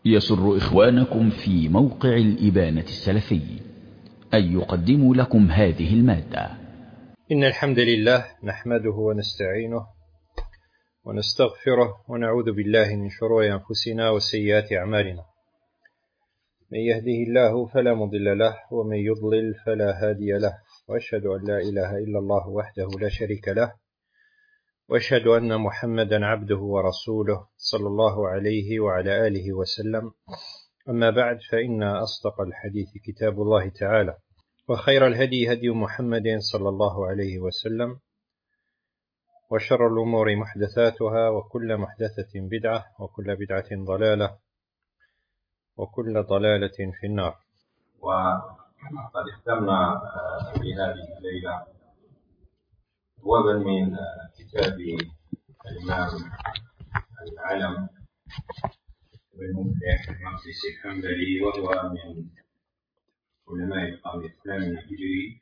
يسر إخوانكم في موقع الإبانة السلفي أن يقدموا لكم هذه المادة. إن الحمد لله نحمده ونستعينه ونستغفره ونعوذ بالله من شرور أنفسنا وسيئات أعمالنا. من يهده الله فلا مضل له ومن يضلل فلا هادي له، وأشهد أن لا إله إلا الله وحده لا شريك له، وأشهد أن محمدا عبده ورسوله صلى الله عليه وعلى آله وسلم. أما بعد، فإن أصدق الحديث كتاب الله تعالى، وخير الهدي هدي محمد صلى الله عليه وسلم، وشر الأمور محدثاتها، وكل محدثة بدعة، وكل بدعة ضلالة، وكل ضلالة في النار. وقد اخترنا في هذه الليلة أبوابا من كتاب الإمام العلم بن مفلح المقدسي الحنبلي، وهو من علماء القرن الثامن الهجري.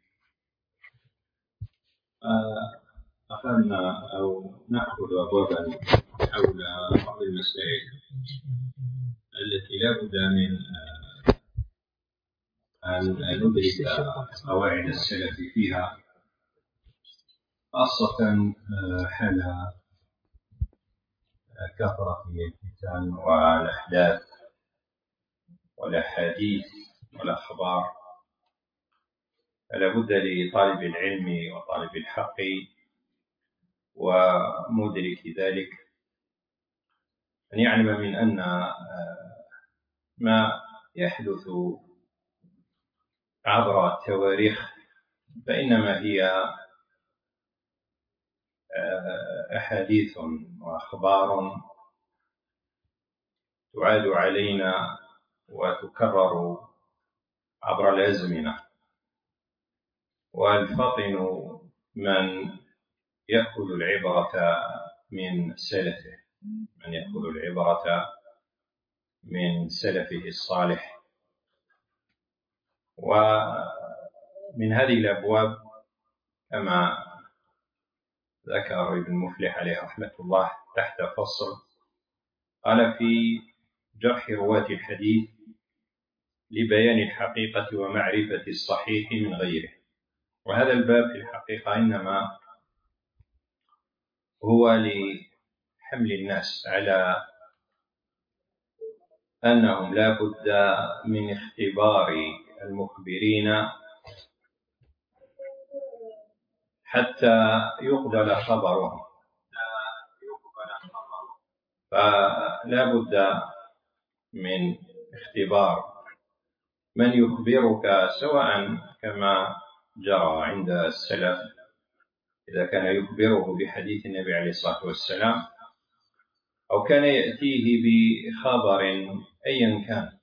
أخذنا أو نأخذ أبوابا حول بعض المسائل التي لا بد من أن ندرك قواعد السلف فيها، خاصة حال كثرة الفتن والأحداث والأحاديث والأخبار. فلا بد لطالب العلم وطالب الحق ومدرك ذلك أن يعلم من أن ما يحدث عبر التواريخ فإنما هي أحاديث وأخبار تعاد علينا وتكرر عبر الأزمنة، والفطن من يأخذ العبرة من سلفه، من يأخذ العبرة من سلفه الصالح. ومن هذه الأبواب كما ذكر ابن مفلح عليه رحمة الله تحت فصل قال في جرح رواة الحديث لبيان الحقيقة ومعرفة الصحيح من غيره. وهذا الباب في الحقيقة إنما هو لحمل الناس على أنهم لا بد من اختبار المخبرين حتى يقبل خبرهم، فلا بد من اختبار من يخبرك، سواء كما جرى عند السلف إذا كان يخبره بحديث النبي عليه الصلاة والسلام، أو كان يأتيه بخبر أيا كان،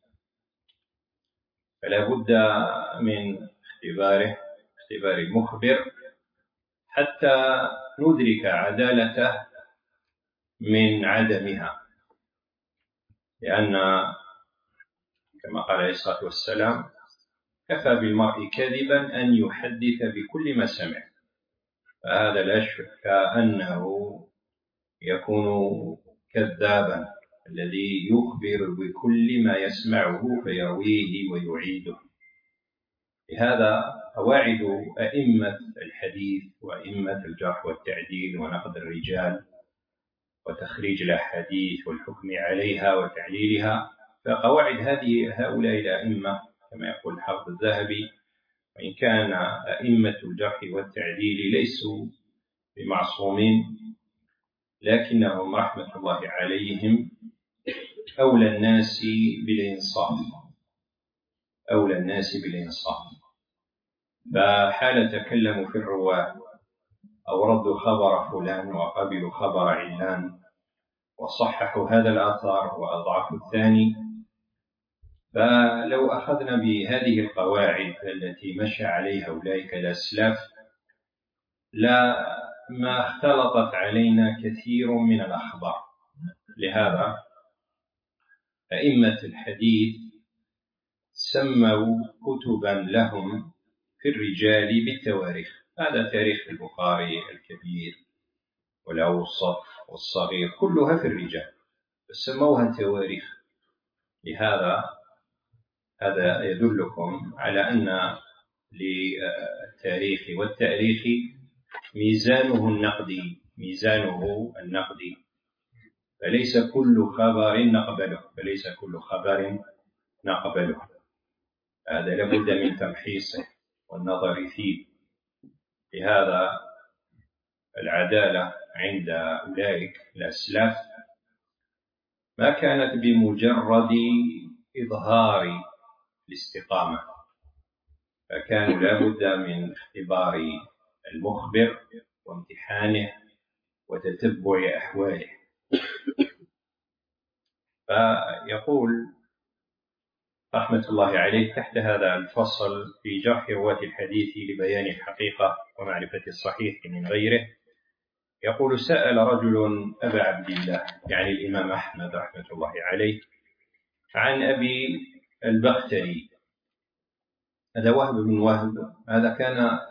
فلا بد من اختبار المخبر حتى ندرك عدالته من عدمها. لأن كما قال عليه الصلاة والسلام كفى بالمرء كذبا أن يحدث بكل ما سمع، فهذا لا شك أنه يكون كذابا، الذي يخبر بكل ما يسمعه فيرويه ويعيده. لهذا قواعد أئمة الحديث وأئمة الجرح والتعديل ونقد الرجال وتخريج الأحاديث والحكم عليها وتعليلها، فقواعد هؤلاء الأئمة كما يقول الحافظ الذهبي، وإن كان أئمة الجرح والتعديل ليسوا بمعصومين، لكنهم رحمة الله عليهم أولى الناس بالإنصاف. فحال تكلموا في الرواة أو ردوا خبر فلان وقبلوا خبر علان وصححوا هذا الأثر وأضعفوا الثاني، فلو أخذنا بهذه القواعد التي مشى عليها أولئك الأسلاف لا ما اختلطت علينا كثير من الأخبار. لهذا أئمة الحديث سموا كتبا لهم في الرجال بالتواريخ. هذا تاريخ البخاري الكبير والأوسط والصغير كلها في الرجال، فسموها تواريخ. هذا يدلكم على أن للتاريخ والتأريخ ميزانه النقدي، فليس كل خبر نقبله. هذا لابد من تمحيصه والنظر فيه. لهذا العدالة عند أولئك الأسلاف ما كانت بمجرد إظهار الاستقامة، فكانوا لابد من اختبار المخبر وامتحانه وتتبع أحواله. فيقول رحمة الله عليه تحت هذا الفصل في جرح رواة الحديث لبيان الحقيقة ومعرفة الصحيح من غيره، يقول: سأل رجل أبا عبد الله، يعني الإمام أحمد رحمة الله عليه، عن أبي البختري. هذا وهب بن وهب، هذا كان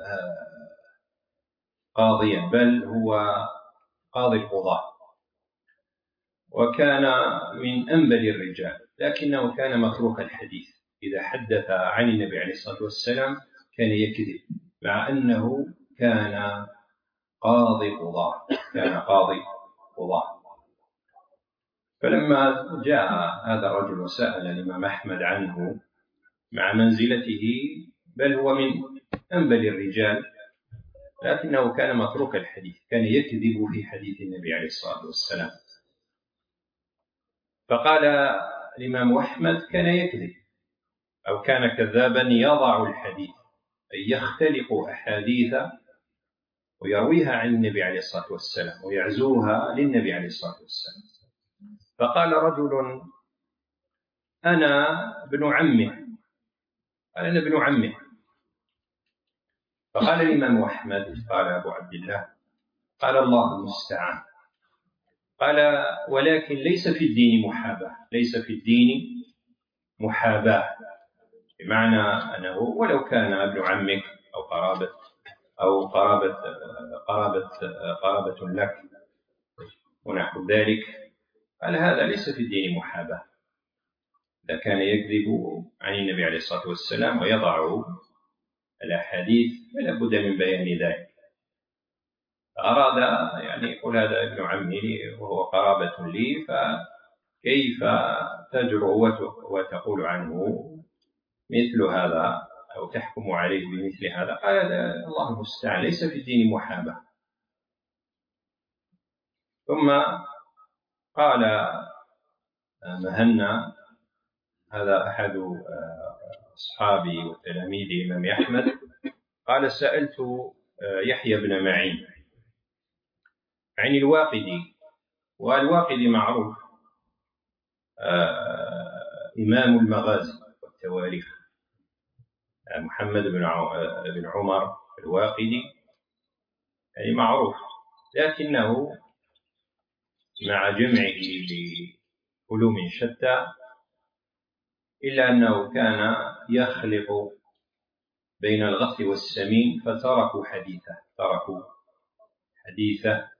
قاضيا، بل هو قاضي القضاة، وكان من أنبل الرجال، لكنه كان متروك الحديث. إذا حدث عن النبي عليه الصلاة والسلام كان يكذب، مع أنه كان قاضي قضاة. فلما جاء هذا الرجل وسأل الإمام أحمد عنه مع منزلته، بل هو من أنبل الرجال، لكنه كان متروك الحديث، كان يكذب في حديث النبي عليه الصلاة والسلام. فقال الإمام أحمد: كان يكذب أو كان كذابا يضع الحديث، أي يختلق أحاديث ويرويها عن النبي عليه الصلاة والسلام ويعزوها للنبي عليه الصلاة والسلام. فقال رجل: أنا ابن عمه. فقال الإمام أحمد، قال أبو عبد الله، قال: الله المستعان. قال: ولكن ليس في الدين محاباة، بمعنى أنه ولو كان ابن عمك أو قرابة لك ونحو ذلك، قال: هذا ليس في الدين محاباة. إذا كان يكذب عن النبي عليه الصلاة والسلام ويضع الأحاديث فلا بد من بيان ذلك. فأراد يعني يقول: هذا ابن عمي وهو قرابة لي، فكيف تجرؤ وتقول عنه مثل هذا أو تحكم عليه بمثل هذا؟ قال: الله المستعان، ليس في الدين محاباة. ثم قال مهنا، هذا أحد أصحابي وتلاميذ الإمام أحمد، قال: سألت يحيى بن معين عن الواقدي، والواقدي معروف إمام المغازي والتواريخ، محمد بن عمر الواقدي، يعني معروف، لكنه مع جمعه لعلوم شتى إلا أنه كان يخلط بين الغث والسمين، فتركوا حديثه.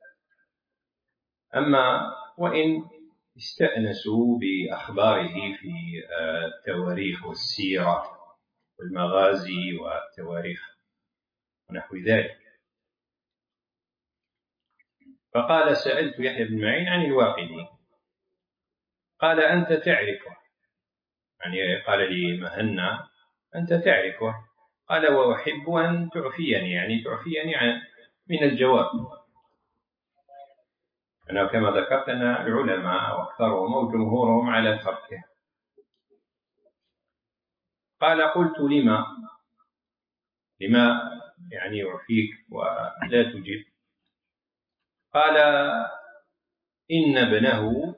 أما وإن استأنسوا بأخباره في التواريخ والسيرة والمغازي والتواريخ ونحو ذلك. فقال: سألت يحيى بن معين عن الواقدي، قال: أنت تعرفه، يعني قال لي مهنا أنت تعرفه. قال: وأحب أن تعفيني، يعني تعفيني من الجواب. أنا كما ذكرت أن العلماء وأكثرهم أو جمهورهم على تركه. قال: قلت: لما يعني يعفيك ولا تجب؟ قال: إن ابنه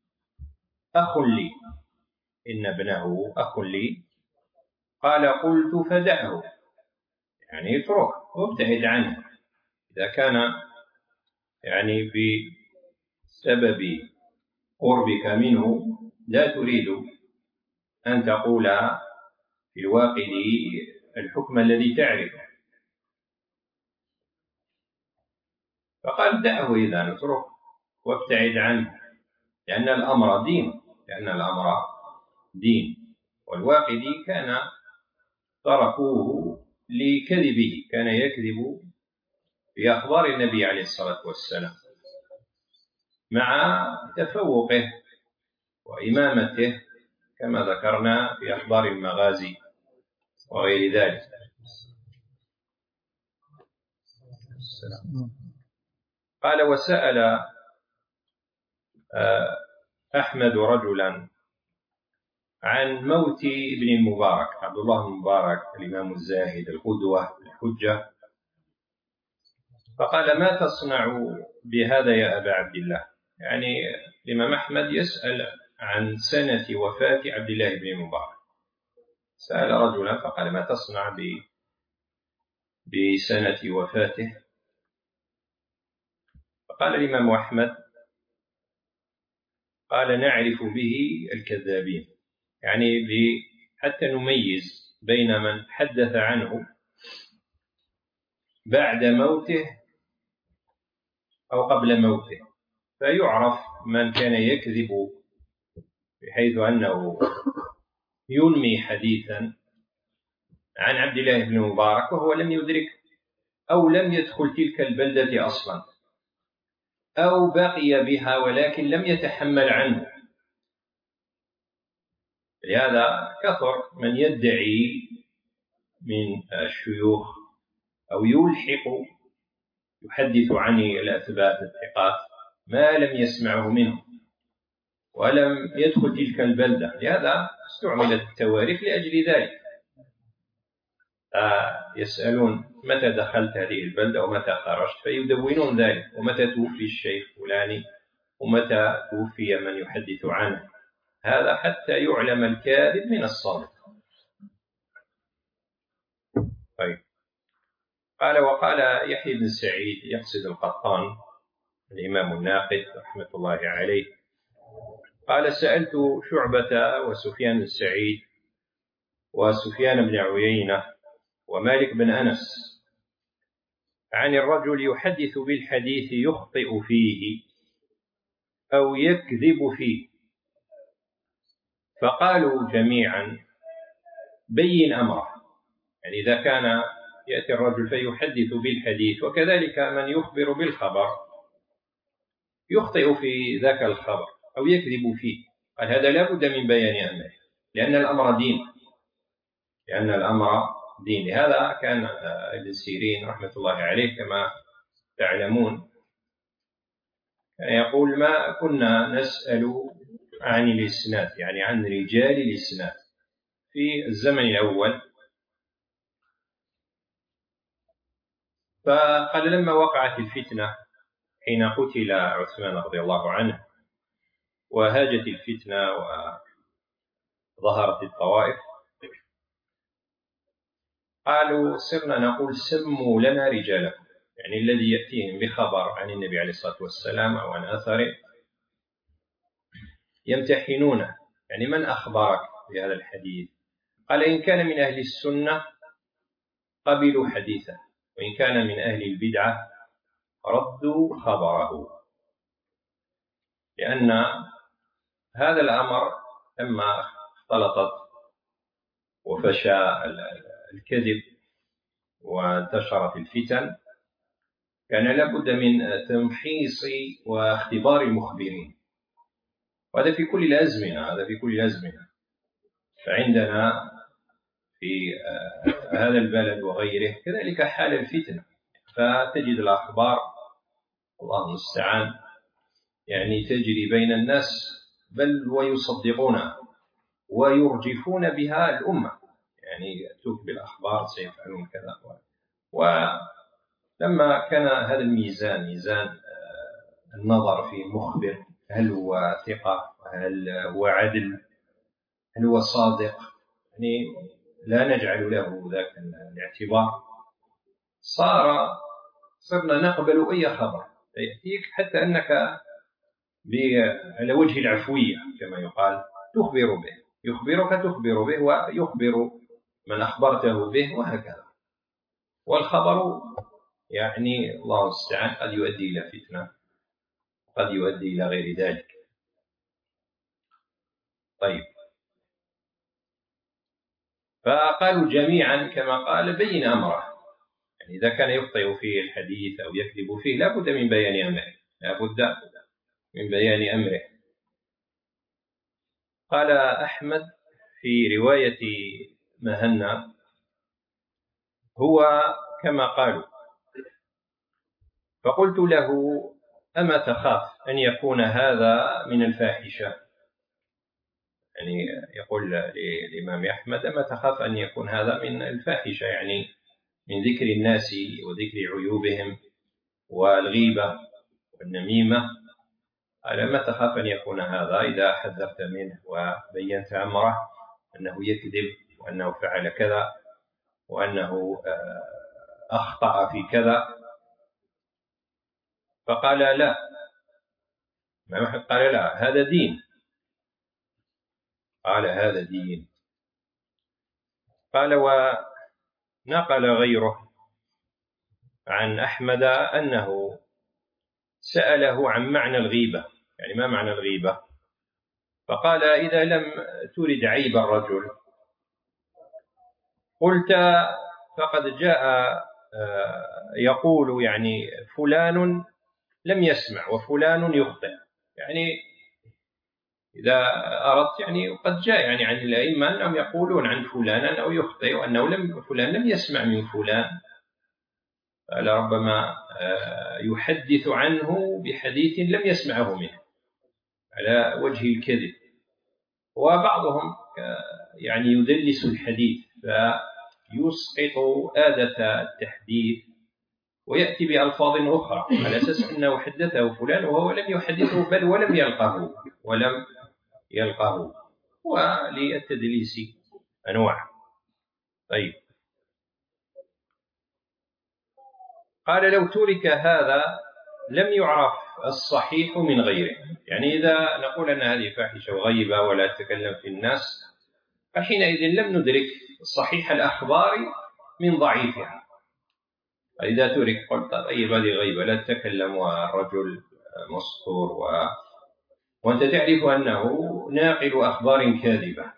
أخ لي. قال: قلت: فدعه، يعني اترك وابتعد عنه، إذا كان يعني بسبب قربك منه لا تريد أن تقول في الواقدي الحكم الذي تعرفه. فقال: دعه إذا، اترك وابتعد عنه، لأن الأمر دين، لأن الأمر دين. والواقدي كان تركوه لكذبه، كان يكذب في أخبار النبي عليه الصلاة والسلام مع تفوقه وإمامته كما ذكرنا في أخبار المغازي وغير ذلك. قال: وسأل أحمد رجلا عن موت ابن المبارك، عبد الله بن المبارك الإمام الزاهد القدوة الحجة، فقال: ما تصنع بهذا يا أبا عبد الله؟ يعني الإمام أحمد يسأل عن سنة وفاة عبد الله بن المبارك، سأل رجلا فقال: ما تصنع بسنة وفاته؟ فقال الإمام أحمد: قال: نعرف به الكذابين، يعني حتى نميز بين من حدث عنه بعد موته أو قبل موته، فيعرف من كان يكذب بحيث أنه ينمي حديثا عن عبد الله بن المبارك وهو لم يدرك أو لم يدخل تلك البلدة أصلا، أو بقي بها ولكن لم يتحمل عنه. لهذا كثر من يدعي من الشيوخ أو يلحق يحدث عن الأثبات الثقات ما لم يسمعه منه ولم يدخل تلك البلدة. لهذا استعملت التواريخ لأجل ذلك، يسألون متى دخلت هذه البلدة ومتى خرجت، فيدونون ذلك، ومتى توفي الشيخ فلاني ومتى توفي من يحدث عنه، هذا حتى يعلم الكاذب من الصادق. طيب. قال: وقال يحيى بن سعيد، يقصد القطان الإمام الناقد رحمة الله عليه، قال: سألت شعبة وسفيان بن سعيد وسفيان بن عيينة ومالك بن أنس عن الرجل يحدث بالحديث يخطئ فيه أو يكذب فيه، فقالوا جميعا: بين أمره. يعني إذا كان يأتي الرجل فيحدث بالحديث وكذلك من يخبر بالخبر يخطئ في ذاك الخبر أو يكذب فيه، قال: هذا لا بد من بيان أمره، لأن الأمر دين، لأن الأمر دين. لهذا كان ابن سيرين رحمة الله عليه كما تعلمون كان يقول: ما كنا نسأل عن الإسناد، يعني عن رجال الإسناد في الزمن الأول. فقال: لما وقعت الفتنة حين قتل عثمان رضي الله عنه وهاجت الفتنة وظهرت الطوائف، قالوا: صرنا نقول سموا لنا رجالكم، يعني الذي يأتيهم بخبر عن النبي عليه الصلاة والسلام أو عن أثره يمتحنونه، يعني من أخبرك بهذا الحديث؟ قال: إن كان من أهل السنة قبلوا حديثه، وإن كان من أهل البدعة ردوا خبره. لأن هذا الأمر لما اختلطت وفشى الكذب وانتشرت الفتن كان لابد من تمحيص واختبار المخبرين، وهذا في كل الأزمنة، هذا في كل الأزمنة. فعندنا في هذا البلد وغيره كذلك حال الفتنة، فتجد الأخبار الله المستعان يعني تجري بين الناس بل ويصدقونها ويرجفون بها الأمة، يعني يأتوك بالأخبار سيفعلون كذا. ولما كان هذا الميزان، ميزان النظر في المخبر، هل هو ثقة، هل هو عدل، هل هو صادق، يعني لا نجعل له ذاك الاعتبار، صرنا نقبل أي خبر يأتيك حتى أنك على وجه العفوية كما يقال تخبر به، يخبرك تخبر به ويخبر من أخبرته به وهكذا. والخبر يعني الله المستعان قد يؤدي إلى فتنة، قد يؤدي إلى غير ذلك. طيب. فقالوا جميعا كما قال بين أمره، يعني إذا كان يخطئ في الحديث أو يكذب فيه لا بد من بيان أمره، لا بد من بيان أمره. قال أحمد في رواية مهنا هو كما قالوا، فقلت له أما تخاف أن يكون هذا من الفاحشة؟ يعني يقول للإمام أحمد أما تخاف أن يكون هذا من الفاحشة، يعني من ذكر الناس وذكر عيوبهم والغيبة والنميمة. قال ما تخاف أن يكون هذا إذا حذرت منه وبينت أمره أنه يكذب وأنه فعل كذا وأنه أخطأ في كذا؟ فقال لا، قال لا هذا دين، قال هذا دين. قال ونقل غيره عن أحمد أنه سأله عن معنى الغيبة، يعني ما معنى الغيبة؟ فقال إذا لم ترد عيب الرجل قلت فقد جاء يقول يعني فلان لم يسمع وفلان يخطئ، يعني إذا أردت يعني قد جاء يعني عن الأئمة أنهم يقولون عن فلان أنه يخطئ وأنه فلان لم يسمع من فلان، لربما يحدث عنه بحديث لم يسمعه منه على وجه الكذب. وبعضهم يعني يدلس الحديث فيسقط آدة التحديث ويأتي بألفاظ أخرى على أساس أنه حدثه فلان وهو لم يحدثه بل ولم يلقه. وللتدليس أنواع. طيب، قال لو ترك هذا لم يعرف الصحيح من غيره، يعني إذا نقول أن هذه فاحشة وغيبة ولا تتكلم في الناس فحينئذ لم ندرك صحيح الأخبار من ضعيفها. إذا ترك قلت طيب هذه غيبة لا تتكلم والرجل مستور وأنت تعرف أنه ناقل أخبار كاذبة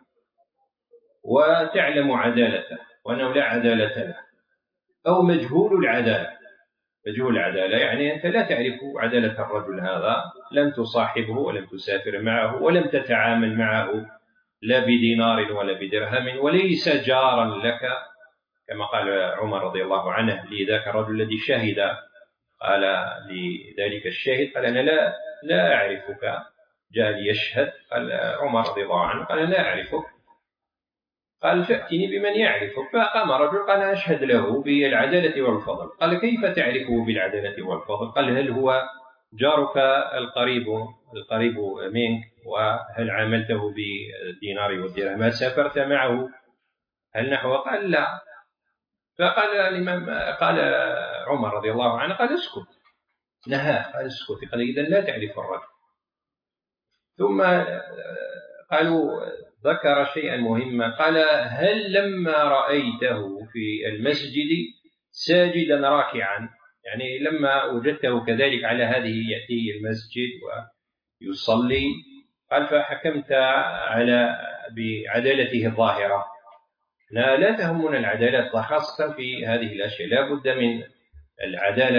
وتعلم عدالته وأنه لا عدالة له، أو مجهول العدالة يعني أنت لا تعرف عدالة الرجل هذا، لم تصاحبه ولم تسافر معه ولم تتعامل معه لا بدينار ولا بدرهم، وليس جارا لك كما قال عمر رضي الله عنه لذاك الرجل الذي شهد، قال لذلك الشاهد قال أنا لا أعرفك، جاء ليشهد، قال عمر رضي الله عنه قال لا أعرفك، قال فأتني بمن يعرفك، فقام رجل قال أشهد له بالعدالة والفضل. قال كيف تعرفه بالعدالة والفضل؟ قال هل هو جارك القريب منك، وهل عاملته بالدينار والدرهم، هل سافرت معه، هل نحو؟ قال لا. فقال الإمام قال عمر رضي الله عنه قال اسكت، نهاه قال اسكت، قال إذا لا تعرف الرجل. ثم قالوا ذكر شيئا مهما، قال هل لما رأيته في المسجد ساجدا راكعا، يعني لما وجدته كذلك على هذه يأتي المسجد ويصلي، قال فحكمت بعدالته الظاهرة. لا تهمنا العدالة خاصة في هذه الأشياء، لا بد من العدالة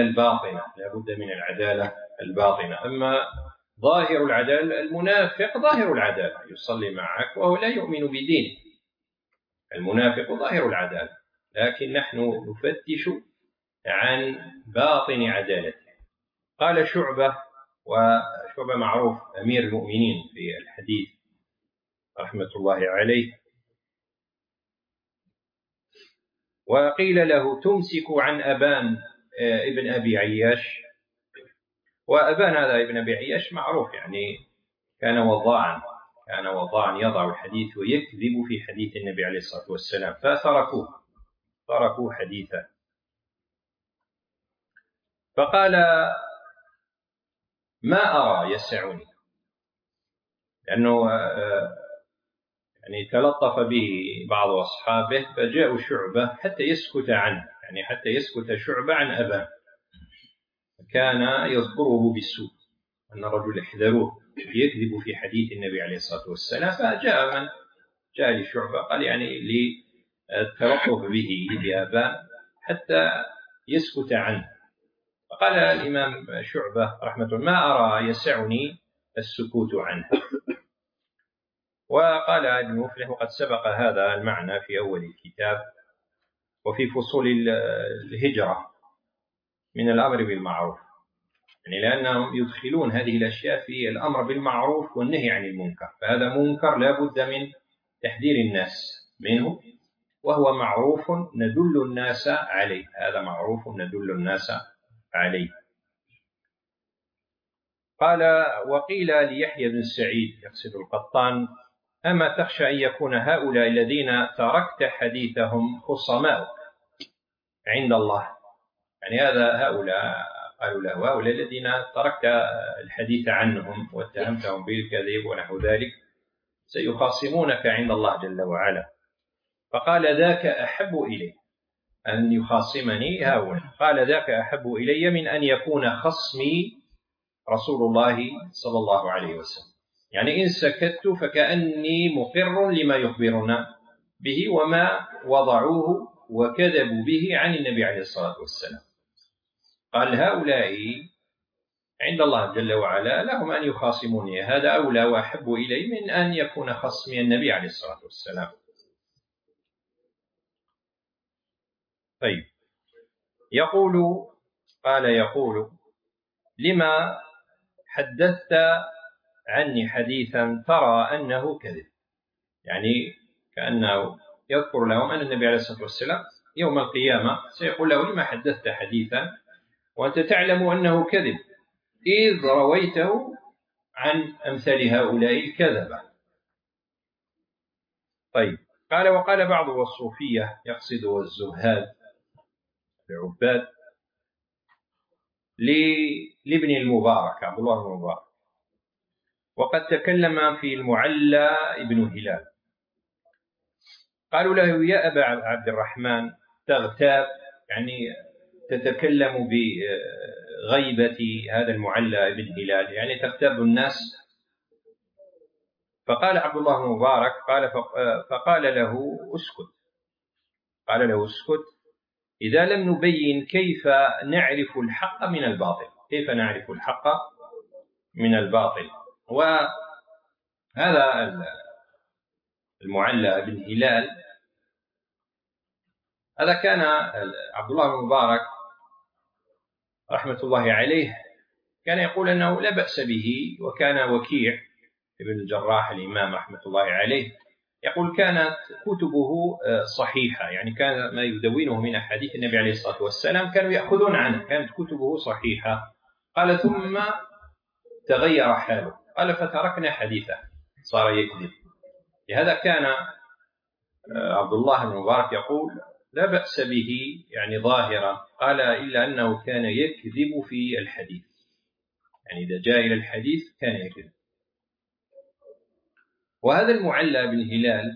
الباطنة، أما ظاهر العدالة المنافق ظاهر العدالة يصلي معك وهو لا يؤمن بدينه، المنافق ظاهر العدالة، لكن نحن نفتش عن باطن عدالته. قال شعبة، وشعبة معروف أمير المؤمنين في الحديث رحمة الله عليه، وقيل له تمسك عن أبان ابن أبي عياش، وأبان هذا ابن أبي عياش معروف يعني كان وضاعا يضع الحديث ويكذب في حديث النبي عليه الصلاة والسلام، فتركوا حديثه. فقال ما أرى يسعني، لأنه يعني تلطف به بعض أصحابه فجاءوا شعبة حتى يسكت عنه، يعني حتى يسكت شعبة عن أبان، كان يذكره بالسوء أن الرجل احذروه يكذب في حديث النبي عليه الصلاة والسلام. فجاء من جاء لشعبة قال يعني التلطف به بأبان حتى يسكت عنه. فقال الإمام شعبة رحمة الله: ما أرى يسعني السكوت عنه. وقال ابن مفلح: وقد سبق هذا المعنى في أول الكتاب وفي فصول الهجرة من الأمر بالمعروف، يعني لأنهم يدخلون هذه الأشياء في الأمر بالمعروف والنهي عن المنكر، فهذا منكر لا بد من تحذير الناس منه، وهو معروف ندل الناس عليه، هذا معروف ندل الناس عليه. قال: وقيل ليحيى بن سعيد يقصد القطان: أما تخشى أن يكون هؤلاء الذين تركت حديثهم خصماء عند الله؟ يعني هؤلاء قالوا له: هؤلاء الذين تركت الحديث عنهم واتهمتهم بالكذب ونحو ذلك سيخاصمونك عند الله جل وعلا. فقال: ذاك أحب إلي أن يخاصمني هؤلاء. قال: ذاك أحب إلي من أن يكون خصمي رسول الله صلى الله عليه وسلم. يعني إن سكت فكأني مقر لما يخبرنا به وما وضعوه وكذبوا به عن النبي عليه الصلاة والسلام. قال: هؤلاء عند الله جل وعلا لهم أن يخاصموني، هذا أولى وأحب إلي من أن يكون خصمي النبي عليه الصلاة والسلام. طيب، يقول: لما حدثت عني حديثا ترى أنه كذب، يعني كأنه يذكر لهم أن النبي عليه الصلاة والسلام يوم القيامة سيقول له: لما حدثت حديثا وأنت تعلم أنه كذب إذ رويته عن أمثال هؤلاء الكذبة. طيب، قال: وقال بعض الصوفية يقصد الزهاد العباد لابن المبارك عبد الله بن المبارك، وقد تكلم في المعلى ابن هلال، قالوا له: يا أبا عبد الرحمن تغتاب، يعني تتكلم بغيبة هذا المعلى ابن هلال، يعني تغتاب الناس. فقال عبد الله بن مبارك فقال له: اسكت. قال له: اسكت إذا لم نبين كيف نعرف الحق من الباطل، كيف نعرف الحق من الباطل. وهذا المعلى بن هلال هذا كان عبد الله بن مبارك رحمة الله عليه كان يقول أنه لا بأس به. وكان وكيع ابن الجراح الإمام رحمة الله عليه يقول: كانت كتبه صحيحة، يعني كان ما يدونه من أحاديث النبي عليه الصلاة والسلام كانوا يأخذون عنه، كانت كتبه صحيحة. قال: ثم تغير حاله، قال: فتركنا حديثه، صار يكذب. لهذا كان عبد الله بن مبارك يقول: لا بأس به، يعني ظاهرا. قال: إلا أنه كان يكذب في الحديث، يعني إذا جاء إلى الحديث كان يكذب. وهذا المعلى بن هلال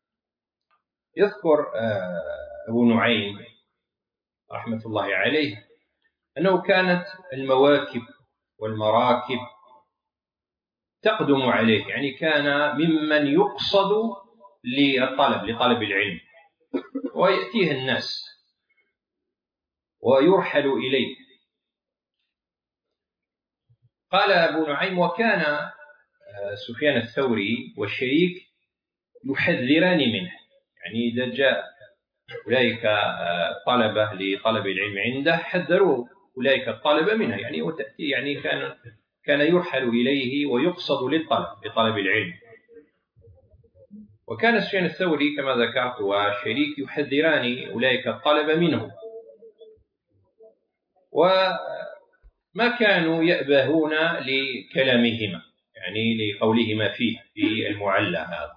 يذكر أبو نعيم رحمة الله عليه أنه كانت المواكب والمراكب تقدم عليه، يعني كان ممن يقصد لطلب العلم، ويأتيه الناس ويرحل إليه. قال أبو نعيم: وكان سفيان الثوري والشريك يحذران منه، يعني إذا جاء أولئك طلبة لطلب العلم عنده حذروا أولئك الطلبة منه، يعني وتأتي، يعني كان يرحل إليه ويقصد لطلب العلم. وكان سفيان الثوري كما ذكرت والشريك يحذران أولئك الطلبة منه، وما كانوا يأبهون لكلامهما، يعني لقولهما فيه في المعلى هذا.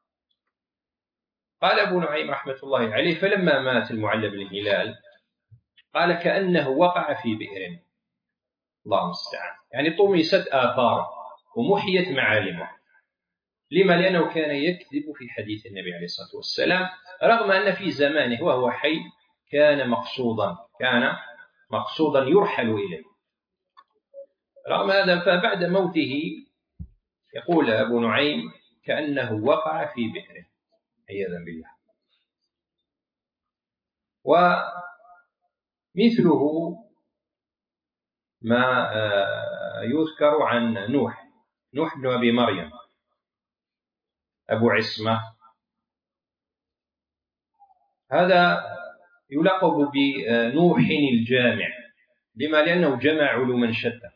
قال أبو نعيم رحمة الله عليه: فلما مات المعلى بن هلال قال: كأنه وقع في بئر، الله المستعان، يعني طمست آثاره ومحيت معالمه. لما؟ لأنه كان يكذب في حديث النبي عليه الصلاة والسلام، رغم أن في زمانه وهو حي كان مقصودا يرحل إليه. رغم هذا فبعد موته يقول أبو نعيم: كأنه وقع في بئر، عياذا بالله. ومثله ما يذكر عن نوح بن أبي مريم أبو عصمة، هذا يلقب بنوح الجامع. لما؟ لأنه جمع علوما شتى،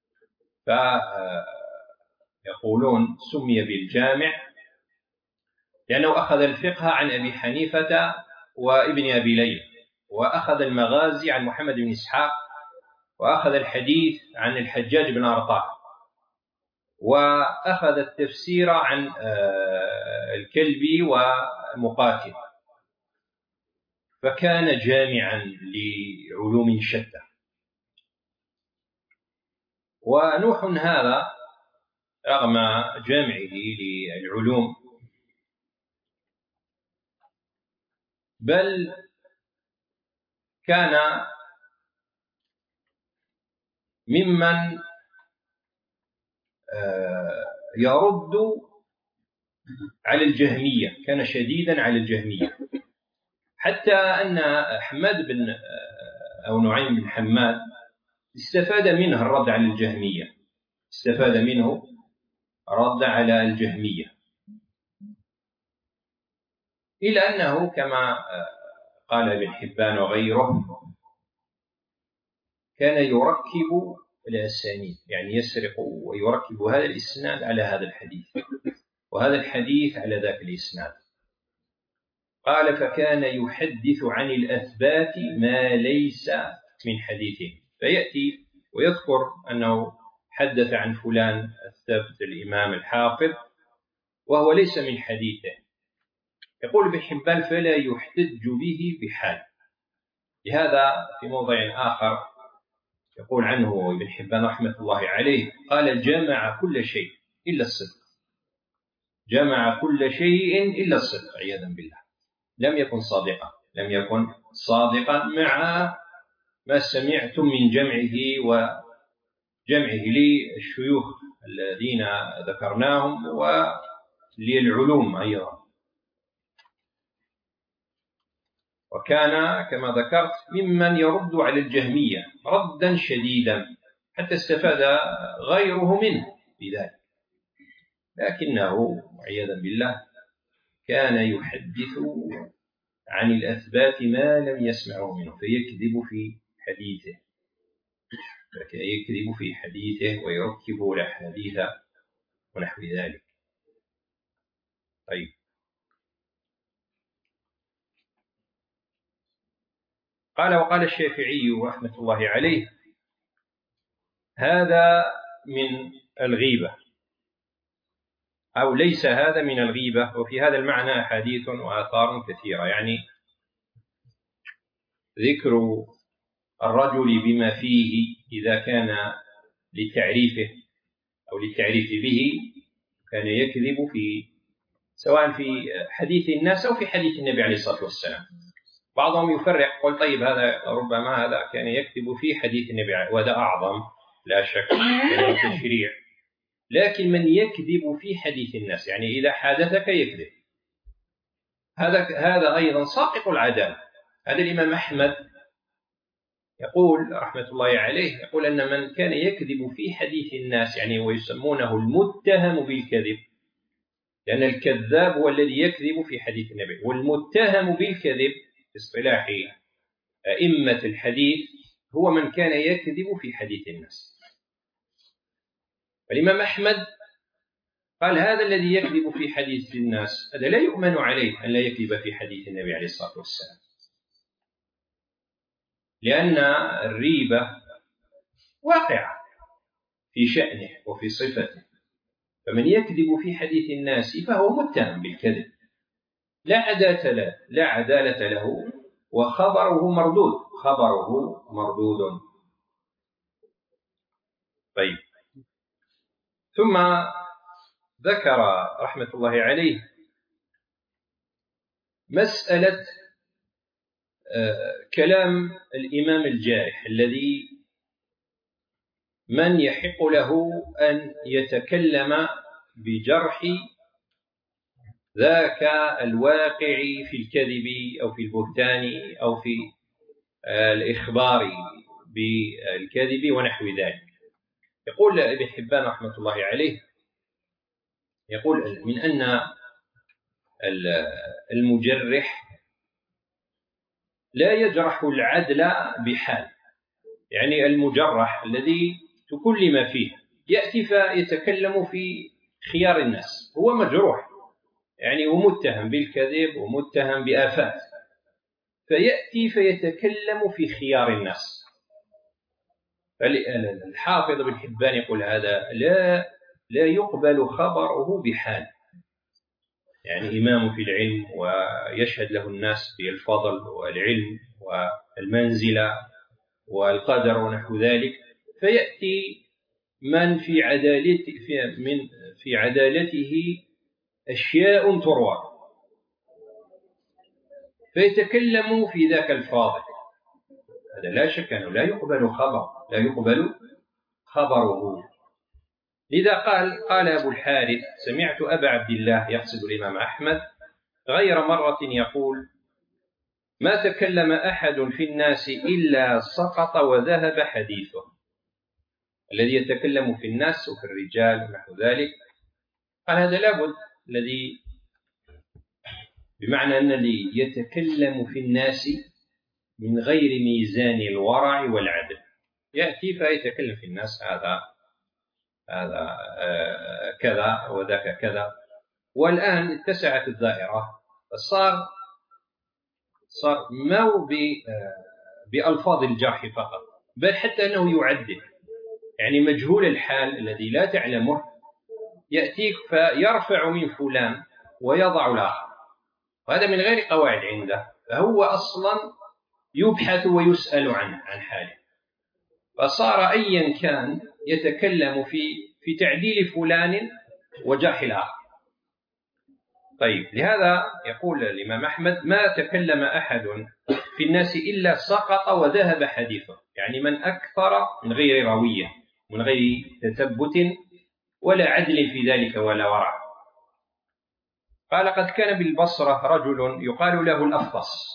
فيقولون سمي بالجامع لأنه أخذ الفقه عن أبي حنيفة وابن أبي ليلى، وأخذ المغازي عن محمد بن إسحاق، وأخذ الحديث عن الحجاج بن أرطاة، وأخذ التفسير عن الكلبي ومقاتل، فكان جامعا لعلوم شتى. ونوح هذا رغم جمعه للعلوم بل كان ممن يرد على الجهمية، كان شديدا على الجهمية، حتى أن حماد بن أو نعيم بن حماد استفاد منه الرد على الجهمية، استفاد منه رد على الجهمية، إلى أنه كما قال ابن حبان وغيره كان يركب الأسانيد، يعني يسرق ويركب هذا الإسناد على هذا الحديث وهذا الحديث على ذاك الإسناد. قال فكان يحدث عن الأثبات ما ليس من حديثه، فيأتي ويذكر أنه حدث عن فلان الثبت الإمام الحافظ وهو ليس من حديثه. يقول ابن حبان فلا يحتج به بحال. لهذا في موضع آخر يقول عنه ابن حبان رحمة الله عليه قال جمع كل شيء إلا الصدق، جمع كل شيء إلا الصدق عياذا بالله، لم يكن صادقا، لم يكن صادقا مع ما سمعتم من جمعه وجمعه للشيوخ الذين ذكرناهم وللعلوم أيضا. وكان كما ذكرت ممن يرد على الجهمية ردا شديدا حتى استفاد غيره منه بذلك، لكنه عياذا بالله كان يحدث عن الأثبات ما لم يسمعه منه فيكذب في حديثه، يكذب في حديثه ويركب الأحاديث ونحو ذلك. طيب، قال وقال الشافعي رحمة الله عليه هذا من الغيبة أو ليس هذا من الغيبة، وفي هذا المعنى أحاديث وآثار كثيرة، يعني ذكر الرجل بما فيه إذا كان لتعريفه أو للتعريف به كان يكذب في سواء في حديث الناس أو في حديث النبي عليه الصلاة والسلام. بعضهم يفرق يقول طيب هذا ربما هذا كان يكذب في حديث النبي وهذا أعظم لا شك من التشريع، لكن من يكذب في حديث الناس يعني إذا حادثك يكذب هذا أيضا ساقط العدالة. هذا الإمام أحمد يقول رحمة الله عليه يقول أن من كان يكذب في حديث الناس يعني ويسمونه المتهم بالكذب، لأن الكذاب هو الذي يكذب في حديث النبي، والمتهم بالكذب في اصطلاح أئمة الحديث هو من كان يكذب في حديث الناس. والإمام أحمد قال هذا الذي يكذب في حديث الناس هذا لا يؤمن عليه أن لا يكذب في حديث النبي عليه الصلاة والسلام، لأن الريبة واقعة في شأنه وفي صفته، فمن يكذب في حديث الناس فهو متهم بالكذب لا عدالة له وخبره مردود. طيب، ثم ذكر رحمة الله عليه مسألة كلام الإمام الجارح الذي من يحق له أن يتكلم بجرح ذاك الواقع في الكذب أو في البهتان أو في الإخبار بالكذب ونحو ذلك. يقول ابن حبان رحمة الله عليه، يقول من أن المجرح لا يجرح العدل بحال، يعني المجرح الذي تكلم فيه يأتي فيتكلم في خيار الناس، هو مجروح يعني ومتهم بالكذب ومتهم بآفات، فيأتي فيتكلم في خيار الناس. الحافظ بن حبان يقول هذا لا يقبل خبره بحال، يعني إمام في العلم ويشهد له الناس بالفضل والعلم والمنزلة والقدر ونحو ذلك، فيأتي من في عدالته أشياء تروى فيتكلم في ذاك الفاضل، هذا لا شك أنه لا يقبل خبره. لذا قال أبو الحارث: سمعت أبا عبد الله يقصد الإمام أحمد غير مرة يقول: ما تكلم أحد في الناس إلا سقط وذهب حديثه. الذي يتكلم في الناس وفي الرجال ونحو ذلك، قال هذا لابد، الذي بمعنى أن الذي يتكلم في الناس من غير ميزان الورع والعدل، يأتي فيتكلم في الناس هذا كذا وذاك كذا. والآن اتسعت الدائرة، صار ما بألفاظ الجرح فقط، بل حتى أنه يعدل، يعني مجهول الحال الذي لا تعلمه يأتيك فيرفع من فلان ويضع الآخر، وهذا من غير قواعد عنده، فهو أصلا يبحث ويسأل عن حاله، فصار أيا كان يتكلم في تعديل فلان وجرح الآخر. طيب، لهذا يقول الإمام أحمد: ما تكلم أحد في الناس إلا سقط وذهب حديثه، يعني من أكثر من غير روية، من غير تثبت ولا عدل في ذلك ولا ورع. قال: قد كان بالبصرة رجل يقال له الأفطس،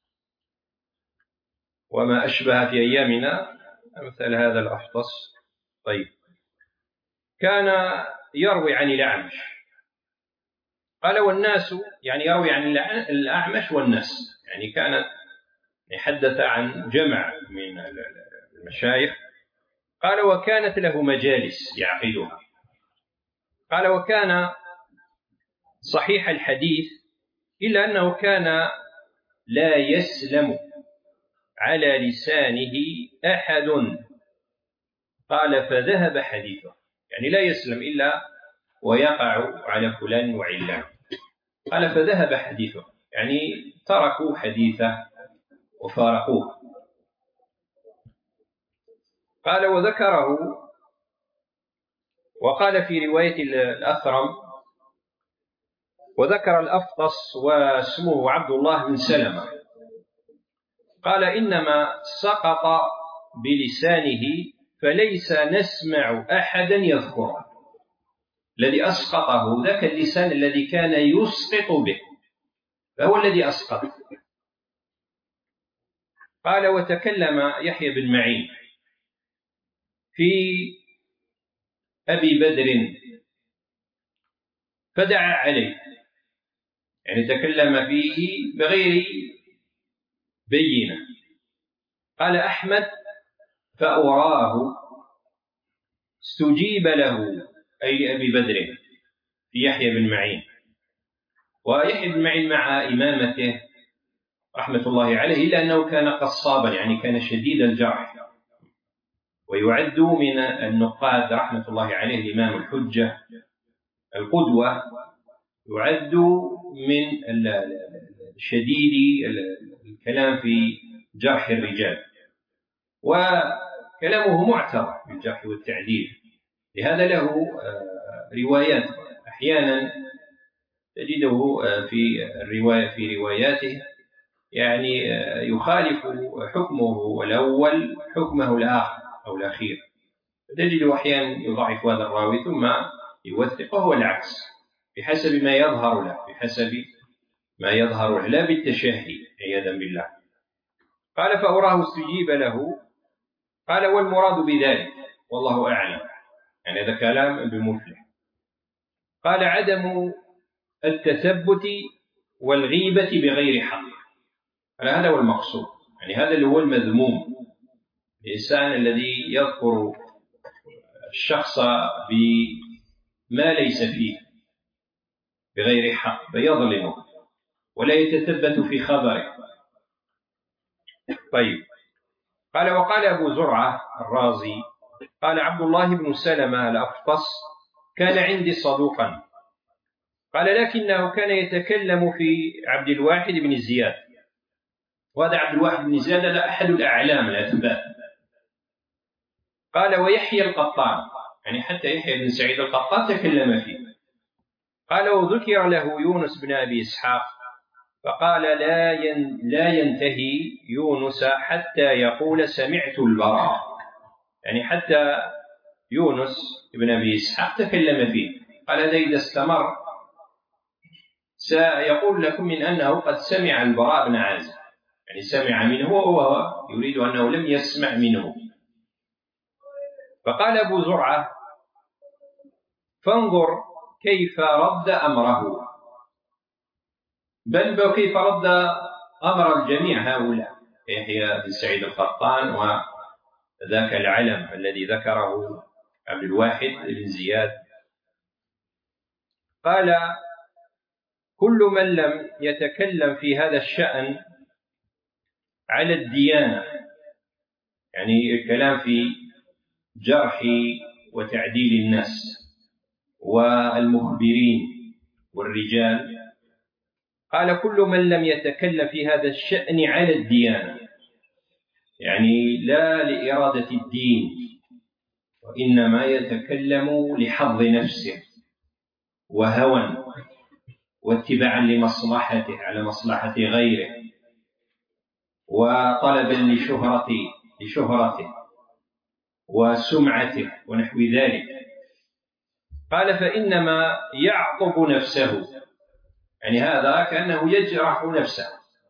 وما أشبه في أيامنا مثل هذا الأفطس. طيب، كان يروي عن الأعمش. قال: والناس، يعني يروي عن الأعمش والناس، يعني كان يحدث عن جمع من المشايخ. قال: وكانت له مجالس يعقدها. قال: وكان صحيح الحديث، إلا أنه كان لا يسلم على لسانه أحد. قال: فذهب حديثه، يعني لا يسلم إلا ويقع على فلان وعلان. قال: فذهب حديثه، يعني تركوا حديثه وفارقوه. قال: وذكره، وقال في رواية الأثرم: وذكر الأفطس واسمه عبد الله بن سلمة، قال: إنما سقط بلسانه فليس نسمع أحدا يذكره. الذي أسقطه ذاك اللسان الذي كان يسقط به، فهو الذي أسقط. قال: وتكلم يحيى بن معين في أبي بدر فدعا عليه، يعني تكلم فيه بغير بينة. قال أحمد: فأراه استجيب له، أي أبي بدر، في يحيى بن معين. ويحيى بن معين مع إمامته رحمة الله عليه، إلا أنه كان قصابا، يعني كان شديد الجرح، ويعد من النقاد رحمة الله عليه الإمام الحجة القدوة، يعد من شديد الكلام في جرح الرجال، وكلامه معتبر في الجرح والتعديل. لهذا له روايات، أحيانا تجده في رواياته يعني يخالف حكمه الأول حكمه الآخر أو الأخير، تجده أحيانا يضعف هذا الراوي ثم يوثقه، والعكس. بحسب ما يظهر له، بحسب ما يظهر له، لا بالتشهي عياذا بالله. قال فأراه استجيب له. قال والمراد بذلك والله أعلم، يعني هذا كلام ابن مفلح. قال عدم التثبت والغيبة بغير حق، هذا هو المقصود، يعني هذا اللي هو المذموم، الإنسان الذي يذكر الشخص بما ليس فيه بغير حق فيظلمه ولا يتثبت في خبره. طيب. قال وقال أبو زرعة الرازي قال عبد الله بن سلمة الأفطس كان عندي صدوقا، قال لكنه كان يتكلم في عبد الواحد بن زياد، وهذا عبد الواحد بن زياد هذا أحد الأعلام الأثبات. قال ويحيى القطان، يعني حتى يحيى بن سعيد القطان تكلم فيه. قال وذكر له يونس بن أبي إسحاق فقال لا ينتهي يونس حتى يقول سمعت البراء، يعني حتى يونس بن أبي إسحاق تكلم فيه. قال هذا إذا استمر سيقول لكم من أنه قد سمع البراء بن عازب، يعني سمع منه وهو يريد أنه لم يسمع منه. فقال أبو زرعة فانظر كيف رد أمره، بل كيف رد أمر الجميع هؤلاء، يحيى بن سعيد القطان وذاك العلم الذي ذكره عبد الواحد بن زياد. قال كل من لم يتكلم في هذا الشأن على الديانة، يعني الكلام في جرح وتعديل الناس والمخبرين والرجال، قال كل من لم يتكلم في هذا الشأن على الديانة، يعني لا لإرادة الدين وإنما يتكلم لحظ نفسه وهوى واتباعا لمصلحته على مصلحة غيره وطلبا لشهرته وسمعته ونحو ذلك، قال فإنما يعطب نفسه، يعني هذا كأنه يجرح نفسه.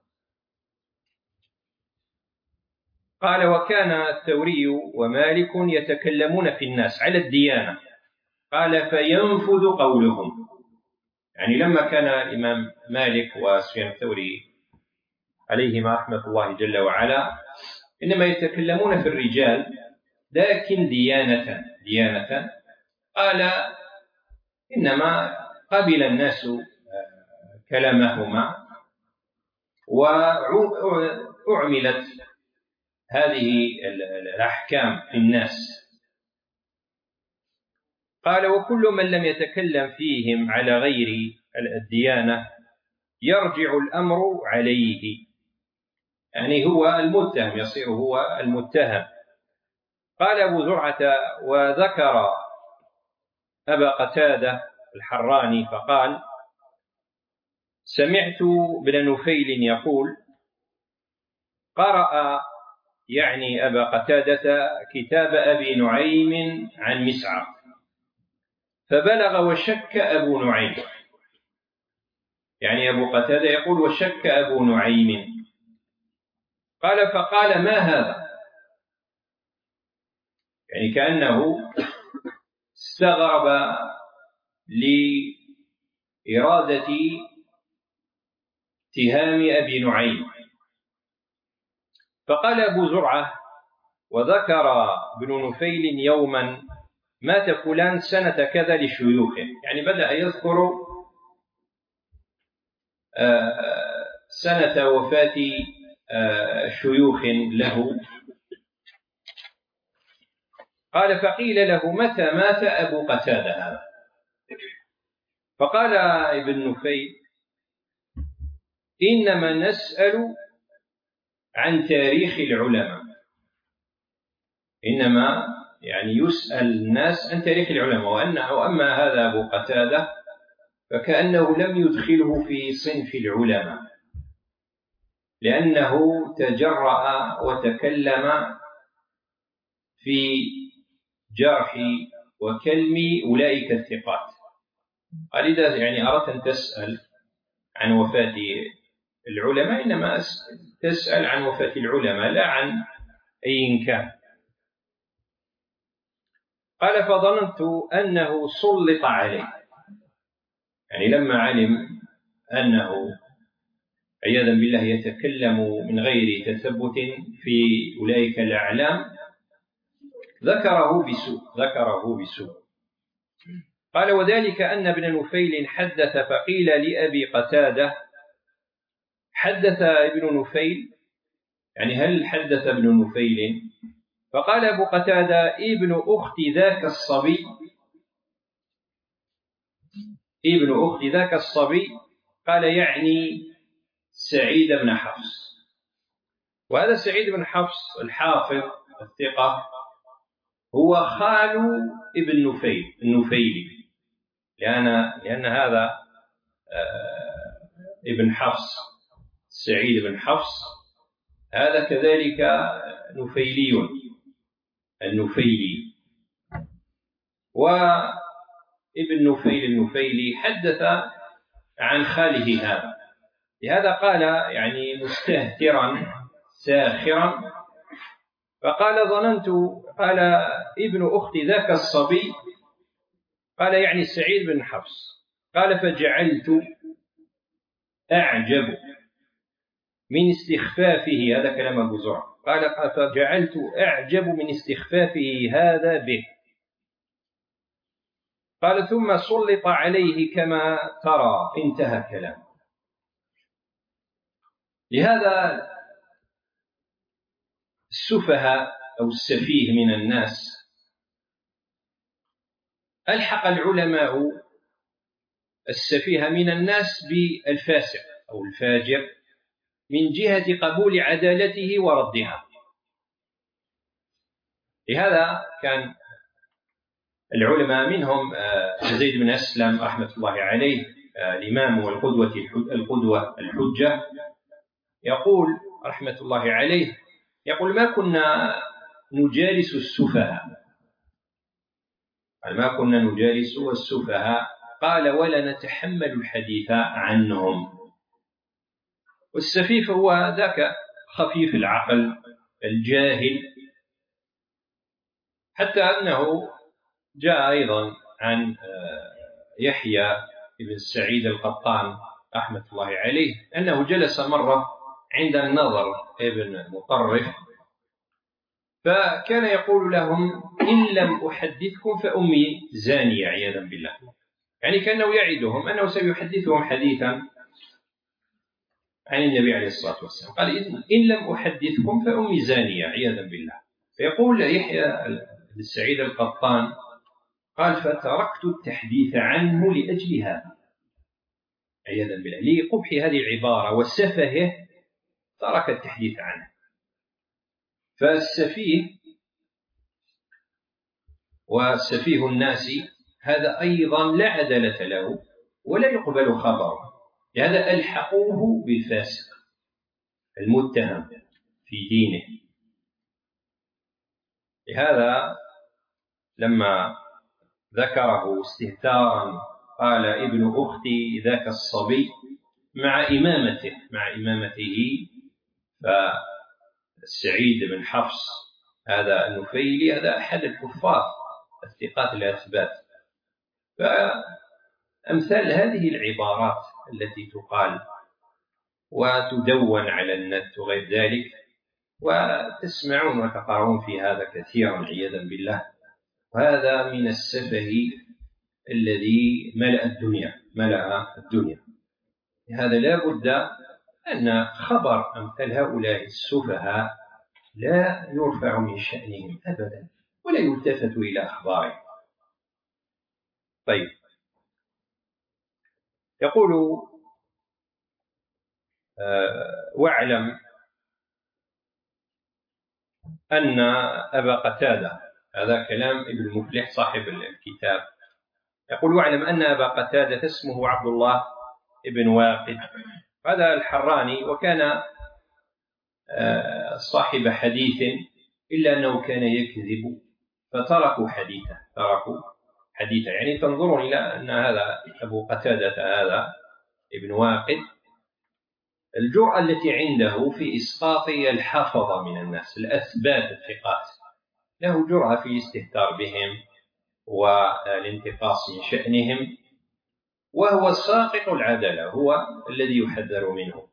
قال وكان الثوري ومالك يتكلمون في الناس على الديانة، قال فينفذ قولهم، يعني لما كان الإمام مالك وسفيان الثوري عليهما رحمة الله جل وعلا إنما يتكلمون في الرجال لكن ديانة، قال إنما قبل الناس كلامهما وأعملت هذه الأحكام في الناس. قال وكل من لم يتكلم فيهم على غير الديانة يرجع الأمر عليه، يعني هو المتهم، يصير هو المتهم. قال أبو زرعة وذكر أبا قتادة الحراني فقال سمعت بن نفيل يقول قرأ يعني أبا قتادة كتاب أبي نعيم عن مسعر فبلغ وشك أبو نعيم، يعني أبو قتادة يقول وشك أبو نعيم. قال فقال ما هذا، يعني كأنه استغرب لإرادة اتهام أبي نعيم. فقال أبو زرعة وذكر ابن نفيل يوما مات فلان سنة كذا لشيوخه، يعني بدأ يذكر سنة وفاة شيوخ له. قال فقيل له متى مات أبو قتادة هذا؟ فقال ابن نفيل إنما نسأل عن تاريخ العلماء، إنما يعني يسأل الناس عن تاريخ العلماء، وأما هذا أبو قتادة فكأنه لم يدخله في صنف العلماء لأنه تجرأ وتكلم في جرح وكلم أولئك الثقات قال إذا يعني أردت أن تسأل عن وفاة العلماء إنما تسأل عن وفاة العلماء لا عن أي كان. قال فظننت أنه سلط عليه، يعني لما علم أنه عياذا بالله يتكلم من غير تثبت في أولئك الأعلام ذكره بسوء. قال وذلك أن ابن نفيل حدث فقيل لأبي قتادة حدث ابن نفيل، يعني هل حدث ابن نفيل؟ فقال أبو قتادة ابن أخت ذاك الصبي، قال يعني سعيد بن حفص. وهذا سعيد بن حفص الحافظ الثقة هو خال ابن النفيلي، لأن هذا ابن حفص سعيد بن حفص هذا كذلك النفيلي. وابن نفيل النفيلي حدث عن خاله هذا، لهذا قال يعني مستهترا ساخرا، فقال ظننت، قال ابن أخت ذاك الصبي، قال يعني سعيد بن حفص، قال فجعلت أعجب من استخفافه، هذا كلام أبو زرع، قال فجعلت أعجب من استخفافه هذا به. قال ثم سلط عليه كما ترى، انتهى كلام. لهذا السفهاء أو السفيه من الناس ألحق العلماء السفيه من الناس بالفاسق أو الفاجر من جهة قبول عدالته وردها. لهذا كان العلماء منهم زيد بن أسلم رحمة الله عليه الإمام والقدوة الحجة، يقول رحمة الله عليه، يقول ما كنا نجالس السفهاء، ما كنا نجالس السفهاء، قال ولا نتحمل الحديث عنهم. والسفيف هو ذاك خفيف العقل الجاهل، حتى أنه جاء أيضا عن يحيى بن سعيد القطان رحمة الله عليه أنه جلس مرة عند النضر ابن مطرف، فكان يقول لهم إن لم أحدثكم فأمي زانية عياذا بالله، يعني كأنه يعدهم أنه سيحدثهم حديثا عن النبي عليه الصلاة والسلام. قال إن لم أحدثكم فأمي زانية عياذا بالله. فيقول يحيى بن سعيد القطان قال فتركت التحديث عنه لأجل هذا عياذا بالله، لقبح هذه العبارة وسفهه ترك التحديث عنه. فالسفيه وسفيه الناس هذا أيضا لا عدالة له ولا يقبل خبره، لهذا ألحقوه بالفاسق المتهم في دينه. لهذا لما ذكره استهتارا قال ابن أختي ذاك الصبي مع إمامته فالسعيد بن حفص هذا النفيلي هذا أحد الحفاظ الثقات الأثبات. فأمثال هذه العبارات التي تقال وتدون على النت وغير ذلك، وتسمعون وتقرؤون في هذا كثيرا عياذا بالله، وهذا من السفه الذي ملأ الدنيا. لهذا لا بد أن خبر أمثال هؤلاء السفهاء لا يرفع من شأنهم أبدا ولا يلتفت إلى أخبارهم. طيب، يقول واعلم أن أبا قتادة، هذا كلام ابن المفلح صاحب الكتاب، يقول واعلم أن أبا قتادة اسمه عبد الله ابن واقد، هذا الحراني، وكان صاحب حديث إلا أنه كان يكذب فتركوا حديثه. يعني تنظرون إلى أن هذا أبو قتادة هذا ابن واقد الجرأة التي عنده في إسقاط الحفظة من الناس الأثبات الثقات، له جرأة في الاستهتار بهم والانتقاص من شأنهم، وهو ساقط العدالة، هو الذي يحذر منه.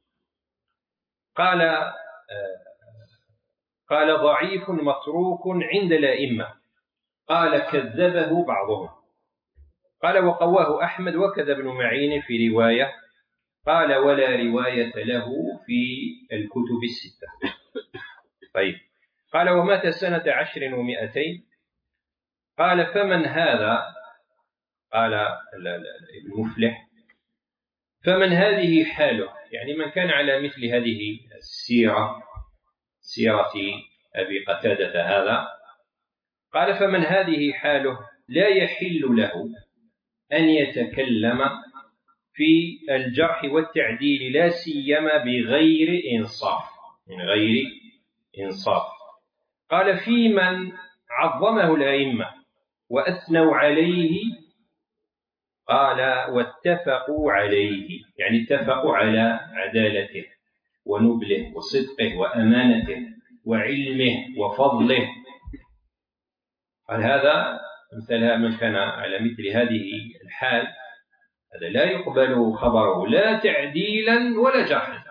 قال ضعيف متروك عند الأئمة، قال كذبه بعضهم. قال وقواه أحمد وكذا ابن معين في رواية، قال ولا رواية له في الكتب الستة. طيب. قال ومات سنة 10 و200. قال فمن هذا؟ قال ابن مفلح فمن هذه حاله، يعني من كان على مثل هذه السيرة، سيرة أبي قتادة هذا. قال فمن هذه حاله لا يحل له أن يتكلم في الجرح والتعديل، لا سيما بغير إنصاف، من غير إنصاف. قال في من عظمه الأئمة وأثنوا عليه، قال واتفقوا عليه، يعني اتفقوا على عدالته ونبله وصدقه وأمانته وعلمه وفضله. قال هذا مثل من كان على مثل هذه الحال، هذا لا يقبل خبره لا تعديلا ولا جرحا.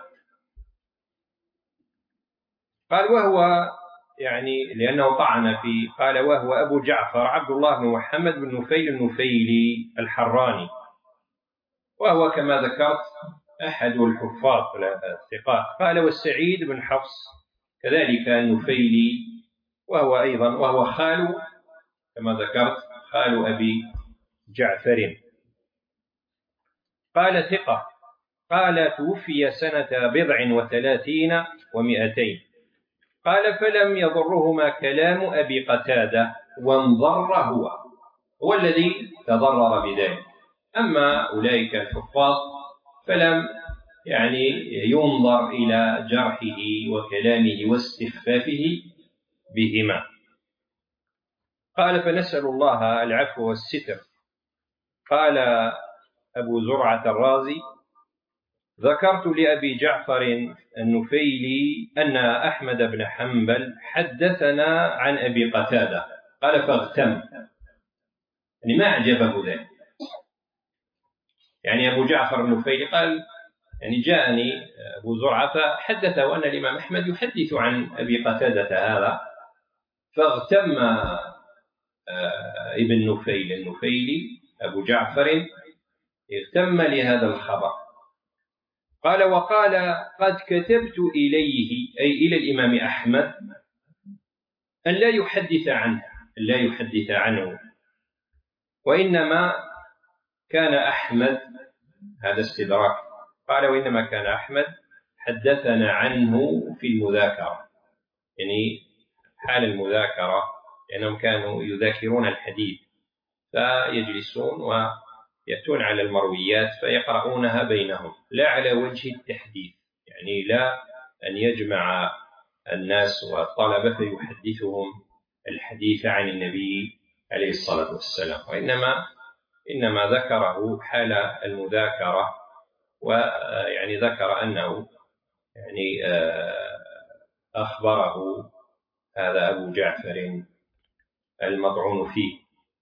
قال وهو، يعني لأنه طعن في، قال وهو أبو جعفر عبد الله بن محمد بن نفيل النفيلي الحراني، وهو كما ذكرت أحد الحفاظ الثقات. قال والسعيد بن حفص كذلك النفيلي، وهو خال كما ذكرت خال أبي جعفر. قال ثقة. قال توفي سنة 37 و200. قال فلم يضرهما كلام أبي قتادة وانضر هو الذي تضرر بذلك. أما أولئك الحفاظ فلم يعني ينظر إلى جرحه وكلامه واستخفافه بهما. قال فنسأل الله العفو والستر. قال أبو زرعة الرازي ذكرت لأبي جعفر النفيلي أن أحمد بن حنبل حدثنا عن أبي قتادة، قال فاغتم، يعني ما أعجبه ذلك. يعني أبو جعفر النفيلي قال يعني جاءني أبو زرعة فحدثه أن الإمام أحمد يحدث عن أبي قتادة هذا، فاغتم ابن نفيل النفيلي أبو جعفر اغتم لهذا الخبر. قال وقال قد كتبت إليه، أي إلى الإمام أحمد، أن لا يحدث عنه، وإنما كان أحمد، هذا استدراك، قال وإنما كان أحمد حدثنا عنه في المذاكرة، يعني حال المذاكرة، لأنهم كانوا يذاكرون الحديث فيجلسون ويأتون على المرويات فيقرؤونها بينهم، لا على وجه التحديث، يعني لا أن يجمع الناس والطلبة فيحدثهم الحديث عن النبي عليه الصلاة والسلام، وإنما ذكره حال المذاكرة، ويعني ذكر أنه يعني أخبره هذا أبو جعفر المطعون فيه.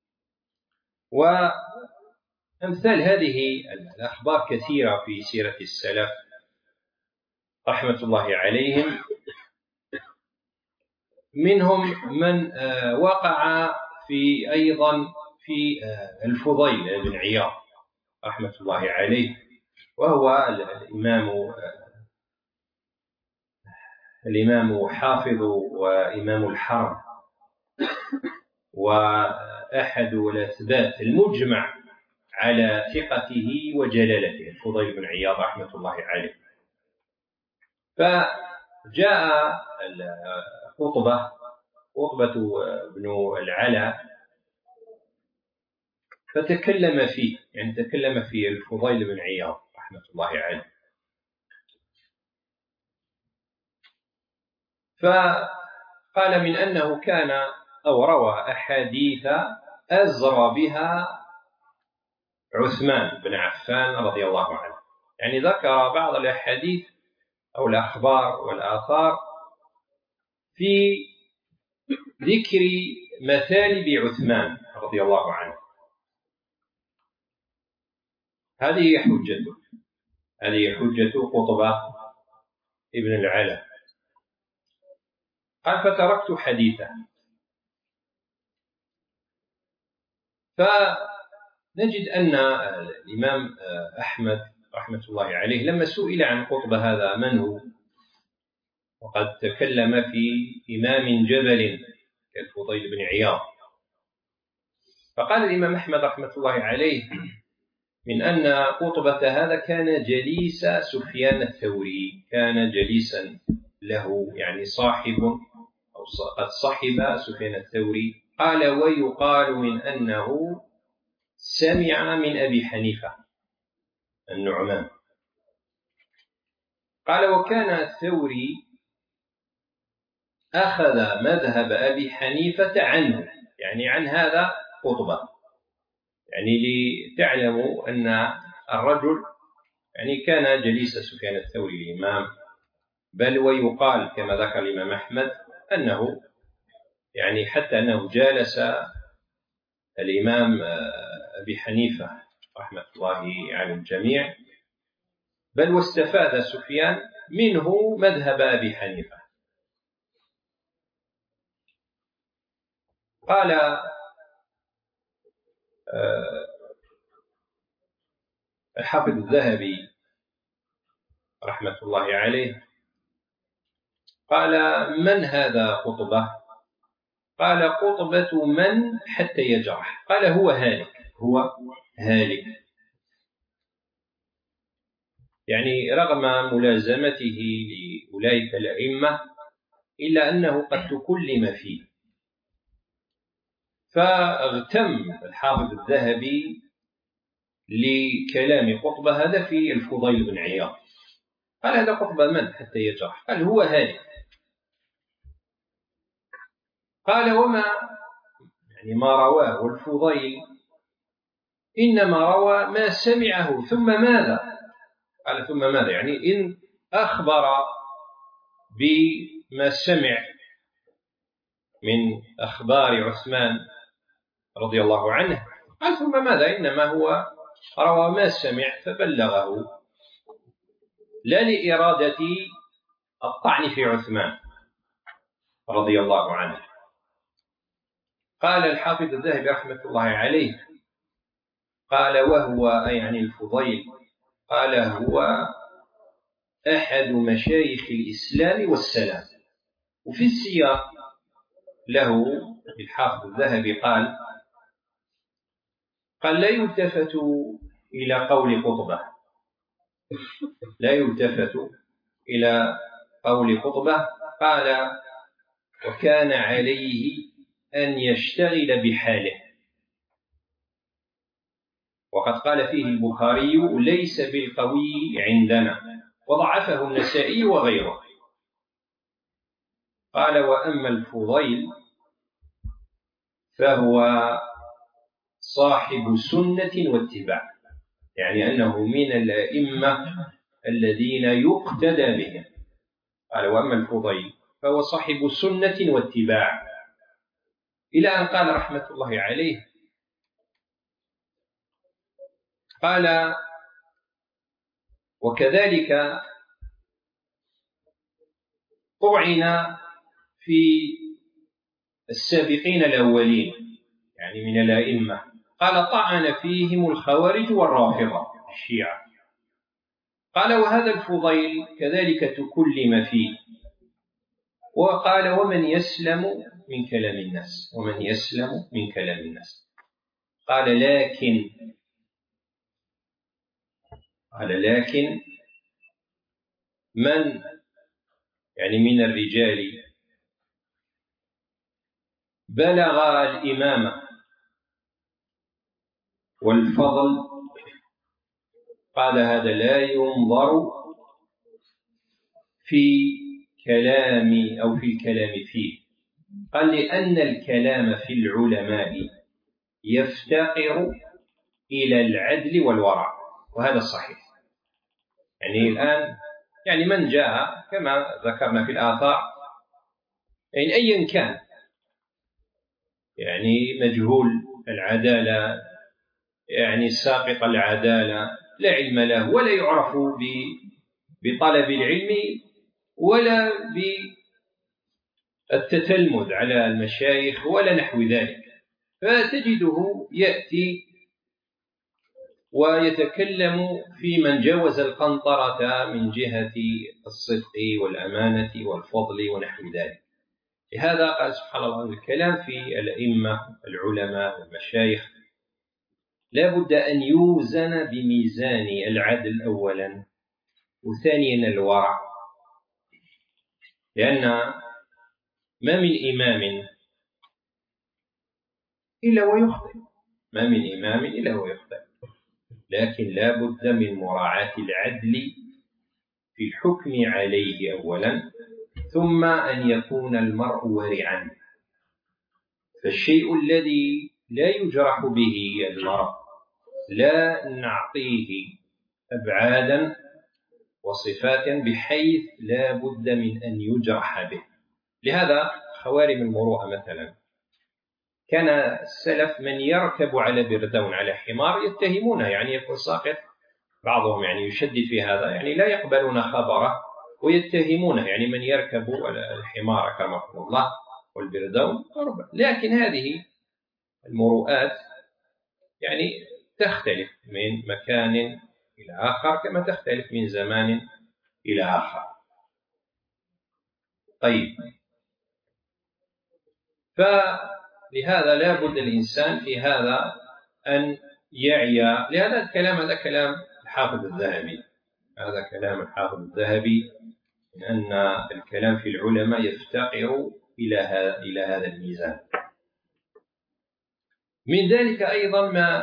وأمثال هذه الأخبار كثيرة في سيرة السلف رحمة الله عليهم، منهم من وقع في أيضا في الفضيل بن عياض رحمة الله عليه، وهو الإمام حافظ وإمام الحرم وأحد الأثبات المجمع على ثقته وجلالته، الفضيل بن عياض رحمة الله عليه. فجاء قطبة بن العلا فتكلم فيه، يعني تكلم في الفضيل بن عياض رحمة الله عليه، فقال من أنه كان أو روى أحاديث أزرى بها عثمان بن عفان رضي الله عنه. يعني ذكر بعض الأحاديث أو الأخبار والآثار في ذكر مثالب عثمان رضي الله عنه. هذه حجة قطبة ابن العلا. قال فتركت حديثه. فنجد أن الإمام أحمد رحمة الله عليه لما سئل عن قطبة هذا من هو، وقد تكلم في إمام جبل كالفضيل بن عياض، فقال الإمام أحمد رحمة الله عليه من أن قطبة هذا كان جليس سفيان الثوري، كان جليسا له، يعني صاحب أو قد صحب سفيان الثوري. قال ويقال من أنه سمع من أبي حنيفة النعمان. قال وكان الثوري أخذ مذهب أبي حنيفة عنه، يعني عن هذا قطبة، يعني لتعلموا أن الرجل يعني كان جليس سفيان الثوري الإمام، بل ويقال كما ذكر الإمام أحمد أنه يعني حتى أنه جالس الإمام أبي حنيفة رحمة الله على الجميع، بل واستفاد سفيان منه مذهب أبي حنيفة. قال الحافظ الذهبي رحمة الله عليه قال من هذا قطبة؟ قال قطبة من حتى يجرح. قال هو هالك، يعني رغم ملازمته لأولئك الأئمة إلا أنه قد تكلم فيه، فاغتم الحافظ الذهبي لكلام قطبة هذا في الفضيل بن عياض. قال هذا قطبة من حتى يجرح؟ قال هو هالك. قال وما يعني ما رواه الفضيل إنما روى ما سمعه ثم ماذا؟ قال ثم ماذا؟ يعني إن أخبر بما سمع من أخبار عثمان رضي الله عنه، قال ثم ماذا؟ إنما هو روى ما سمع فبلغه، لا لإرادة الطعن في عثمان رضي الله عنه. قال الحافظ الذهبي رحمة الله عليه قال وهو يعني الفضيل قال هو أحد مشايخ الإسلام والسلام. وفي السياق له الحافظ الذهبي قال لا يلتفت إلى قول قطبة، لا يلتفت إلى قول قطبة. قال وكان عليه أن يشتغل بحاله. وقد قال فيه البخاري ليس بالقوي عندنا، وضعفه النسائي وغيره. قال وأما الفضيل فهو صاحب سنة واتباع، يعني أنه من الأئمة الذين يقتدى بهم. قال وأما الفضيل فهو صاحب سنة واتباع، إلى أن قال رحمة الله عليه قال وكذلك طعن في السابقين الأولين يعني من الأئمة. قال طعن فيهم الخوارج والرافضة الشيعة. قال وهذا الفضيل كذلك تكلم فيه. وقال ومن يسلم من كلام الناس، ومن يسلم من كلام الناس. قال لكن من يعني من الرجال بلغ الإمامة والفضل، قال هذا لا ينظر في كلام أو في الكلام فيه. قال لأن الكلام في العلماء يفتقر إلى العدل والورع، وهذا صحيح. يعني الآن يعني من جاء كما ذكرنا في الآثار يعني أيا كان يعني مجهول العدالة، يعني ساقط العدالة، لا علم له ولا يعرف بطلب العلم ولا بالتتلمذ على المشايخ ولا نحو ذلك، فتجده يأتي ويتكلم في من جاوز القنطرة من جهة الصدق والأمانة والفضل ونحو ذلك. لهذا قال سبحان الله الكلام في الأئمة العلماء والمشايخ لا بد أن يوزن بميزان العدل أولا، وثانيا الورع، لأن ما من إمام إلا ويخطئ، ما من إمام إلا ويخطئ، لكن لا بد من مراعاة العدل في الحكم عليه أولا، ثم أن يكون المرء ورعا. فالشيء الذي لا يجرح به المرء لا نعطيه أبعادا وصفات بحيث لا بد من أن يجرح به. لهذا خوارم المروءة مثلا كان السلف من يركب على بردون على حمار يتهمونه، يعني يكون ساقط، بعضهم يعني يشدد في هذا، يعني لا يقبلون خبره ويتهمونه، يعني من يركب على الحمار كرمكم الله والبردون. لكن هذه المروءات يعني تختلف من مكان إلى آخر كما تختلف من زمان إلى آخر. طيب، فلهذا لا بد الإنسان في هذا أن يعي. لهذا الكلام هذا كلام الحافظ الذهبي، هذا كلام الحافظ الذهبي، من أن الكلام في العلماء يفتقر إلى هذا الميزان. من ذلك أيضا ما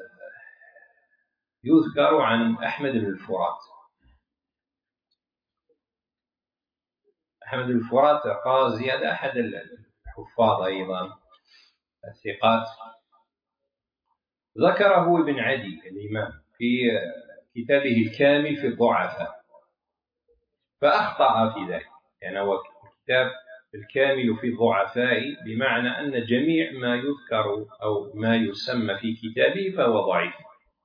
يذكر عن أحمد بن الفرات. أحمد بن الفرات الرازي هذا أحد الحفاظ أيضا الثقات، ذكره ابن عدي الإمام في كتابه الكامل في الضعفاء، فأخطأ في ذلك. يعني هو كتاب الكامل في الضعفاء بمعنى أن جميع ما يذكر أو ما يسمى في كتابه فهو ضعيف.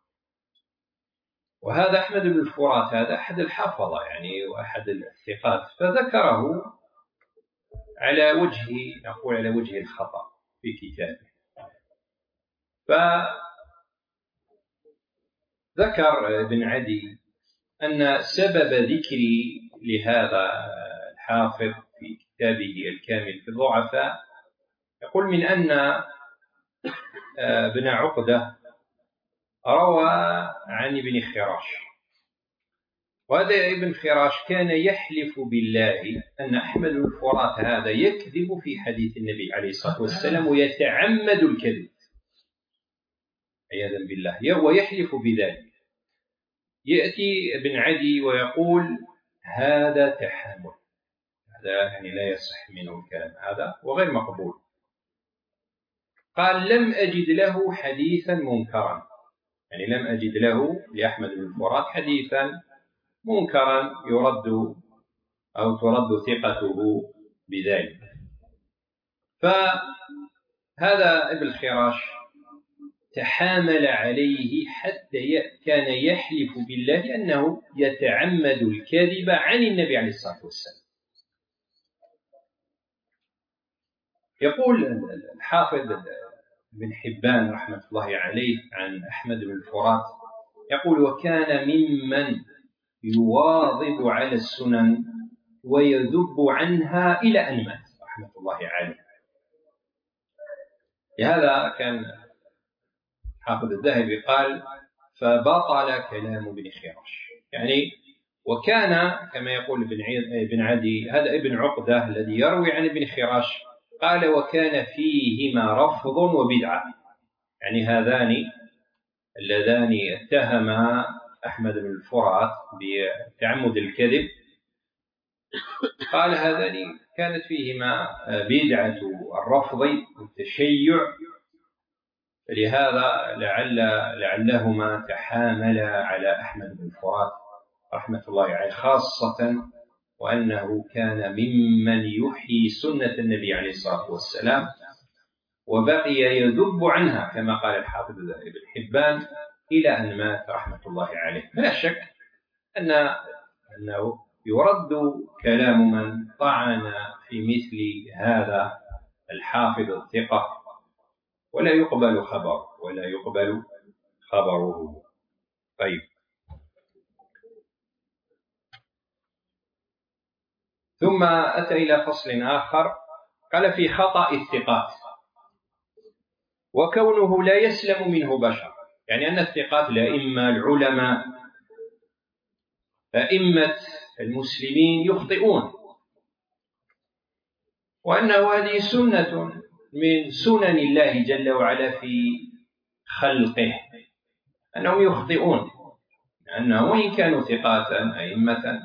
وهذا أحمد بن الفرات هذا أحد الحفظة يعني وأحد الثقات، فذكره على وجه نقول على وجه الخطأ في كتابه. فذكر ابن عدي أن سبب ذكري لهذا الحافظ في كتابه الكامل في الضعفاء يقول من أن ابن عقدة روى عن ابن خراش، وهذا ابن خراش كان يحلف بالله أن أحمد بن الفرات هذا يكذب في حديث النبي عليه الصلاة والسلام ويتعمد الكذب عياذا بالله، ويحلف بذلك. يأتي ابن عدي ويقول هذا تحامل، هذا يعني لا يصح منه الكلام هذا وغير مقبول. قال لم أجد له حديثا منكرا، يعني لم أجد له لأحمد بن الفرات حديثا منكرا يرد أو ترد ثقته بذلك. فهذا ابن خراش تحامل عليه حتى كان يحلف بالله أنه يتعمد الكذب عن النبي عليه الصلاة والسلام. يقول الحافظ بن حبان رحمة الله عليه عن أحمد بن الفرات يقول وكان ممن يواظب على السنن ويذب عنها إلى أن مات رحمة الله عليه. لهذا كان حافظ الذهبي قال فبطل كلام ابن خراش، يعني وكان كما يقول ابن عدي هذا ابن عقدة الذي يروي عن ابن خراش قال وكان فيهما رفض وبدعة، يعني هذان اللذان اتهما أحمد بن الفرات بتعمد الكذب، قال هذان كانت فيهما بدعة الرفض والتشيع، لهذا لعلهما تحاملا على أحمد بن فرات رحمة الله عليه، خاصة وأنه كان ممن يحيي سنة النبي عليه الصلاة والسلام وبقي يذب عنها كما قال الحافظ ابن حبان إلى أن مات رحمة الله عليه. فلا شك أنه يرد كلام من طعن في مثل هذا الحافظ الثقة ولا يقبل خبره. طيب، ثم أتى إلى فصل آخر قال في خطأ الثقات وكونه لا يسلم منه بشر، يعني أن الثقات الأئمة العلماء أئمة المسلمين يخطئون، وأنه هذه سنة من سنن الله جل وعلا في خلقه أنهم يخطئون، أنهم وإن كانوا ثقات أئمة.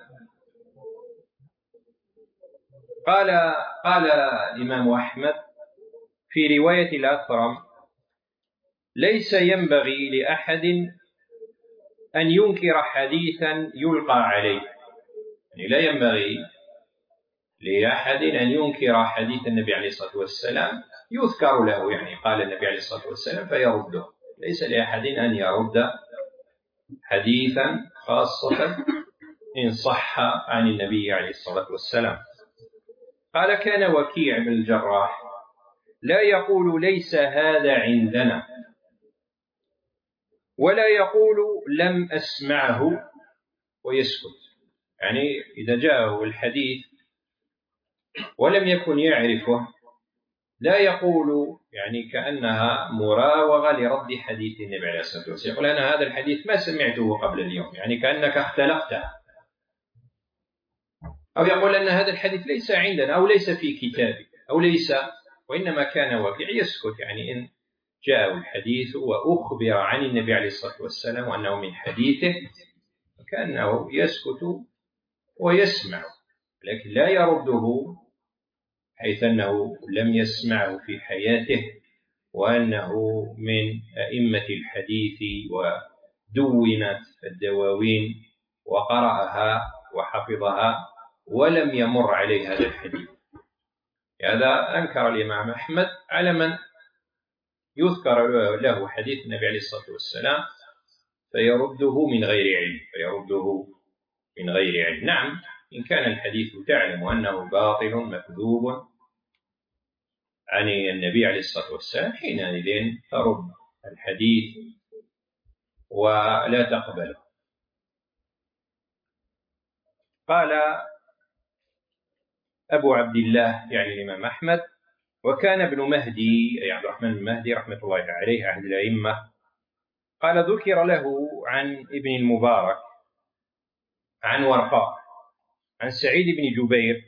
قال الإمام أحمد في رواية الأثرم: ليس ينبغي لأحد أن ينكر حديثا يلقى عليه، يعني لا ينبغي لأحد أن ينكر حديث النبي عليه الصلاة والسلام يذكر له، يعني قال النبي عليه الصلاة والسلام فيرده. ليس لأحد أن يرد حديثا خاصة إن صح عن النبي عليه الصلاة والسلام. قال: كان وكيع بن الجراح لا يقول ليس هذا عندنا، ولا يقول لم أسمعه ويسكت، يعني إذا جاءه الحديث ولم يكن يعرفه لا يقول يعني كأنها مراوغة لرد حديث النبي عليه الصلاة والسلام، يقول: أنا هذا الحديث ما سمعته قبل اليوم، يعني كأنك اختلقته، أو يقول أن هذا الحديث ليس عندنا أو ليس في كتابي أو ليس، وإنما كان وكيع يسكت، يعني إن جاء الحديث وأخبر عن النبي عليه الصلاة والسلام وأنه من حديثه كأنه يسكت ويسمع، لكن لا يرده حيث أنه لم يسمعه في حياته وأنه من أئمة الحديث ودونت الدواوين وقرأها وحفظها ولم يمر عليه هذا الحديث. هذا أنكر الإمام أحمد على من يذكر له حديث النبي عليه الصلاة والسلام فيرده من غير علم. نعم، إن كان الحديث تعلم أنه باطل مكذوب عن النبي عليه الصلاة والسلام حينئذ ترد الحديث ولا تقبله. قال أبو عبد الله يعني الإمام أحمد: وكان ابن مهدي أي عبد الرحمن بن مهدي رحمة الله عليه أحد الأئمة، قال: ذكر له عن ابن المبارك عن ورقاء عن سعيد بن جبير: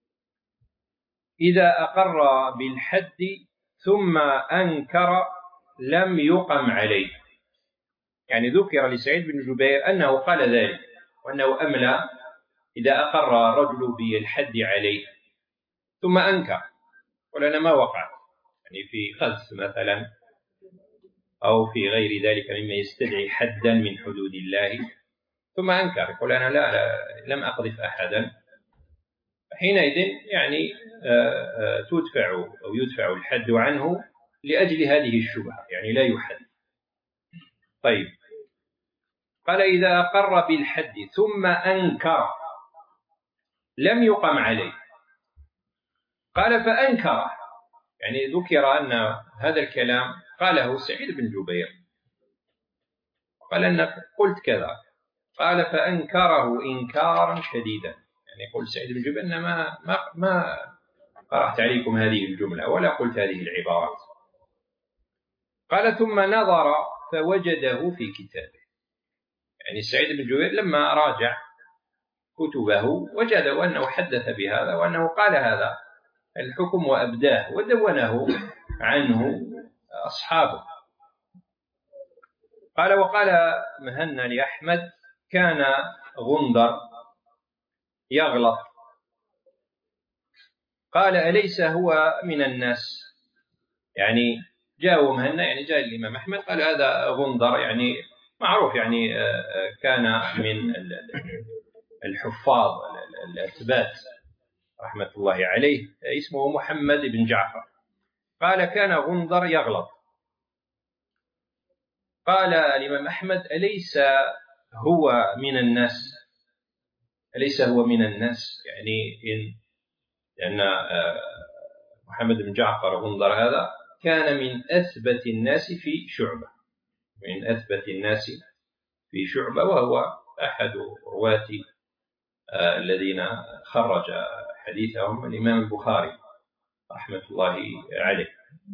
إذا أقر بالحد ثم أنكر لم يقم عليه، يعني ذكر لسعيد بن جبير أنه قال ذلك وأنه أملى إذا أقر رجل بالحد عليه ثم أنكر، ولنا ما وقع يعني في قذف مثلا أو في غير ذلك مما يستدعي حدا من حدود الله، ثم أنكر يقول: أنا لا لم أقذف أحدا، حينئذ يعني تدفع أو يدفع الحد عنه لأجل هذه الشبهة، يعني لا يحد. طيب، قال: إذا أقر بالحد ثم أنكر لم يقم عليه. قال: فأنكر، يعني ذكر أن هذا الكلام قاله سعيد بن جبير، قال أنك قلت كذا، قال: فأنكره إنكارا شديدا، يعني يقول سعيد بن جبير أن ما قرأت عليكم هذه الجملة ولا قلت هذه العبارات. قال: ثم نظر فوجده في كتابه، يعني سعيد بن جبير لما راجع كتبه وجده أنه حدث بهذا وأنه قال هذا الحكم وأبداه ودونه عنه أصحابه. قال: وقال مهنا لأحمد: كان غندر يغلط، قال: أليس هو من الناس؟ يعني جاء مهنا يعني جاء الإمام أحمد قال هذا غندر، يعني معروف، يعني كان من الحفاظ الأثبات رحمة الله عليه، اسمه محمد بن جعفر. قال كان غندر يغلط. قال الإمام أحمد أليس هو من الناس؟ أليس هو من الناس؟ يعني لأن محمد بن جعفر غندر هذا كان من أثبت الناس في شعبة، من أثبت الناس في شعبة، وهو أحد رواة الذين خرج حديثهم الإمام البخاري رحمة الله عليه.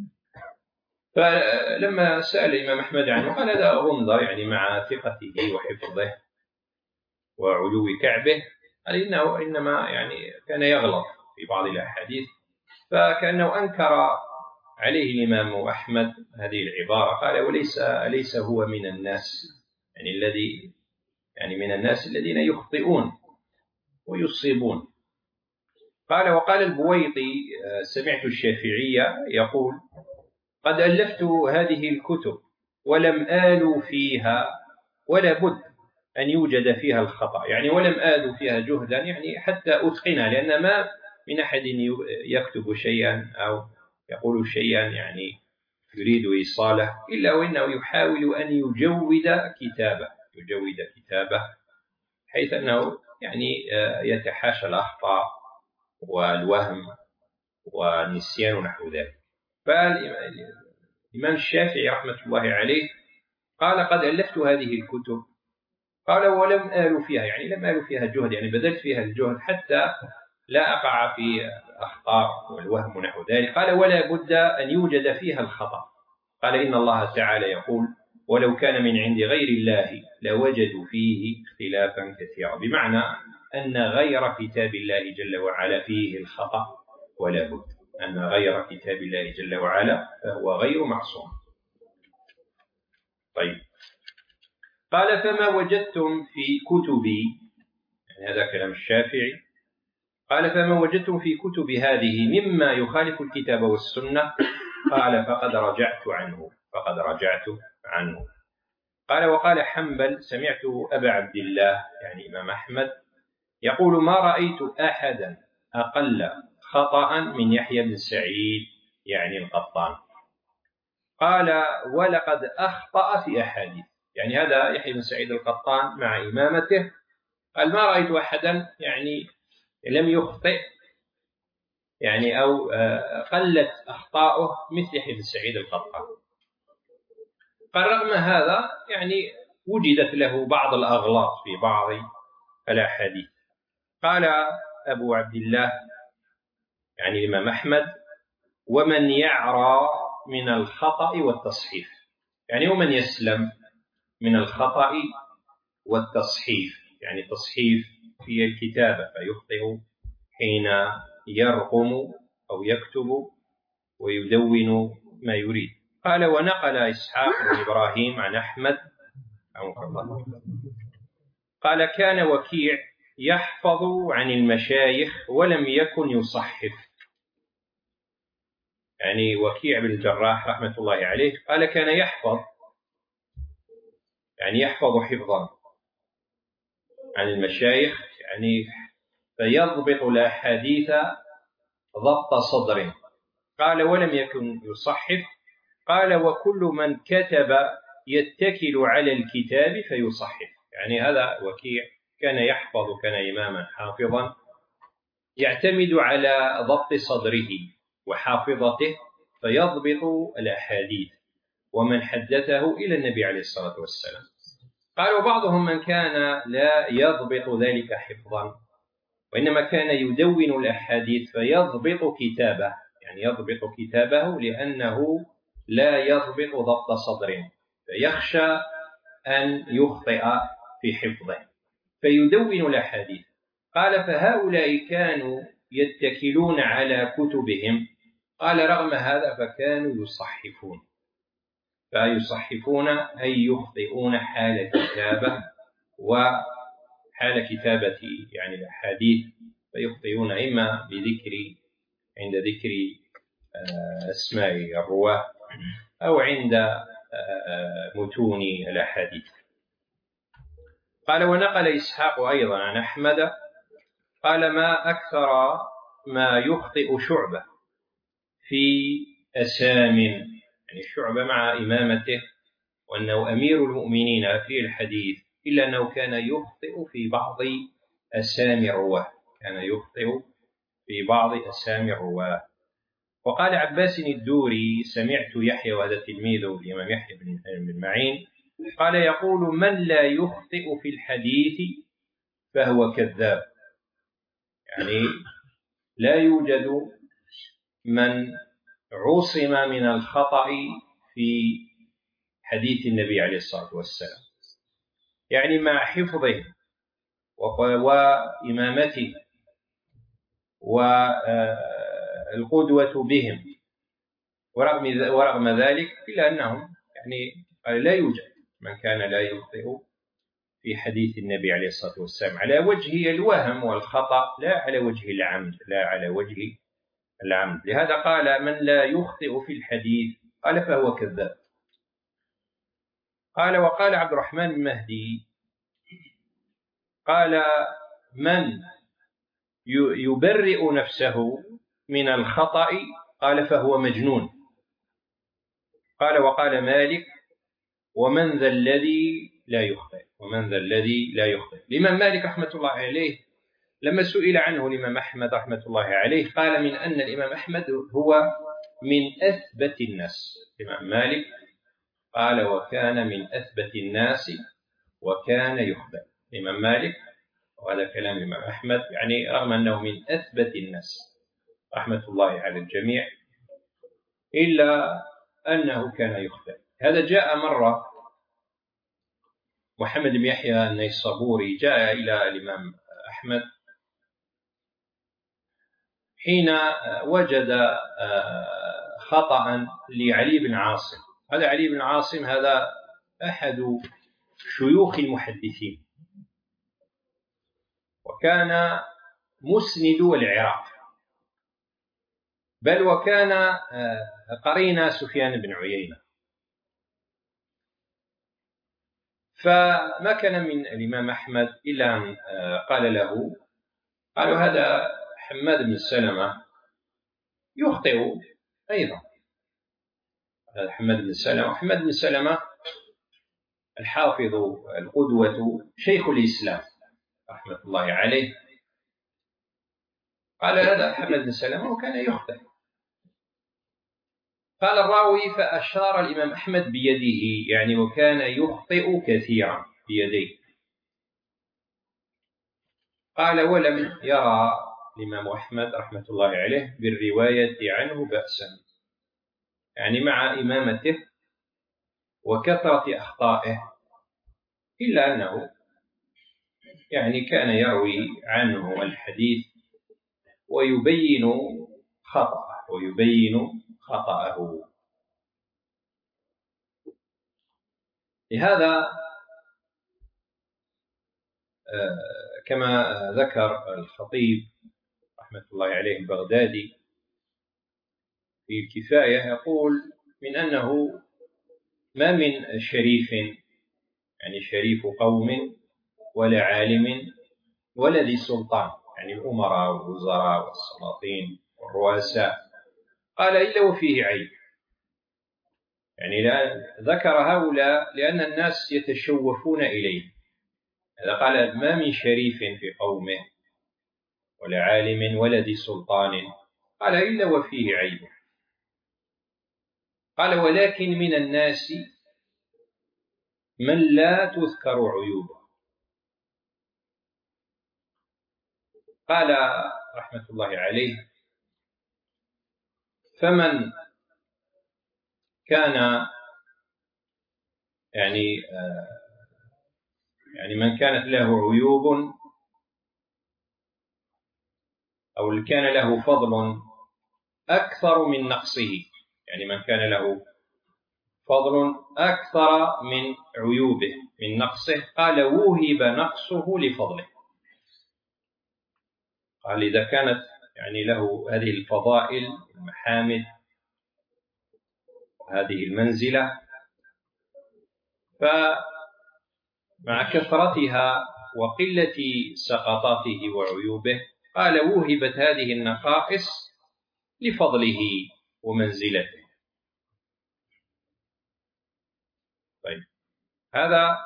فلما سأل الإمام أحمد عنه قال هذا غندر، يعني مع ثقته وحفظه وعلو كعبه، قال إنه إنما يعني كان يغلط في بعض الأحاديث، فكأنه أنكر عليه الإمام أحمد هذه العبارة. قال وليس هو من الناس، يعني الذي يعني من الناس الذين يخطئون ويصيبون. قال وقال البويطي سمعت الشافعية يقول قد ألفت هذه الكتب ولم آل فيها، ولا بد أن يوجد فيها الخطأ، يعني ولم آل فيها جهدا، يعني حتى أتقنها، لأن ما من أحد يكتب شيئا أو يقول شيئا يعني يريد إيصاله إلا وإنه يحاول أن يجود كتابه حيث أنه يعني يتحاشى الأخطاء والوهم والنسيان ونحو ذلك. فالإمام الشافعي رحمة الله عليه قال قد ألفت هذه الكتب، قال ولم آل فيها، يعني لم آل فيها جهد، يعني بذلت فيها الجهد حتى لا أقع في أخطاء والوهم ونحو ذلك. قال ولا بد أن يوجد فيها الخطأ. قال إن الله تعالى يقول ولو كان من عند غير الله لوجدوا فيه اختلافا كثيرا، بمعنى أن غير كتاب الله جل وعلا فيه الخطأ، ولا بد أن غير كتاب الله جل وعلا فهو غير معصوم. طيب، قال فما وجدتم في كتبي، يعني هذا كلام الشافعي، قال فما وجدتم في كتب هذه مما يخالف الكتاب والسنة، قال فقد رجعت عنه. قال وقال حنبل سمعت أبا عبد الله يعني إمام أحمد يقول ما رأيت أحدا أقل خطأ من يحيى بن سعيد يعني القطان. قال ولقد أخطأ في أحاديث، يعني هذا يحيى بن سعيد القطان مع إمامته، قال ما رأيت أحدا يعني لم يخطئ يعني أو قلت أخطاؤه مثل يحيى بن سعيد القطان. قال رغم هذا يعني وجدت له بعض الأغلاط في بعض الأحاديث. قال أبو عبد الله يعني الإمام أحمد ومن يعرى من الخطأ والتصحيف، يعني ومن يسلم من الخطأ والتصحيف، يعني تصحيف في الكتابة فيخطئ حين يرقم أو يكتب ويدون ما يريد. قال ونقل إسحاق بن إبراهيم عن أحمد قال كان وكيع يحفظ عن المشايخ ولم يكن يصحف، يعني وكيع بن الجراح رحمة الله عليه قال كان يحفظ، يعني يحفظ حفظا عن المشايخ، يعني فيضبط الأحاديث ضبط صدر. قال ولم يكن يصحف. قال وكل من كتب يتكل على الكتاب فيصحف، يعني هذا وكيع كان يحفظ، كان إماما حافظا يعتمد على ضبط صدره وحافظته فيضبط الأحاديث ومن حدثه إلى النبي عليه الصلاة والسلام. قال وبعضهم من كان لا يضبط ذلك حفظا وإنما كان يدون الأحاديث فيضبط كتابه، يعني يضبط كتابه لأنه لا يضبط ضبط صدره فيخشى أن يخطئ في حفظه فيدون الأحاديث. قال فهؤلاء كانوا يتكلون على كتبهم، قال رغم هذا فكانوا يصحفون أي يخطئون حال كتابة وحال كتابة يعني الأحاديث، فيخطئون إما عند ذكر أسماء الرواة أو عند متون الأحاديث. قال ونقل إسحاق أيضا عن أحمد قال ما أكثر ما يخطئ شعبة في أسام، يعني شعبة مع إمامته وأنه أمير المؤمنين في الحديث، إلا أنه كان يخطئ في بعض أسامي الرواه، كان يخطئ في بعض أسامي الرواه. وقال عباس الدوري سمعت يحيى، وهذا تلميذ الإمام يحيى بن معين، قال يقول من لا يخطئ في الحديث فهو كذاب، يعني لا يوجد من عصم من الخطأ في حديث النبي عليه الصلاة والسلام، يعني مع حفظه وإمامته والقدوة بهم، ورغم ذلك إلا أنهم يعني لا يوجد من كان لا يخطئ في حديث النبي عليه الصلاة والسلام على وجه الوهم والخطأ، لا على وجه العمد، لا على وجه العمد. لهذا قال من لا يخطئ في الحديث قال فهو كذاب. قال وقال عبد الرحمن المهدي قال من يبرئ نفسه من الخطأ قال فهو مجنون. قال وقال مالك ومن ذا الذي لا يخطئ، ومن ذا الذي لا يخطئ. الإمام مالك رحمة الله عليه لما سئل عنه الإمام أحمد رحمة الله عليه قال من أن الإمام أحمد هو من أثبت الناس. الإمام مالك قال وكان من أثبت الناس وكان يخطئ. الإمام مالك، وهذا كلام الإمام أحمد، يعني رغم أنه من أثبت الناس رحمة الله على الجميع إلا أنه كان يخطئ. هذا جاء مرة محمد بن يحيى النيسابوري جاء إلى الإمام أحمد حين وجد خطأ لعلي بن عاصم. هذا علي بن عاصم هذا أحد شيوخ المحدثين، وكان مسند العراق، بل وكان قرين سفيان بن عيينة. فما كان من الإمام أحمد إلا أن قال له، قالوا هذا حماد بن سلمة يخطئ أيضا. هذا حماد بن سلمة، حماد بن سلمة الحافظ القدوة شيخ الإسلام رحمة الله عليه. قال هذا حماد بن سلمة وكان يخطئ. قال الراوي فأشار الإمام أحمد بيده، يعني وكان يخطئ كثيرا بيديه. قال ولم يرى الإمام أحمد رحمة الله عليه بالرواية عنه بأسا، يعني مع إمامته وكثرة أخطائه، إلا أنه يعني كان يروي عنه الحديث ويبين خطأه. لهذا كما ذكر الخطيب رحمة الله عليه البغدادي في الكفاية، يقول من أنه ما من شريف، يعني شريف قوم، ولا عالم ولا ذي سلطان، يعني الأمراء والوزراء والسلاطين والرؤساء، قال إلا وفيه عيب. يعني ذكر هؤلاء لأن الناس يتشوفون إليه. هذا قال ما من شريف في قومه ولا عالم ولا ذي سلطان، قال إلا وفيه عيب. قال ولكن من الناس من لا تذكر عيوبه. قال رحمة الله عليه فمن كان يعني من كانت له عيوب أو كان له فضل أكثر من نقصه، يعني من كان له فضل أكثر من عيوبه من نقصه، قال وهب نقصه لفضله. قال إذا كانت يعني له هذه الفضائل المحامد هذه المنزلة، فمع كثرتها وقلة سقطاته وعيوبه قال وهبت هذه النقائص لفضله ومنزلته. طيب هذا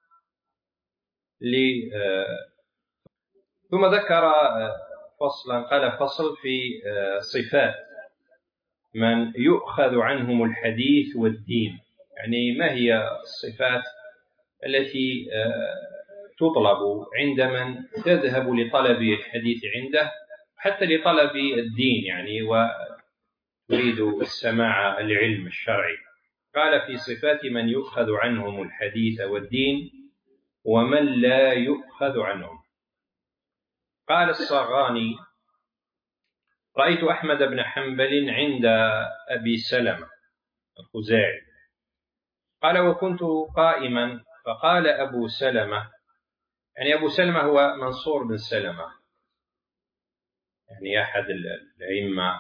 ثم ذكر فصلا، قال فصل في صفات من يؤخذ عنهم الحديث والدين، يعني ما هي الصفات التي تطلب عند من تذهب لطلب الحديث عنده حتى لطلب الدين، يعني وتريد السماع العلم الشرعي. قال في صفات من يؤخذ عنهم الحديث والدين ومن لا يؤخذ عنهم. قال الصغاني رأيت أحمد بن حنبل عند أبي سلمة الخزاعي، قال وكنت قائما فقال أبو سلمة، يعني أبو سلمة هو منصور بن سلمة، يعني أحد الأئمة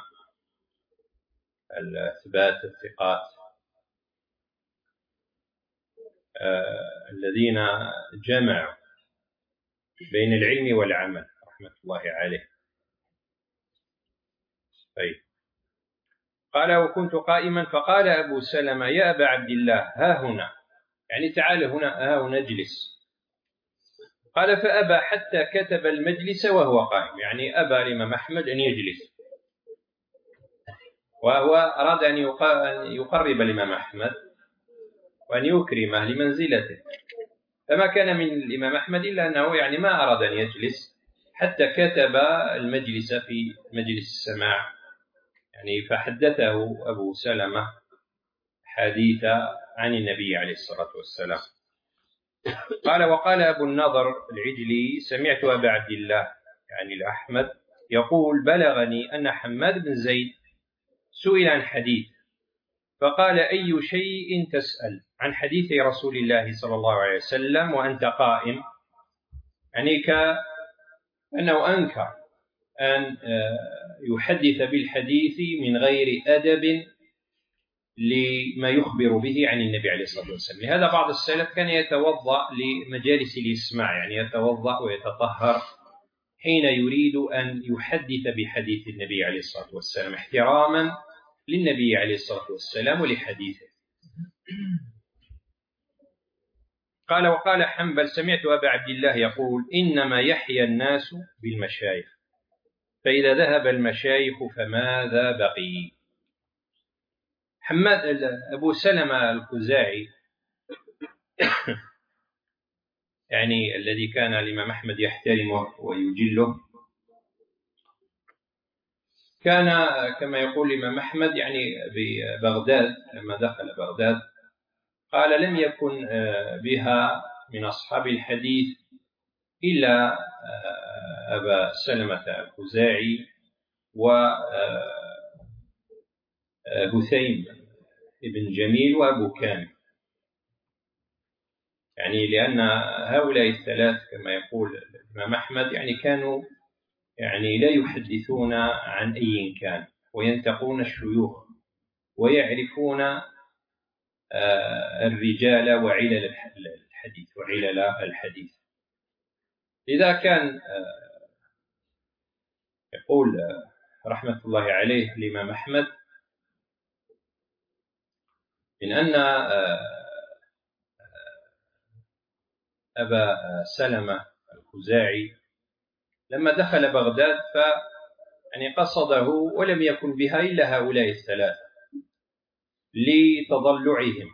الأثبات الثقات الذين جمعوا بين العلم والعمل رحمة الله عليه. طيب قال وكنت قائما فقال أبو سلمة يا أبا عبد الله ها هنا، يعني تعال هنا، ها هنا اجلس. قال فأبى حتى كتب المجلس وهو قائم، يعني أبى الإمام أحمد أن يجلس، وهو أراد أن يقرب الإمام أحمد وأن يكرمه لمنزلته، فما كان من الإمام أحمد إلا أنه يعني ما أراد أن يجلس حتى كتب المجلس في مجلس السماع، يعني فحدثه أبو سلمة حديث عن النبي عليه الصلاة والسلام. قال وقال أبو النضر العجلي سمعت أبا عبد الله يعني الأحمد يقول بلغني أن حماد بن زيد سئل عن حديث فقال أي شيء تسأل عن حديث رسول الله صلى الله عليه وسلم وأنت قائم، يعني كأنه أنكر أن يحدث بالحديث من غير أدب لما يخبر به عن النبي عليه الصلاة والسلام. لهذا بعض السلف كان يتوضأ لمجالس الإسماع، يعني يتوضأ ويتطهر حين يريد أن يحدث بحديث النبي عليه الصلاة والسلام احتراما للنبي عليه الصلاة والسلام ولحديثه. قال وقال حنبل سمعت أبا عبد الله يقول إنما يحيى الناس بالمشايخ، فإذا ذهب المشايخ فماذا بقي. أبو سلمة الخزاعي يعني الذي كان الإمام أحمد يحترمه ويجله، كان كما يقول الإمام أحمد يعني ببغداد، لما دخل بغداد قال لم يكن بها من أصحاب الحديث إلا أبا سلمة الخزاعي وهثيم ابن جميل وأبو كامل، يعني لأن هؤلاء الثلاث كما يقول الإمام أحمد يعني كانوا يعني لا يحدثون عن أي كان، وينتقون الشيوخ ويعرفون الرجال وعلل الحديث. لذا كان يقول رحمة الله عليه الإمام أحمد من أن أبا سلمة الخزاعي لما دخل بغداد يعني قصده ولم يكن بها إلا هؤلاء الثلاثة لتضلعهم،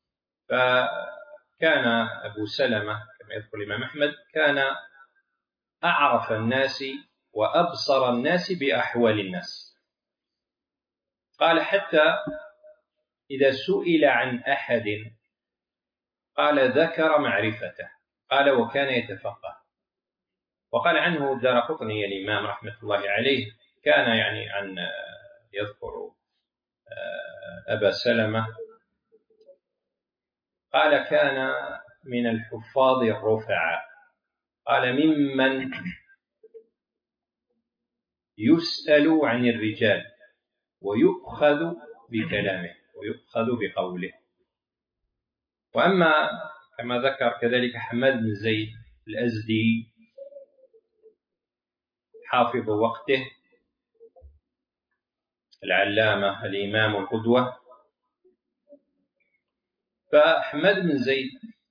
فكان أبو سلمة كما يذكر الإمام أحمد كان أعرف الناس وأبصر الناس بأحوال الناس. قال حتى إذا سئل عن أحد قال ذكر معرفته، قال وكان يتفقه. وقال عنه الدارقطني الإمام رحمة الله عليه كان يعني عن يذكر أبا سلمة قال كان من الحفاظ الرفعاء، قال ممن يسأل عن الرجال ويؤخذ بكلامه، ويؤخذ بقوله. وأما كما ذكر كذلك حماد بن زيد الأزدي حافظ وقته العلامة الإمام القدوة، فحماد بن زيد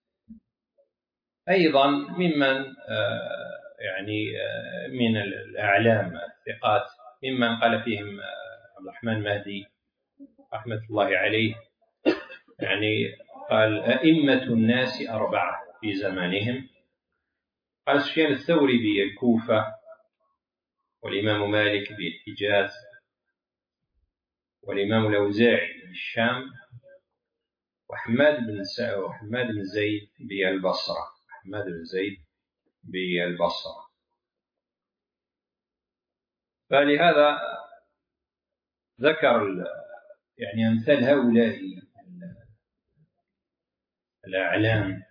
أيضا ممن من الأعلام الثقات، ممن قال فيهم عبد الرحمن مهدي رحمة الله عليه، قال أئمة الناس أربعة في زمانهم. قال سفيان الثوري بالكوفة، والإمام مالك بالحجاز، والإمام الأوزاعي بالشام، وحماد بن زيد بالبصرة. حماد بن زيد بالبصرة. فلهذا ذكر أمثال هؤلاء الأعلام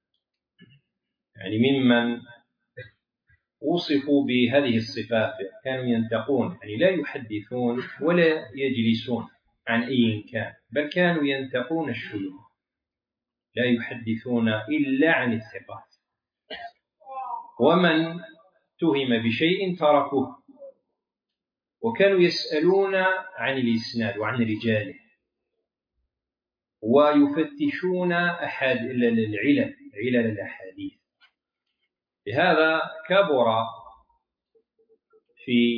ممن وصفوا بهذه الصفات، كانوا ينتقون لا يحدثون ولا يجلسون عن أي كان، بل كانوا ينتقون الشيوخ، لا يحدثون إلا عن الثقات، ومن تهم بشيء تركوه، وكانوا يسألون عن الإسناد وعن رجاله، ويفتشون علل الأحاديث. لهذا كبر في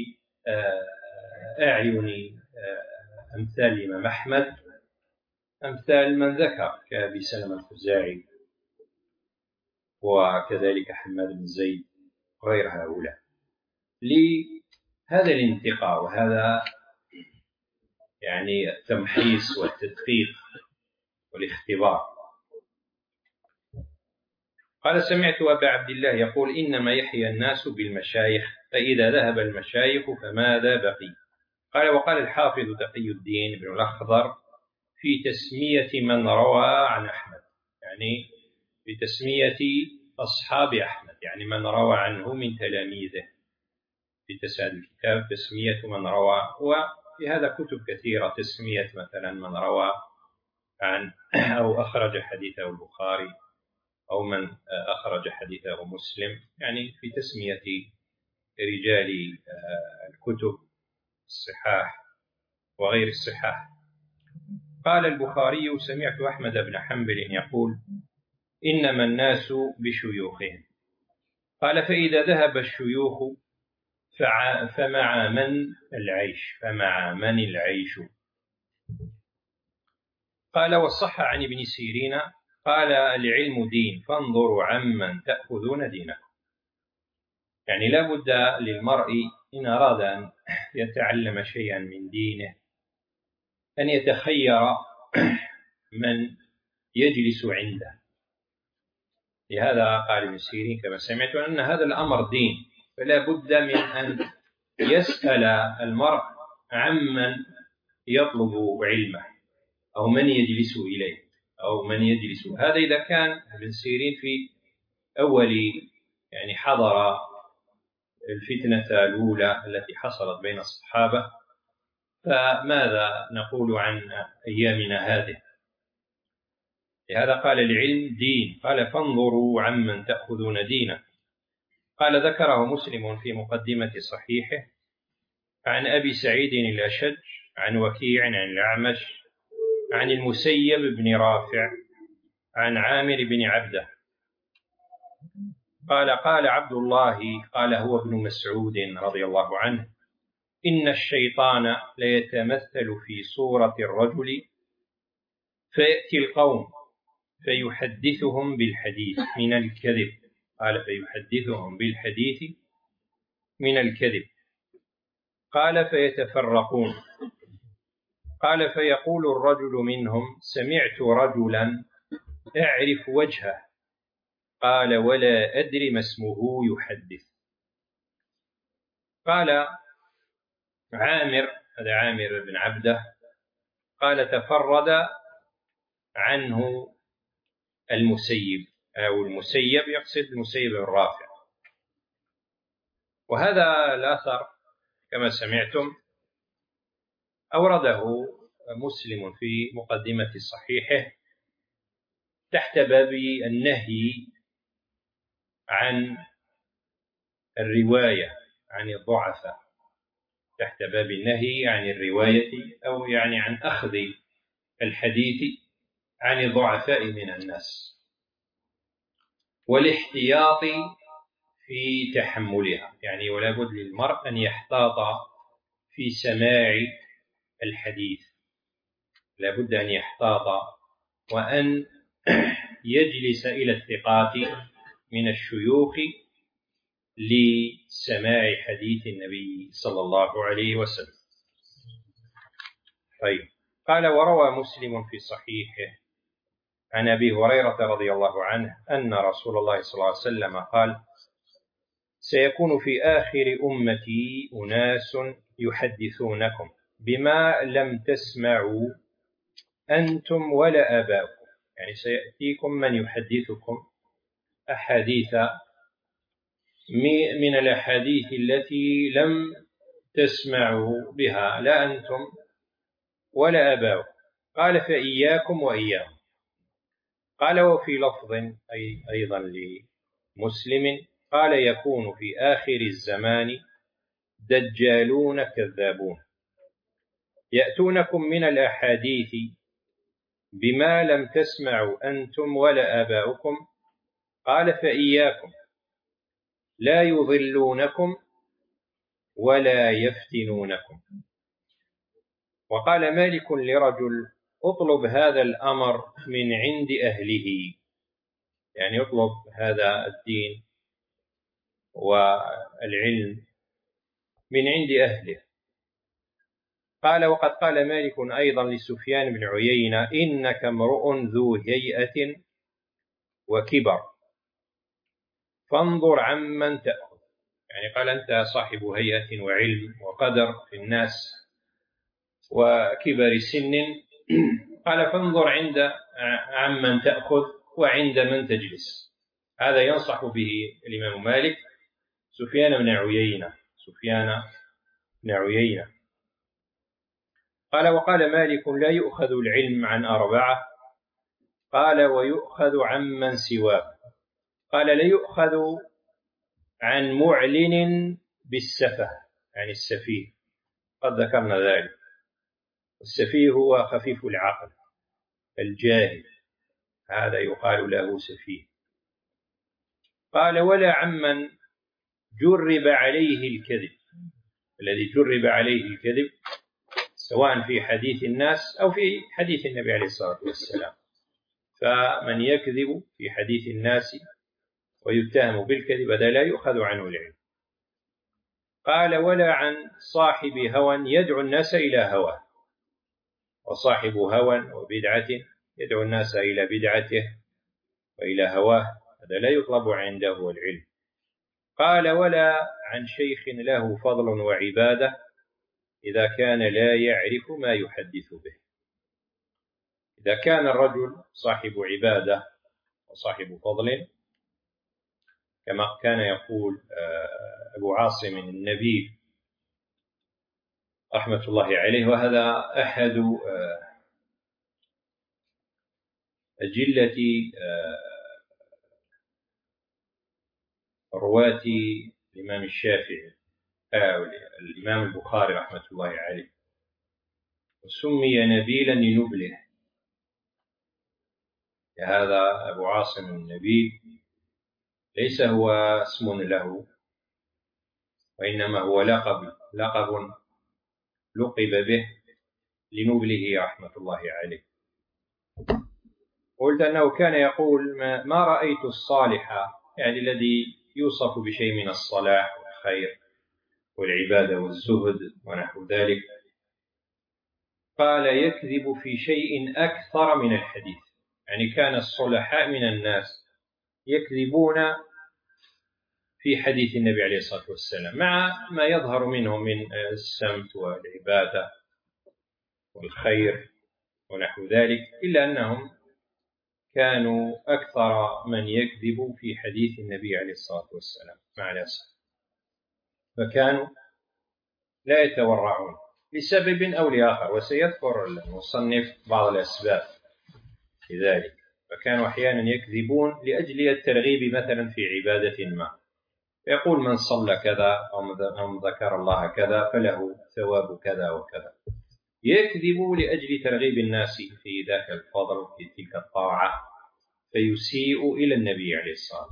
أعين أمثال الإمام أحمد أمثال من ذكر كأبي سلمة الخزاعي، وكذلك حماد بن زيد غير هؤلاء، لهذا الانتقاء وهذا التمحيص والتدقيق والاختبار. قال سمعت أبا عبد الله يقول إنما يحيى الناس بالمشايخ، فإذا ذهب المشايخ فماذا بقي؟ قال وقال الحافظ تقي الدين بن الأخضر في تسمية من روى عن أحمد، في تسمية أصحاب أحمد، من روى عنه من تلاميذه، في تساد الكتاب تسمية من روى. وفي هذا كتب كثيرة، تسمية مثلا من روى عن أو أخرج حديثه البخاري، أو من أخرج حديثه مسلم، في تسمية رجال الكتب الصحاح وغير الصحاح. قال البخاري سمعت أحمد بن حنبل يقول إنما الناس بشيوخهم. قال فإذا ذهب الشيوخ فمع من العيش. قال وصح عن ابن سيرين قال العلم دين فانظروا عمن تأخذون دينكم. لا بد للمرء إن أراد أن يتعلم شيئا من دينه أن يتخير من يجلس عنده. لهذا قال ابن سيرين كما سمعت أن هذا الأمر دين، فلا بد من أن يسأل المرء عمن يطلب علمه أو من يجلس إليه أو من يجلس. هذا إذا كان ابن سيرين في أول حضر الفتنة الأولى التي حصلت بين الصحابة، فماذا نقول عن أيامنا هذه؟ لهذا قال العلم دين، قال فانظروا عمن تأخذون دينه. قال ذكره مسلم في مقدمة صحيحه عن أبي سعيد الأشج عن وكيع عن الأعمش عن المسيب بن رافع عن عامر بن عبده قال قال عبد الله قال هو ابن مسعود رضي الله عنه إن الشيطان ليتمثل في صورة الرجل فيأتي القوم فيحدثهم بالحديث من الكذب. قال فيحدثهم بالحديث من الكذب. قال فيتفرقون. قال فيقول الرجل منهم سمعت رجلا أعرف وجهه، قال ولا أدري ما اسمه يحدث. قال عامر، هذا عامر بن عبده، قال تفرد عنه المسيب، أو المسيب يقصد المسيب الرافع. وهذا الأثر كما سمعتم أورده مسلم في مقدمة صحيحه تحت باب النهي عن الرواية عن الضعفاء، تحت باب النهي عن الرواية أو يعني عن أخذ الحديث عن الضعفاء من الناس، والاحتياط في تحملها، يعني ولا بد للمرء أن يحتاط في سماع الحديث، لا بد أن يحتاط وأن يجلس إلى الثقات من الشيوخ لسماع حديث النبي صلى الله عليه وسلم. طيب، قال وروى مسلم في صحيحه عن أبي هريرة رضي الله عنه أن رسول الله صلى الله عليه وسلم قال: سيكون في آخر أمتي أناس يحدثونكم بما لم تسمعوا أنتم ولا آباؤكم، يعني سيأتيكم من يحدثكم أحاديث من الأحاديث التي لم تسمعوا بها لا أنتم ولا آباؤكم. قال: فإياكم وإياهم. قال: وفي لفظ أيضا لمسلم قال: يكون في آخر الزمان دجالون كذابون يأتونكم من الأحاديث بما لم تسمعوا أنتم ولا آباؤكم. قال: فإياكم، لا يضلونكم ولا يفتنونكم. وقال مالك لرجل: اطلب هذا الأمر من عند أهله، يعني اطلب هذا الدين والعلم من عند أهله. قال: وقد قال مالك أيضا لسفيان بن عيينة: إنك امرؤ ذو هيئة وكبر فانظر عمن تأخذ، يعني قال أنت صاحب هيئة وعلم وقدر في الناس وكبر سن، قال فانظر عمن تأخذ وعند من تجلس. هذا ينصح به الإمام مالك سفيان بن عيينة. قال: وقال مالك: لا يؤخذ العلم عن أربعة. قال: ويؤخذ عمن سواه. قال: لا يؤخذ عن معلن بالسفه، يعني السفيه، قد ذكرنا ذلك. السفيه هو خفيف العقل الجاهل، هذا يقال له سفيه. قال: ولا عمن جرب عليه الكذب، الذي جرب عليه الكذب سواء في حديث الناس أو في حديث النبي عليه الصلاة والسلام، فمن يكذب في حديث الناس ويتهم بالكذب هذا لا يؤخذ عنه العلم. قال: ولا عن صاحب هوى يدعو الناس إلى هواه، وصاحب هوى وبدعة يدعو الناس إلى بدعته وإلى هواه، هذا لا يطلب عنده العلم. قال: ولا عن شيخ له فضل وعبادة إذا كان لا يعرف ما يحدث به. إذا كان الرجل صاحب عبادة وصاحب فضل كما كان يقول أبو عاصم النبيل رحمة الله عليه، وهذا أحد أجلة رواة الإمام الشافعي الإمام البخاري رحمة الله عليه، وسمي نبيلا لنبله. هذا أبو عاصم النبيل ليس هو اسم له، وإنما هو لقب لقب به لنبله رحمة الله عليه. قلت أنه كان يقول: ما رأيت الصالح، يعني الذي يوصف بشيء من الصلاح والخير والعبادة والزهد ونحو ذلك، قال: يكذب في شيء أكثر من الحديث. يعني كان الصلحاء من الناس يكذبون في حديث النبي عليه الصلاة والسلام مع ما يظهر منهم من السمت والعبادة والخير ونحو ذلك، إلا أنهم كانوا أكثر من يكذب في حديث النبي عليه الصلاة والسلام مع الأسف، فكانوا لا يتورعون. لسبب أو لآخر، وسيذكر المصنف بعض الأسباب لذلك. فكانوا أحيانا يكذبون لأجل الترغيب مثلا في عبادة ما، يقول من صلى كذا أو ذكر الله كذا فله ثواب كذا وكذا، يكذب لأجل ترغيب الناس في ذاك الفضل في تلك الطاعة، فيسيء إلى النبي عليه الصلاة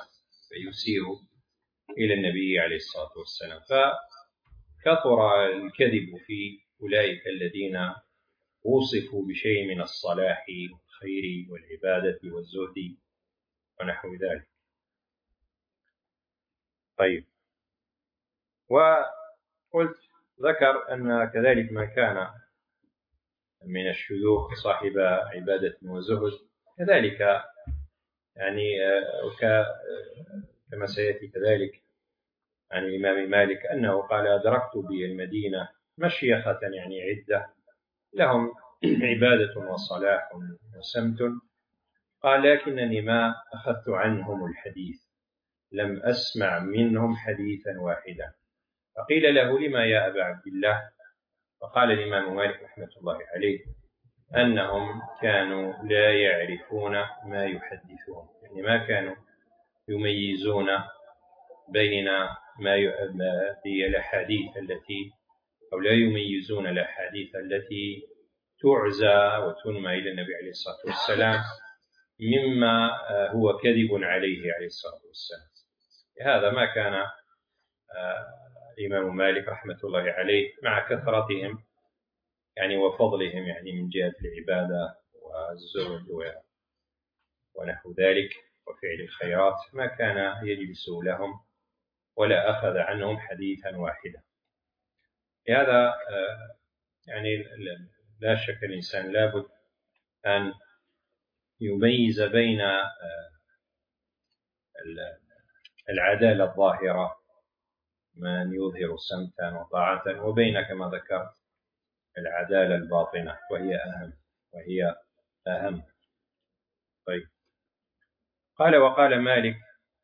والسلام. فكثر الكذب في أولئك الذين وصفوا بشيء من الصلاح والخير والعبادة والزهد ونحو ذلك. طيب، وقلت ذكر أن كذلك ما كان من الشيوخ صاحب عبادة وزهد كذلك، يعني كما سيأتي كذلك عن الإمام مالك أنه قال أدركت بالمدينة مشيخة يعني عدة لهم عبادة وصلاح وسمت، قال لكنني ما أخذت عنهم الحديث، لم أسمع منهم حديثا واحدا. فقيل له لما يا أبا عبد الله؟ فقال الإمام مالك رحمة الله عليه أنهم كانوا لا يعرفون ما يحدثون، يعني ما كانوا يميزون بين الأحاديث التي، أو لا يميزون الأحاديث التي تعزى وتنمى إلى النبي عليه الصلاة والسلام مما هو كذب عليه الصلاة والسلام. هذا ما كان الإمام مالك رحمة الله عليه مع كثرتهم يعني وفضلهم يعني من جهة العبادة والزهد ونحو ذلك وفعل الخيرات، ما كان يجلس لهم ولا أخذ عنهم حديثا واحدا. لهذا يعني لا شك الإنسان لابد أن يميز بين العدالة الظاهرة من يظهر سمتا وطاعة، وبين كما ذكرت العدالة الباطنة وهي أهم. طيب، قال وقال مالك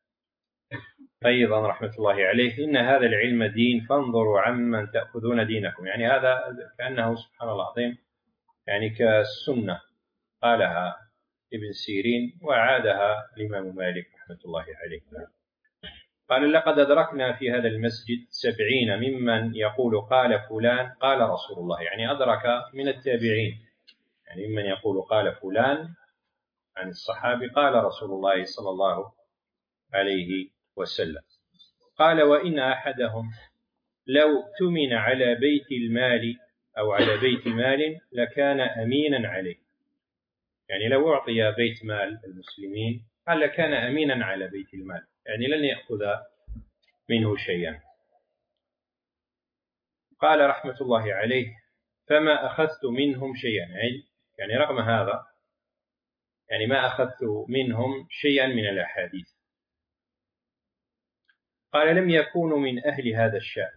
أيضا رحمة الله عليه إن هذا العلم دين فانظروا عمن تأخذون دينكم. يعني هذا كأنه سبحان الله العظيم يعني كالسنة قالها ابن سيرين وعادها الإمام مالك رحمة الله عليه. قال لقد أدركنا في هذا المسجد 70 ممن يقول قال فلان قال رسول الله، يعني أدرك من التابعين، يعني ممن يقول قال فلان عن الصحابي قال رسول الله صلى الله عليه وسلم. قال وإن أحدهم لو تمن على بيت المال أو على بيت مال لكان أمينا عليه، يعني لو أعطي بيت مال المسلمين قال لكان أمينا على بيت المال، يعني لن يأخذ منه شيئا. قال رحمة الله عليه فما أخذت منهم شيئا، يعني رغم هذا يعني ما أخذت منهم شيئا من الأحاديث. قال لم يكونوا من أهل هذا الشأن.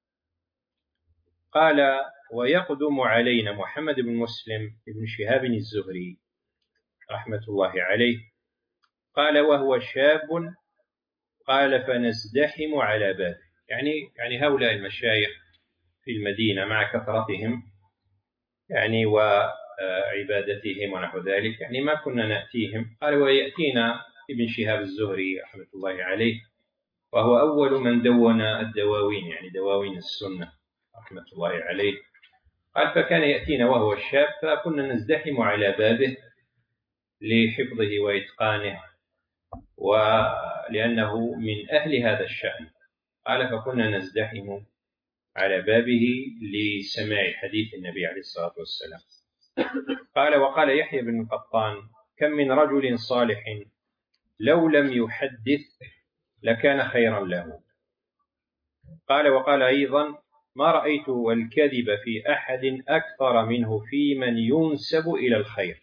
قال ويقدم علينا محمد بن مسلم بن شهاب الزهري رحمة الله عليه، قال وهو شاب، قال فنزدحم على بابه، يعني هؤلاء المشايخ في المدينة مع كثرتهم يعني وعبادتهم ونحو ذلك، يعني ما كنا نأتيهم. قال ويأتينا ابن شهاب الزهري رحمة الله عليه وهو أول من دون الدواوين، يعني دواوين السنة رحمة الله عليه. قال فكان يأتينا وهو الشاب فكنا نزدحم على بابه لحفظه وإتقانه ولأنه من أهل هذا الشأن. قال فكنا نزدحم على بابه لسماع حديث النبي عليه الصلاة والسلام. قال وقال يحيى بن القطان كم من رجل صالح لو لم يحدث لكان خيرا له. قال وقال أيضا ما رأيت الكذب في أحد أكثر منه في من ينسب إلى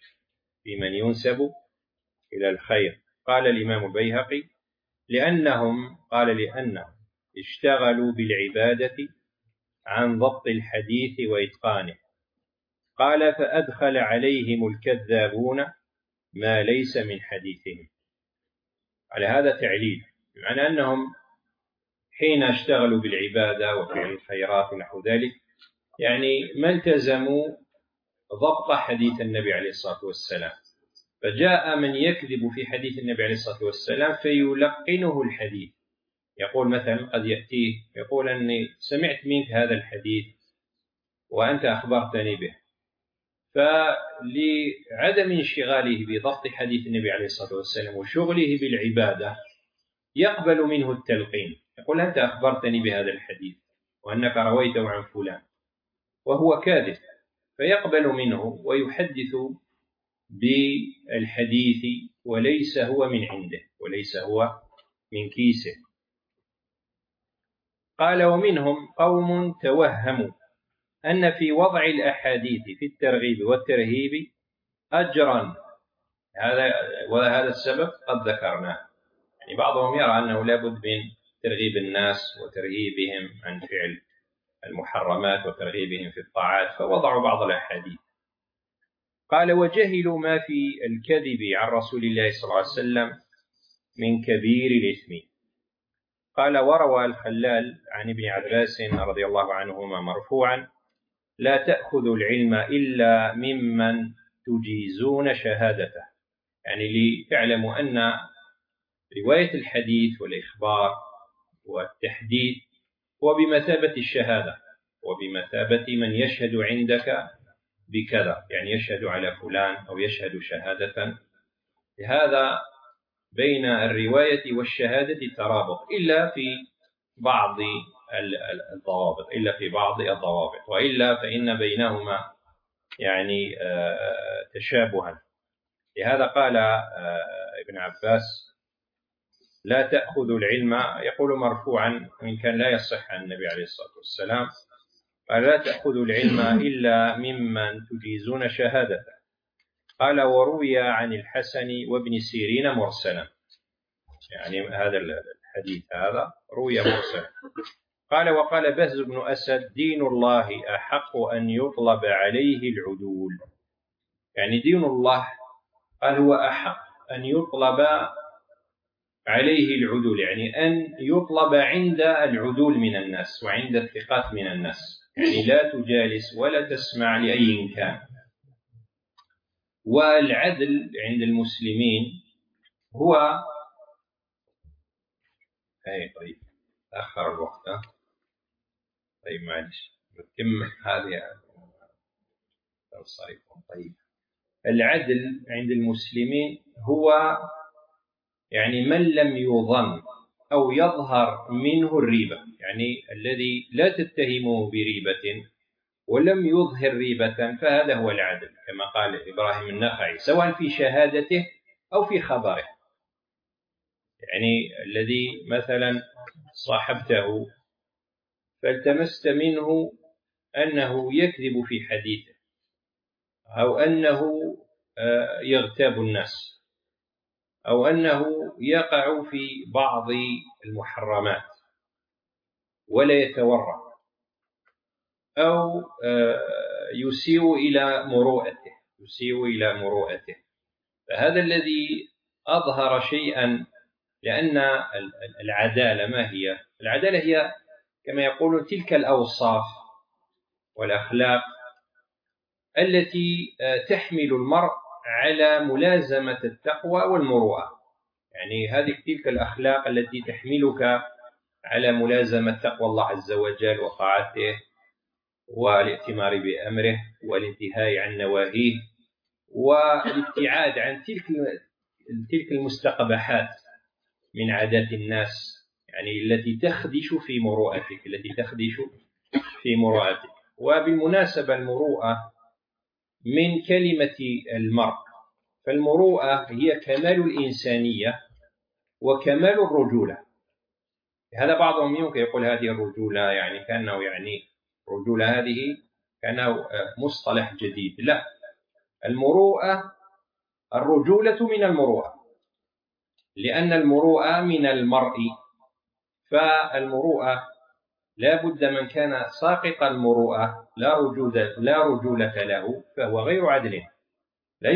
الخير. قال الإمام البيهقي لأنهم اشتغلوا بالعبادة عن ضبط الحديث وإتقانه. قال فأدخل عليهم الكذابون ما ليس من حديثهم. على هذا تعليل، بمعنى أنهم حين اشتغلوا بالعبادة وفعل الخيرات ونحو ذلك يعني ما التزموا ضبط حديث النبي عليه الصلاة والسلام، فجاء من يكذب في حديث النبي عليه الصلاة والسلام فيلقنه الحديث. يقول مثلا قد يأتيه يقول أني سمعت منك هذا الحديث وأنت أخبرتني به، فلعدم انشغاله بضبط حديث النبي عليه الصلاة والسلام وشغله بالعبادة يقبل منه التلقين، يقول أنت أخبرتني بهذا الحديث وأنك رويته عن فلان، وهو كاذب، فيقبل منه ويحدث بالحديث وليس هو من عنده وليس هو من كيسه. قال ومنهم قوم توهموا أن في وضع الأحاديث في الترغيب والترهيب أجرا، وهذا السبب قد ذكرناه. يعني بعضهم يرى أنه لابد من ترغيب الناس وترهيبهم عن فعل المحرمات وترغيبهم في الطاعات، فوضعوا بعض الأحاديث. قال وجهلوا ما في الكذب عن رسول الله صلى الله عليه وسلم من كبير الإثم. قال وروى الخلال عن ابن عباس رضي الله عنهما مرفوعا لا تأخذوا العلم إلا ممن تجيزون شهادته، يعني لتعلموا أن رواية الحديث والإخبار والتحديث هو بمثابة الشهادة وبمثابة من يشهد عندك بكذا، يعني يشهد على فلان أو يشهد شهادة. لهذا بين الرواية والشهادة ترابط إلا في بعض الضوابط، وإلا فإن بينهما يعني تشابها. لهذا قال ابن عباس لا تأخذوا العلم، يقول مرفوعا وإن كان لا يصح عن النبي عليه الصلاة والسلام، قال لا تأخذوا العلم إلا ممن تجيزون شهادته. قال وروي عن الحسن وابن سيرين مرسلا، يعني هذا الحديث هذا روي مرسلا. قال وقال بهز بن أسد دين الله أحق أن يطلب عليه العدول، يعني دين الله قال هو أحق أن يطلب عليه العدول، يعني أن يطلب عند العدول من الناس وعند الثقات من الناس، يعني لا تجالس ولا تسمع لأي كان. والعدل عند المسلمين هو طيب أخر الوقت طيب معلش نكمل هذه طيب. العدل عند المسلمين هو يعني من لم يظن أو يظهر منه الريبة، يعني الذي لا تتهمه بريبة ولم يظهر ريبة، فهذا هو العدل كما قال إبراهيم النخعي سواء في شهادته أو في خبره. يعني الذي مثلا صاحبته فالتمست منه أنه يكذب في حديثه أو أنه يغتاب الناس أو أنه يقع في بعض المحرمات ولا يتورع أو يسيء إلى مروءته، فهذا الذي أظهر شيئا. لأن العدالة ما هي؟ العدالة هي كما يقولون تلك الأوصاف والأخلاق التي تحمل المرء على ملازمة التقوى والمروءة، يعني هذه تلك الأخلاق التي تحملك على ملازمة تقوى الله عز وجل وطاعته والائتمار بأمره والانتهاء عن نواهيه والابتعاد عن تلك المستقبحات من عادات الناس، يعني التي تخدش في مروءتك. وبالمناسبة المروءة من كلمة المرء، فالمروءة هي كمال الإنسانية وكمال الرجولة. هذا بعضهم يمكن يقول هذه الرجولة يعني كأنه يعني الرجولة هذه كأنه مصطلح جديد، لا، المروءة الرجولة من المروءة، لأن المروءة من المرء، فالمروءة لا بد من كان ساقط المروءة لا رجولة له فهو غير عدل، لا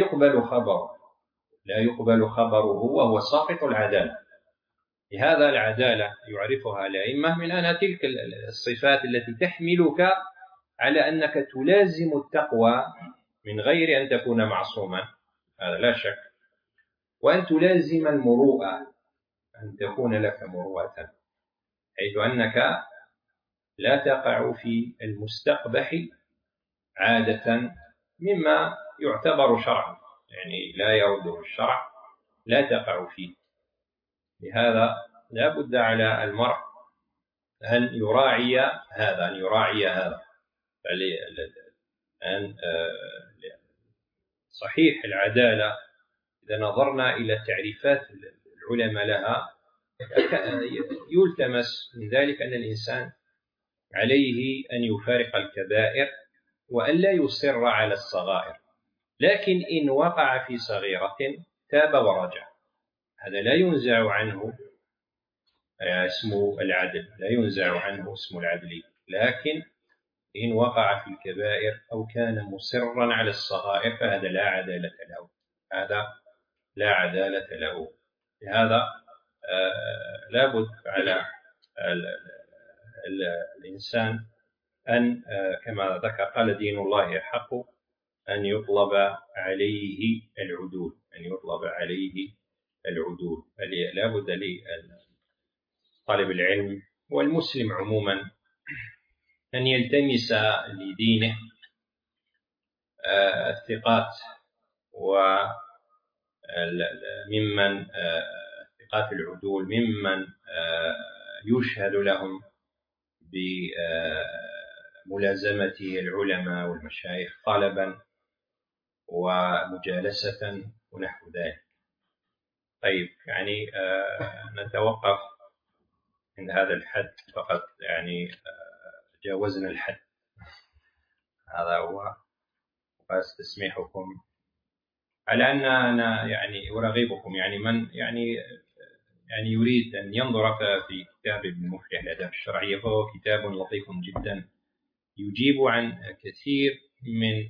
يقبل خبره وهو ساقط العدالة. لهذا العدالة يعرفها الأئمة من أنها تلك الصفات التي تحملك على أنك تلازم التقوى من غير أن تكون معصوما، هذا لا شك، وأن تلازم المروءة، أن تكون لك مروءة، حيث أنك لا تقع في المستقبح عادة مما يعتبر شرعا، يعني لا يرده الشرع، لا تقع فيه. لهذا لا بد على المرء أن يراعي هذا أن صحيح العدالة إذا نظرنا إلى تعريفات العلماء لها يلتمس من ذلك أن الإنسان عليه أن يفارق الكبائر وأن لا يصر على الصغائر، لكن إن وقع في صغيرة تاب ورجع، هذا لا ينزع عنه اسم العدل، لا ينزع عنه اسم العدل، لكن إن وقع في الكبائر أو كان مصرا على الصغائر فهذا لا عدالة له، هذا لا عدالة له. لهذا لابد على الإنسان أن كما ذكر قال دين الله حق أن يطلب عليه العدول، أن يطلب عليه العدول. لابد لطالب العلم والمسلم عموما أن يلتمس لدينه الثقات، وممن ثقات العدول ممن يشهد لهم بملازمة العلماء والمشايخ طلبا ومجالسة ونحو ذلك. طيب، يعني نتوقف عند هذا الحد فقط، يعني جاوزنا الحد، هذا هو. وأستسمحكم على أن أنا يعني أرغبكم، يعني من يعني يريد أن ينظر في كتاب ابن مفلح الآداب الشرعية، فهو كتاب لطيف جدا يجيب عن كثير من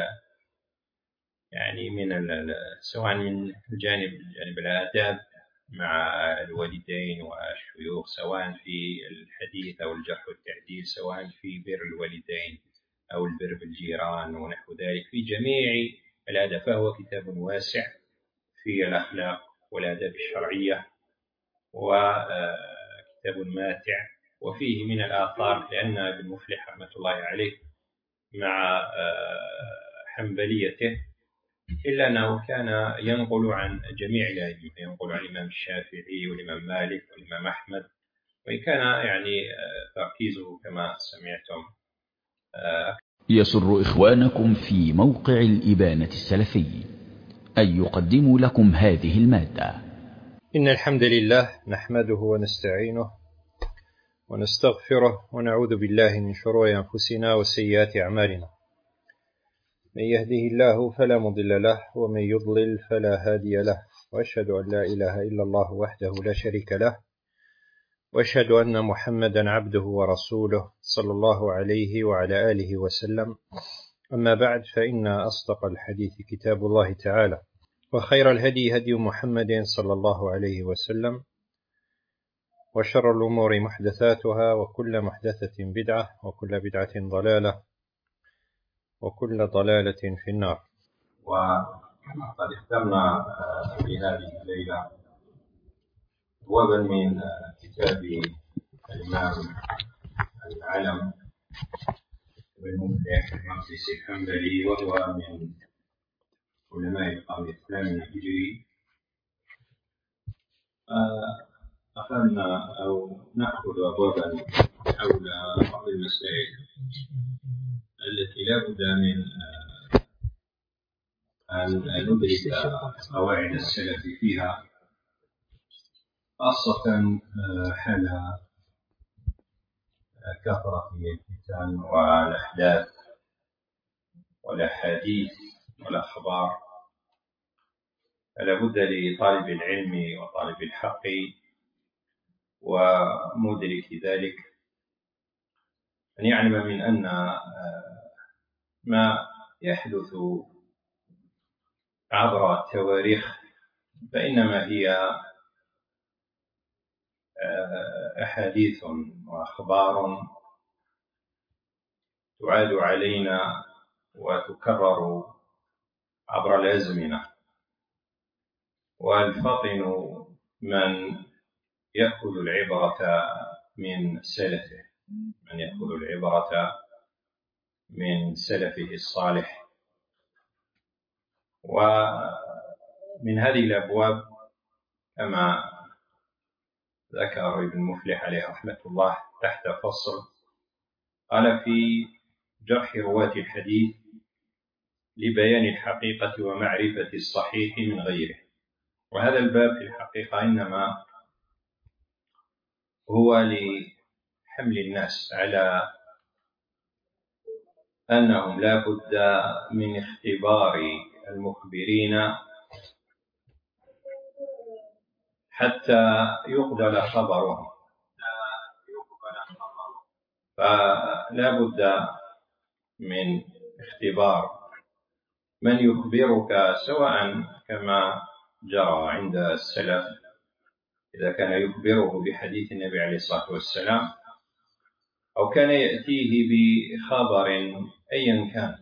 سواء من جانب الآداب مع الوالدين والشيوخ، سواء في الحديث أو الجرح والتعديل، سواء في بر الوالدين أو البر بالجيران ونحو ذلك، في جميع الآداب، فهو كتاب واسع في الأخلاق والآداب الشرعية، وكتاب ماتع، وفيه من الآثار، لأن ابن مفلح رحمة الله عليه مع حنبليته إلا أنه كان ينقل عن جميع الأئمة، ينقل عن الإمام الشافعي والإمام مالك والإمام أحمد، وإن كان يعني تركيزه كما سمعتم. يسر إخوانكم في موقع الإبانة السلفي أن يقدموا لكم هذه المادة. إن الحمد لله نحمده ونستعينه ونستغفره ونعوذ بالله من شرور أنفسنا وسيئات أعمالنا، من يهده الله فلا مضل له ومن يضلل فلا هادي له، وأشهد أن لا إله إلا الله وحده لا شريك له، وأشهد أن محمدا عبده ورسوله صلى الله عليه وعلى آله وسلم. أما بعد، فإن أصدق الحديث كتاب الله تعالى، وخير الهدي هدي محمد صلى الله عليه وسلم، وشر الأمور محدثاتها، وكل محدثة بدعة، وكل بدعة ضلالة، وكل ضلالة في النار. وقد اخترنا في هذه الليلة أبوابا من كتاب الإمام العلم ابن مفلح المقدسي الحنبلي، وهو من علماء القرن الثامن الهجري. أخذنا أو نأخذ أبوابا حول بعض المسائل التي لا بد من أن ندرك قواعد السلف فيها، خاصة حال كثرة الفتن والأحداث والأحاديث والأخبار. فلا بد لطالب العلم وطالب الحق ومدرك ذلك أن يعلم من أن ما يحدث عبر التواريخ فإنما هي أحاديث وأخبار تعاد علينا وتكرر عبر الأزمنة. والفطن من يأخذ العبرة من سلفه، من يأخذ العبرة من سلفه الصالح. ومن هذه الأبواب كما ذكر ابن مفلح عليه رحمة الله تحت فصل قال في جرح رواة الحديث لبيان الحقيقة ومعرفة الصحيح من غيره. وهذا الباب في الحقيقة إنما هو لحمل الناس على أنهم لا بد من اختبار المخبرين حتى يقبل خبرهم، فلا بد من اختبار من يخبرك، سواء كما جرى عند السلف إذا كان يخبره بحديث النبي عليه الصلاة والسلام أو كان يأتيه بخبر أيا كان،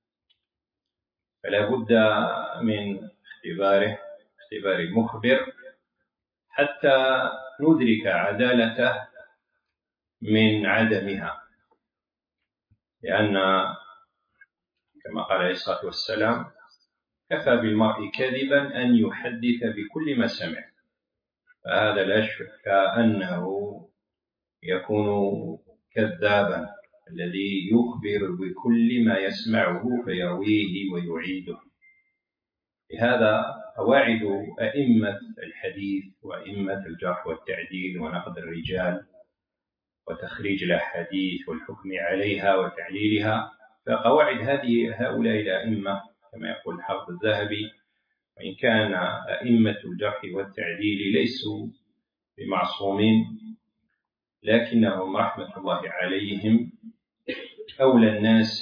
فلا بد من اختبار المخبر حتى ندرك عدالته من عدمها. لأن كما قال عليه الصلاة والسلام كفى بالمرء كذبا أن يحدث بكل ما سمع، فهذا لا شك أنه يكون كذابا الذي يخبر بكل ما يسمعه فيرويه ويعيده. لهذا قواعد أئمة الحديث وأئمة الجرح والتعديل ونقد الرجال وتخريج الأحاديث والحكم عليها وتعليلها، فقواعد هؤلاء الأئمة كما يقول الحافظ الذهبي، وإن كان أئمة الجرح والتعديل ليسوا بمعصومين لكنهم رحمة الله عليهم أولى الناس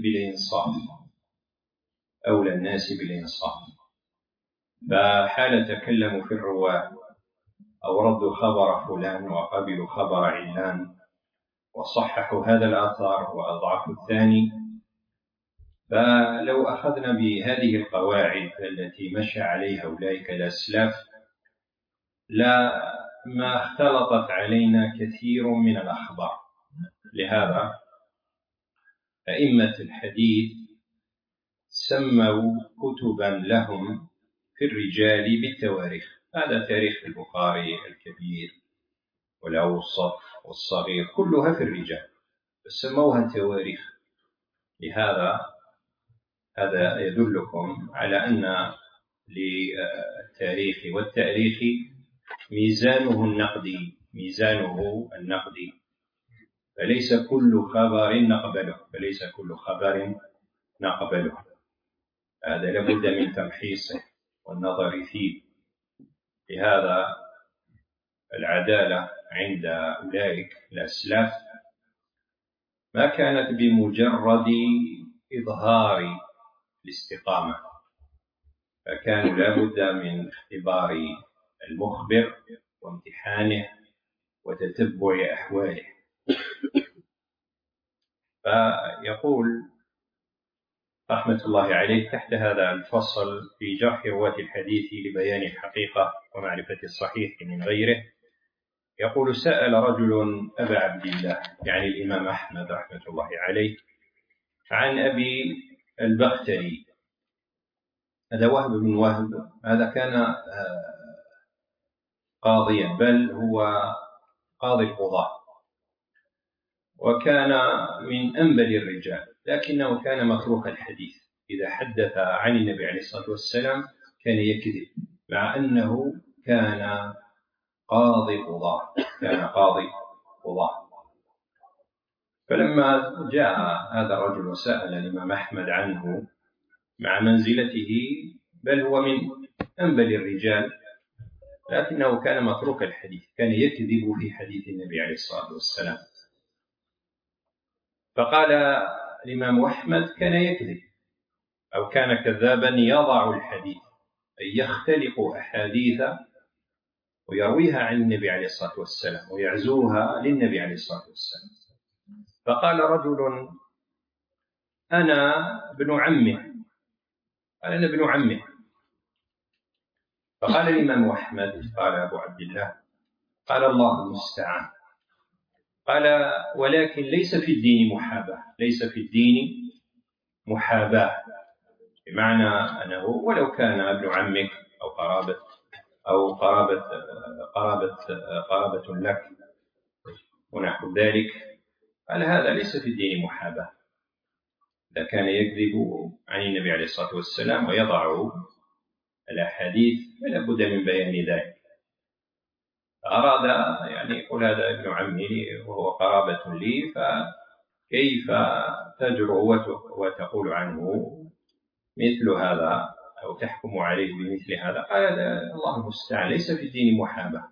بالإنصاف. فحال تكلموا في الرواة أو ردوا خبر فلان وقبلوا خبر علان وصححوا هذا الآثار وأضعفوا الثاني، فلو أخذنا بهذه القواعد التي مشى عليها أولئك الأسلاف لا ما اختلطت علينا كثير من الأخبار. لهذا أئمة الحديث سموا كتبا لهم في الرجال بالتواريخ، هذا تاريخ البخاري الكبير والأوسط والصغير كلها في الرجال، سموها تواريخ. هذا يدلكم على أن للتاريخ والتاريخ ميزانه النقدي، فليس كل خبر نقبله، هذا لابد من تمحيصه والنظر فيه. لهذا العدالة عند أولئك الأسلاف ما كانت بمجرد إظهار الاستقامة، فكانوا لابد من اختبار المخبر وامتحانه وتتبع أحواله. فيقول رحمة الله عليه تحت هذا الفصل في جرح رواة الحديث لبيان الحقيقة ومعرفة الصحيح من غيره، يقول سأل رجل أبا عبد الله يعني الإمام أحمد رحمة الله عليه عن أبي البختري، هذا وهب بن وهب، هذا كان قاضيا بل هو قاضي القضاة، وكان من أنبل الرجال، لكنه كان متروك الحديث، إذا حدث عن النبي عليه الصلاة والسلام كان يكذب، مع أنه كان قاضي قضاة. فلما جاء هذا الرجل وسأل الإمام أحمد عنه مع منزلته، بل هو من أنبل الرجال، لكنه كان متروك الحديث، كان يكذب في حديث النبي عليه الصلاة والسلام. فقال الإمام أحمد كان يكذب أو كان كذابا يضع الحديث، أي يختلق أحاديث ويرويها عن النبي عليه الصلاة والسلام ويعزوها للنبي عليه الصلاة والسلام. فقال رجل أنا ابن عمه. قال أنا ابن عمه. فقال الإمام أحمد قال أبو عبد الله قال الله المستعان. قال ولكن ليس في الدين محاباة، ليس في الدين محاباة، بمعنى أنه ولو كان ابن عمك أو قرابة لك ونحو ذلك، قال هذا ليس في الدين محاباة. إذا كان يكذب عن النبي عليه الصلاة والسلام ويضع الأحاديث فلا بد من بيان ذلك. فأراد يعني يقول هذا ابن عمي وهو قرابة لي، فكيف تجرؤ وتقول عنه مثل هذا أو تحكم عليه بمثل هذا؟ قال الله المستعان، ليس في الدين محاباة.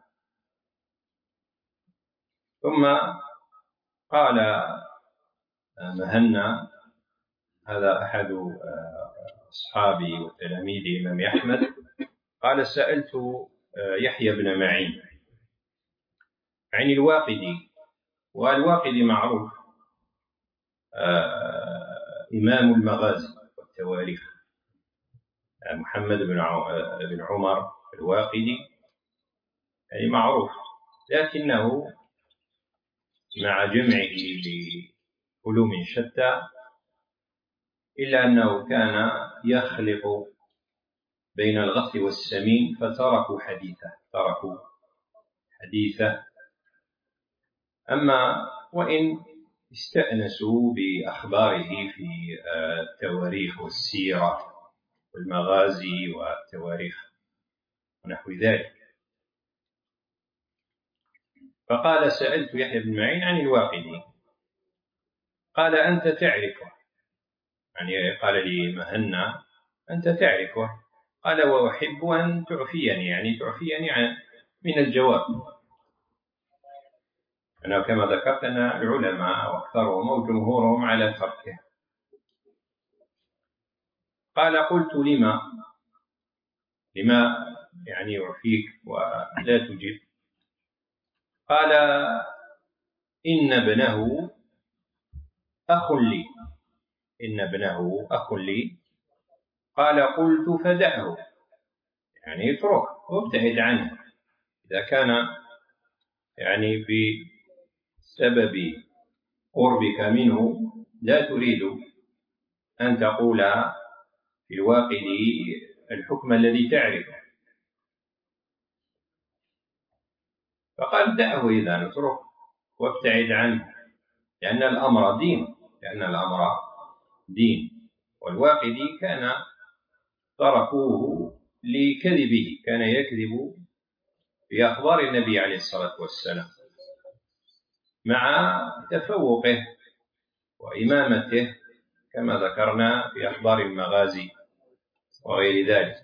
ثم قال مهنا، هذا أحد أصحابي وتلاميذ الإمام أحمد، قال سألت يحيى بن معين عن الواقدي، والواقدي معروف إمام المغازي والتواريخ، محمد بن عمر الواقدي يعني معروف، لكنه مع جمعه لعلوم شتى إلا أنه كان يخلط بين الغث والسمين، فتركوا حديثه. أما وإن استأنسوا بأخباره في التواريخ والسيرة والمغازي والتواريخ ونحو ذلك. فقال سألت يحيى بن معين عن الواقدي، قال أنت تعرفه، يعني قال لي مهنا أنت تعرفه. قال وأحب أن تعفيني، يعني تعفيني من الجواب. أنا كما ذكرت أن العلماء وأكثرهم أو جمهورهم على تركه. قال قلت لما يعني يعفيك ولا تجب؟ قال إن ابنه أخ لي. قال قلت فدعه، يعني اترك وابتعد عنه، إذا كان يعني بسبب قربك منه لا تريد أن تقول في الواقدي الحكم الذي تعرفه. فقال دعه إذا، اترك وابتعد عنه، لأن الأمر دين. والواقدي كان تركوه لكذبه، كان يكذب في أخبار النبي عليه الصلاة والسلام مع تفوقه وإمامته كما ذكرنا في أخبار المغازي وغير ذلك.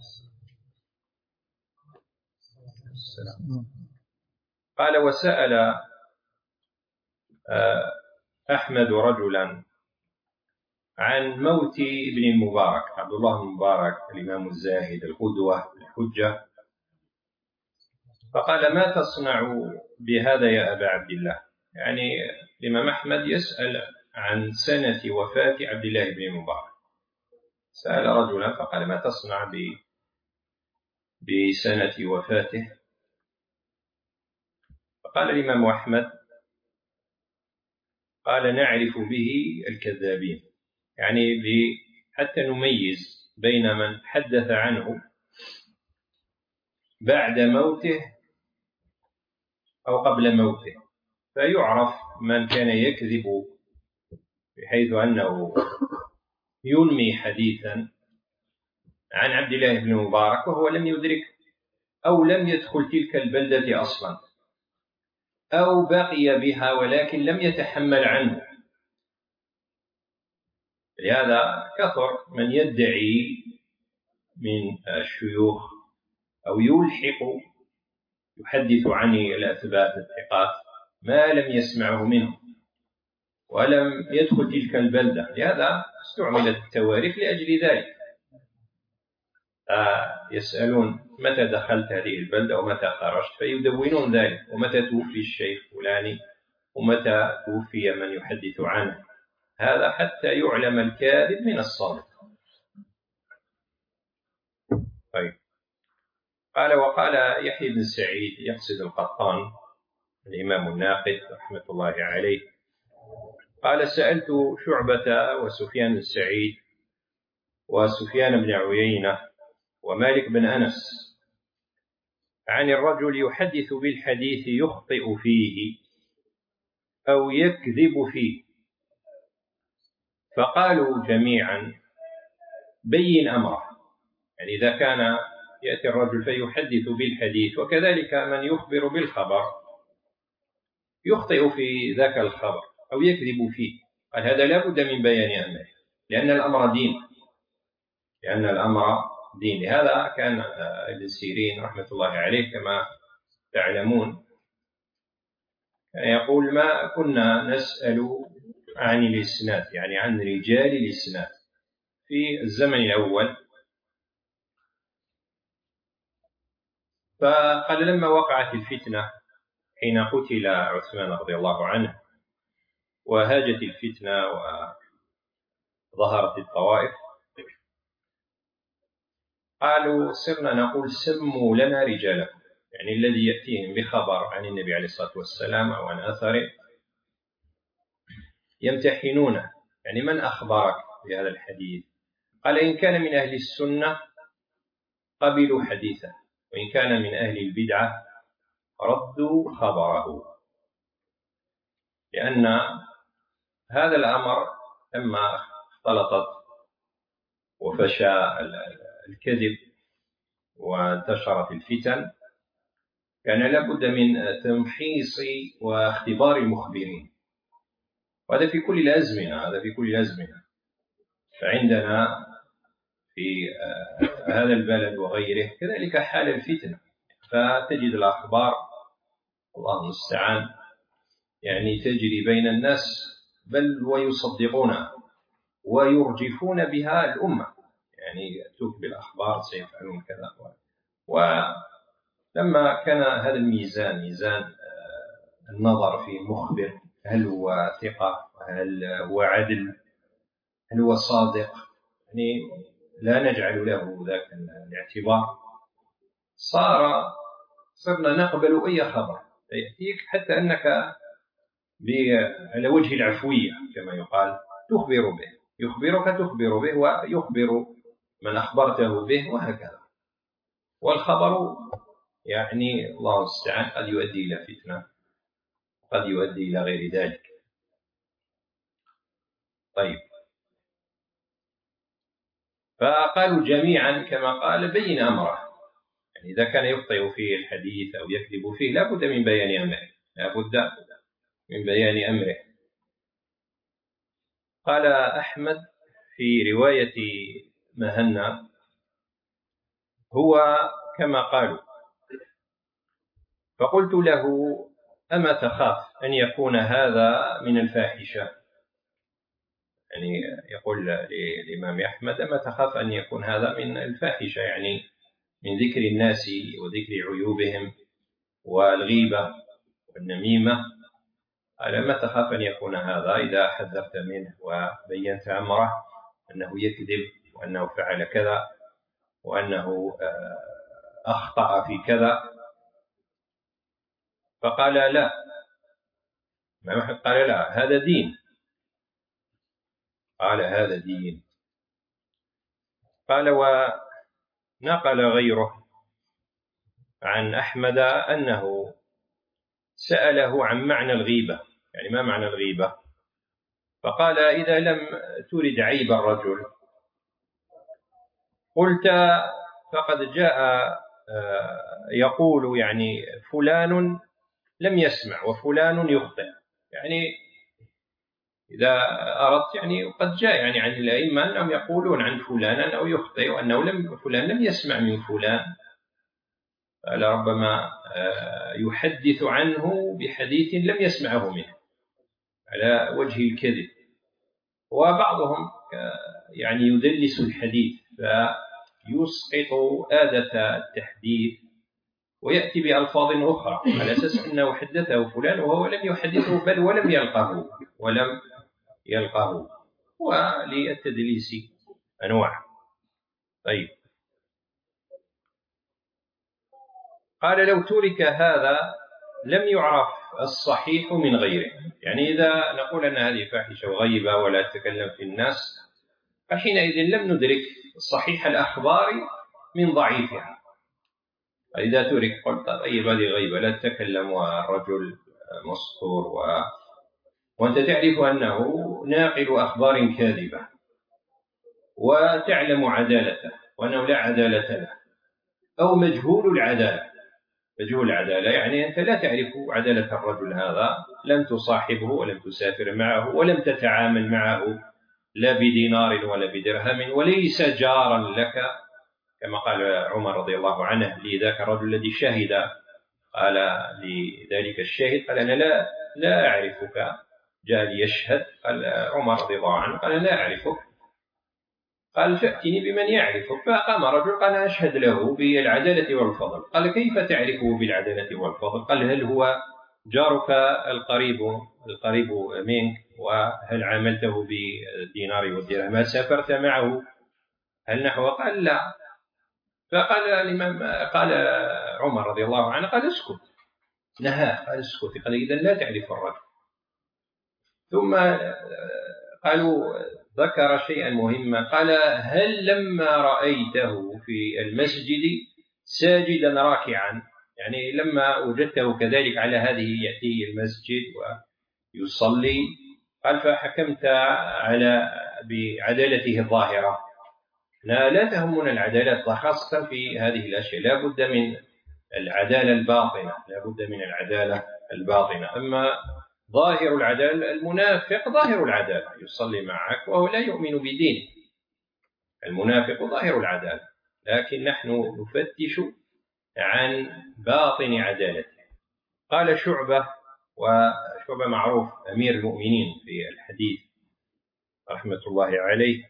قال وسأل أحمد رجلا عن موت ابن المبارك، عبد الله بن المبارك الإمام الزاهد القدوة الحجة، فقال ما تصنع بهذا يا أبا عبد الله؟ يعني الإمام أحمد يسأل عن سنة وفاة عبد الله بن المبارك، سأل رجلا فقال ما تصنع بسنة وفاته؟ فقال الإمام أحمد قال نعرف به الكذابين، يعني حتى نميز بين من حدث عنه بعد موته أو قبل موته، فيعرف من كان يكذب بحيث أنه ينمي حديثا عن عبد الله بن المبارك وهو لم يدرك أو لم يدخل تلك البلدة أصلا، أو بقي بها ولكن لم يتحمل عنه. لهذا كثر من يدعي من الشيوخ أو يلحق يحدث عن الأثبات الثقات ما لم يسمعه منه ولم يدخل تلك البلدة. لهذا استعملت التواريخ لأجل ذلك، يسألون متى دخلت هذه البلدة ومتى خرجت، فيدونون ذلك، ومتى توفي الشيخ فلاني ومتى توفي من يحدث عنه. هذا حتى يعلم الكاذب من الصادق. طيب. قال وقال يحيى بن سعيد يقصد القطان الإمام الناقد رحمة الله عليه، قال سألت شعبة وسفيان بن سعيد وسفيان بن عيينة ومالك بن أنس عن الرجل يحدث بالحديث يخطئ فيه أو يكذب فيه، فقالوا جميعا بين أمره. يعني إذا كان يأتي الرجل فيحدث بالحديث وكذلك من يخبر بالخبر يخطئ في ذاك الخبر أو يكذب فيه، قال هذا لا بد من بيان أمره، لأن الأمر دين، لأن الأمر دين. لهذا كان ابن سيرين رحمة الله عليه كما تعلمون كان يقول ما كنا نسأل عن الإسناد، يعني عن رجال الإسناد في الزمن الأول. فقال لما وقعت الفتنة حين قتل عثمان رضي الله عنه وهاجت الفتنة وظهرت الطوائف، قالوا صرنا نقول سموا لنا رجالكم، يعني الذي يأتيهم بخبر عن النبي عليه الصلاة والسلام أو عن أثره يمتحنونه، يعني من أخبرك بهذا الحديث؟ قال إن كان من أهل السنة قبلوا حديثه، وإن كان من أهل البدعة ردوا خبره، لأن هذا الأمر لما اختلطت وفشى الكذب وانتشرت الفتن كان لابد من تمحيص واختبار المخبرين، وهذا في كل الأزمنة، هذا في كل الأزمنة. فعندنا في هذا البلد وغيره كذلك حال الفتنة، فتجد الأخبار الله المستعان يعني تجري بين الناس بل ويصدقونها ويرجفون بها الأمة، يعني يأتوك بالأخبار سيفعلون كذا. ولما كان هذا الميزان ميزان النظر في المخبر، هل هو ثقة، هل هو عدل، هل هو صادق، يعني لا نجعل له ذاك الاعتبار، صرنا نقبل أي خبر يأتيك حتى أنك على وجه العفوية كما يقال تخبر به، يخبرك تخبر به ويخبر من أخبرته به وهكذا. والخبر يعني الله المستعان قد يؤدي إلى فتنة قد يؤدي إلى غير ذلك. طيب. فقالوا جميعا كما قال بين أمره، يعني إذا كان يخطئ فيه الحديث أو يكذب فيه لا بد من بيان أمره، لا بد من بيان أمره. قال أحمد في رواية مهنا هو كما قالوا، فقلت له أما تخاف أن يكون هذا من الفاحشة؟ يعني يقول للإمام أحمد أما تخاف أن يكون هذا من الفاحشة، يعني من ذكر الناس وذكر عيوبهم والغيبة والنميمة. قال ما تخاف أن يكون هذا إذا حذرت منه وبينت أمره أنه يكذب وأنه فعل كذا وأنه أخطأ في كذا؟ فقال لا، قال لا هذا دين، قال هذا دين. قال ونقل غيره عن أحمد أنه سأله عن معنى الغيبة، يعني ما معنى الغيبة؟ فقال إذا لم ترد عيب الرجل قلت فقد جاء يقول يعني فلان لم يسمع وفلان يخطئ، يعني إذا أردت يعني قد جاء يعني عن الأئمة أنهم يقولون عن فلان أنه يخطئ وأنه فلان لم يسمع من فلان، لربما يحدث عنه بحديث لم يسمعه منه على وجه الكذب. وبعضهم يعني يدلس الحديث فيسقط آدة التحديث ويأتي بألفاظ أخرى على أساس أنه حدثه فلان وهو لم يحدثه بل ولم يلقه ولم يلقاه. وللتدليس أنواع. طيب، قال لو ترك هذا لم يعرف الصحيح من غيره. يعني إذا نقول أن هذه فاحشة وغيبة ولا تتكلم في الناس، فحينئذ لم ندرك صحيح الأخبار من ضعيفها. فإذا ترك قلت طيب هذه غيبة لا تتكلم والرجل مستور وأنت تعرف أنه ناقل أخبار كاذبة وتعلم عدالته وأنه لا عدالة له، أو مجهول العدالة. مجهول العدالة يعني أنت لا تعرف عدالة الرجل هذا، لم تصاحبه ولم تسافر معه ولم تتعامل معه لا بدينار ولا بدرهم، وليس جارا لك كما قال عمر رضي الله عنه لذاك الرجل الذي شهد، قال لذلك الشاهد قال أنا لا أعرفك، جاء ليشهد، قال عمر رضي الله عنه قال لا أعرفك، قال فأتني بمن يعرفك. فقام رجل قال أشهد له بالعدالة والفضل. قال كيف تعرفه بالعدالة والفضل؟ قال هل هو جارك القريب منك؟ وهل عاملته بالدينار والدرهم؟ هل سافرت معه؟ هل نحو؟ قال لا. فقال الإمام قال عمر رضي الله عنه قال اسكت، نهاه قال اسكت، قال إذا لا تعرف الرجل. ثم قالوا ذكر شيئا مهما، قال هل لما رأيته في المسجد ساجدا راكعا، يعني لما وجدته كذلك على هذه يأتي المسجد ويصلي، قال فحكمت بعدالته الظاهرة. لا تهمنا العدالة خاصة في هذه الأشياء، لا بد من العدالة الباطنة، لا بد من العدالة الباطنة. أما ظاهر العدالة، المنافق ظاهر العدالة يصلي معك وهو لا يؤمن بدينه، المنافق ظاهر العدالة، لكن نحن نفتش عن باطن عدالته. قال شعبة، وشعبة معروف أمير المؤمنين في الحديث رحمة الله عليه،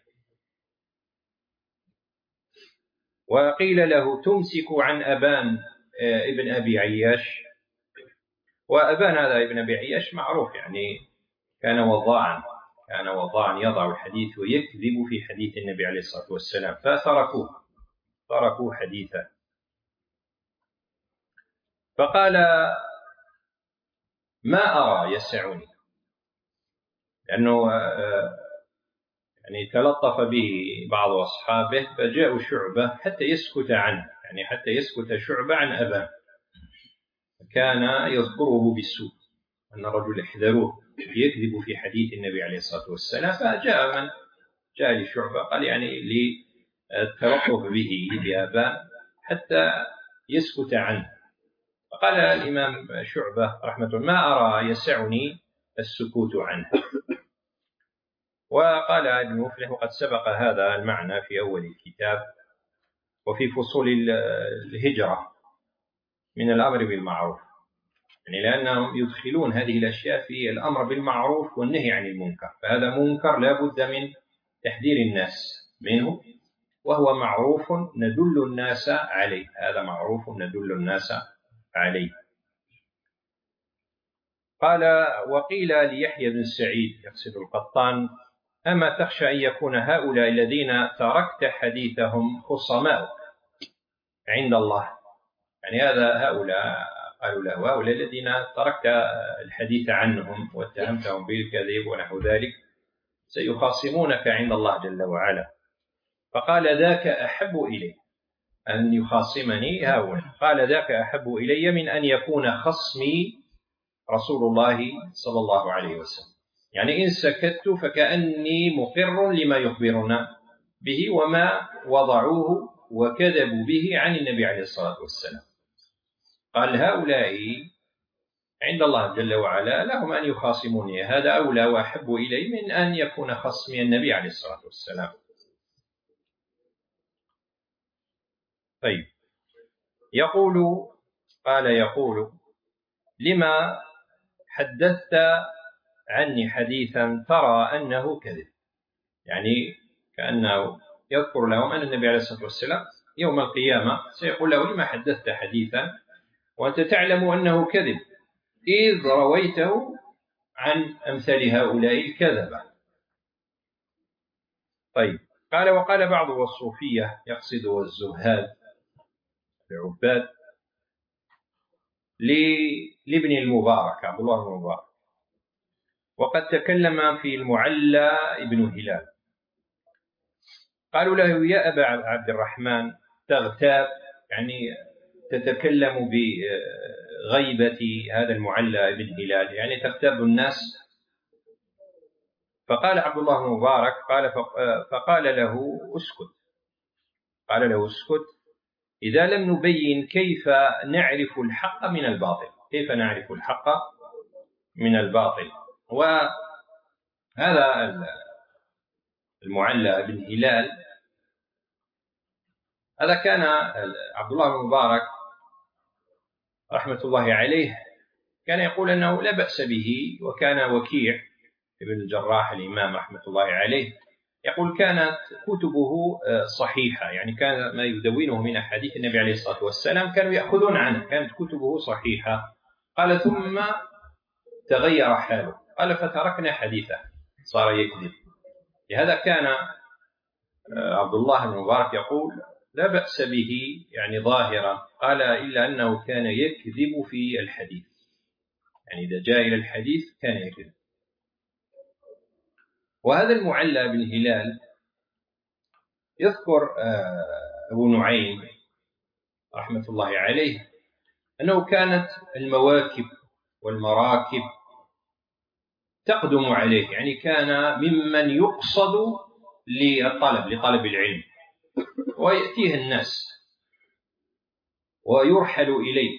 وقيل له تمسك عن أبان ابن أبي عياش. وأبان هذا ابن أبي عياش معروف، يعني كان وضاعا يضع الحديث ويكذب في حديث النبي عليه الصلاة والسلام، فتركوا حديثه. فقال ما أرى يسعني، لأنه يعني تلطف به بعض أصحابه فجاءوا شعبة حتى يسكت عنه، يعني حتى يسكت شعبة عن أبان، كان يذكره بالسوء أن الرجل احذروه يكذب في حديث النبي عليه الصلاة والسلام. فجاء من جاء لشعبة قال يعني للتلطف به بأبان حتى يسكت عنه. فقال الإمام شعبة رحمة الله ما أرى يسعني السكوت عنه. وقال ابن مفلح وقد سبق هذا المعنى في أول الكتاب وفي فصول الهجرة من الأمر بالمعروف، يعني لأنهم يدخلون هذه الأشياء في الأمر بالمعروف والنهي عن المنكر، فهذا منكر لا بد من تحذير الناس منه، وهو معروف ندل الناس عليه، هذا معروف ندل الناس عليه. قال وقيل ليحيى بن سعيد يقصد القطان أما تخشى أن يكون هؤلاء الذين تركت حديثهم خصماء عند الله، يعني هؤلاء قالوا له هؤلاء الذين تركت الحديث عنهم واتهمتهم بالكذب ونحو ذلك سيخاصمونك عند الله جل وعلا. فقال ذاك أحب إلي أن يخاصمني هؤلاء، قال ذاك أحب إلي من أن يكون خصمي رسول الله صلى الله عليه وسلم، يعني إن سكت فكأني مقر لما يخبرنا به وما وضعوه وكذبوا به عن النبي عليه الصلاة والسلام. قال هؤلاء عند الله جل وعلا لهم أن يخاصموني، هذا أولى وأحب إلي من أن يكون خصمي النبي عليه الصلاة والسلام. طيب، يقول لما حدثت عني حديثا ترى أنه كذب، يعني كأنه يذكر لهم أن النبي عليه الصلاة والسلام يوم القيامة سيقول له لما حدثت حديثا وأنت تعلم أنه كذب إذ رويته عن أمثال هؤلاء الكذبة. طيب، قال وقال بعض الصوفية يقصد الزهاد العباد لابن المبارك عبد الله بن المبارك، وقد تكلم في المعلى ابن هلال. قالوا له يا أبا عبد الرحمن تغتاب، يعني تتكلم بغيبة هذا المعلى ابن هلال، يعني تغتاب الناس. فقال عبد الله بن مبارك فقال له اسكت، قال له اسكت إذا لم نبين كيف نعرف الحق من الباطل، كيف نعرف الحق من الباطل. وهذا المعلى بن هلال هذا كان عبد الله بن مبارك رحمة الله عليه كان يقول أنه لا بأس به. وكان وكيع ابن الجراح الإمام رحمة الله عليه يقول كانت كتبه صحيحة، يعني كان ما يدونه من أحاديث النبي عليه الصلاة والسلام كانوا يأخذون عنه، كانت كتبه صحيحة. قال ثم تغير حاله، قال فتركنا حديثه، صار يكذب. لهذا كان عبد الله بن مبارك يقول لا بأس به يعني ظاهرا، قال إلا أنه كان يكذب في الحديث، يعني إذا جاء إلى الحديث كان يكذب. وهذا المعلى بن هلال يذكر أبو نعيم رحمة الله عليه أنه كانت المواكب والمراكب تقدم عليه، يعني كان ممن يقصد لطلب العلم، ويأتيه الناس ويرحل إليه.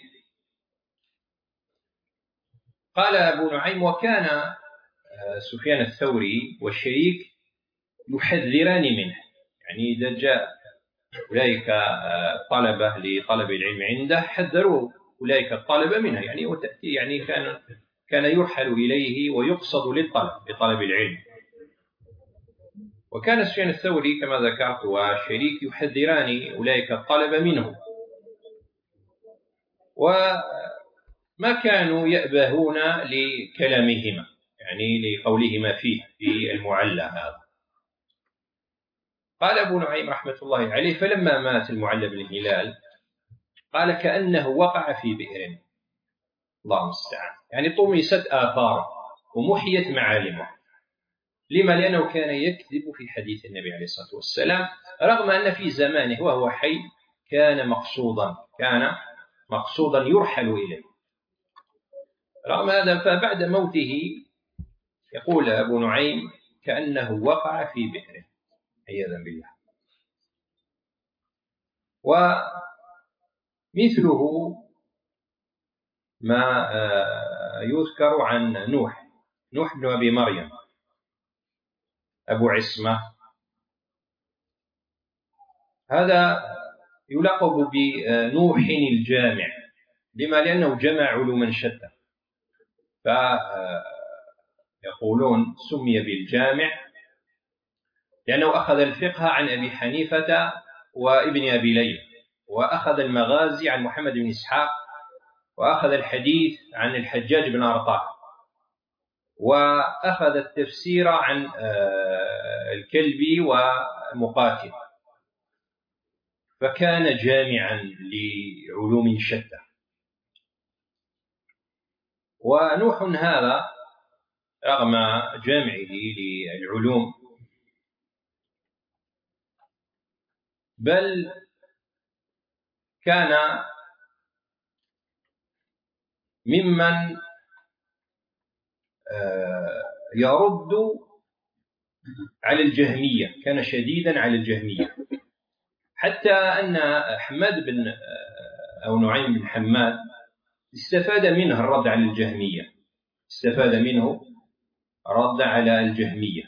قال أبو نعيم وكان سفيان الثوري والشريك يحذران منه، يعني إذا جاء أولئك طلبة لطلب العلم عنده حذروا أولئك الطلبة منه، يعني وتأتي يعني كان يرحل إليه ويقصد لطلب العلم. وكان سفيان الثوري كما ذكرت والشريك يحذران أولئك الطلبة منه، وما كانوا يأبهون لكلامهما، يعني لقولهما فيه في المعلى هذا. قال أبو نعيم رحمة الله عليه فلما مات المعلى بن هلال قال كأنه وقع في بئر، الله المستعان، يعني طمست آثاره ومحيت معالمه. لما؟ لأنه كان يكذب في حديث النبي عليه الصلاة والسلام، رغم أن في زمانه وهو حي كان مقصودا يرحل إليه. رغم هذا فبعد موته يقول أبو نعيم كأنه وقع في بئر، عياذا بالله. ومثله ما يذكر عن نوح بن أبي مريم أبو عصمة، هذا يلقب بنوح الجامع. لما؟ لأنه جمع علوما شتى، فيقولون سمي بالجامع لأنه أخذ الفقه عن أبي حنيفة وابن أبي ليلى، وأخذ المغازي عن محمد بن إسحاق، وأخذ الحديث عن الحجاج بن أرطاه، وأخذ التفسير عن الكلبي ومقاتل، فكان جامعا لعلوم شتى. ونوح هذا رغم جامعه للعلوم بل كان ممن يرد على الجهمية، كان شديدا على الجهمية، حتى أن حماد بن أو نعيم بن حماد استفاد منه الرد على الجهمية، استفاد منه رد على الجهمية،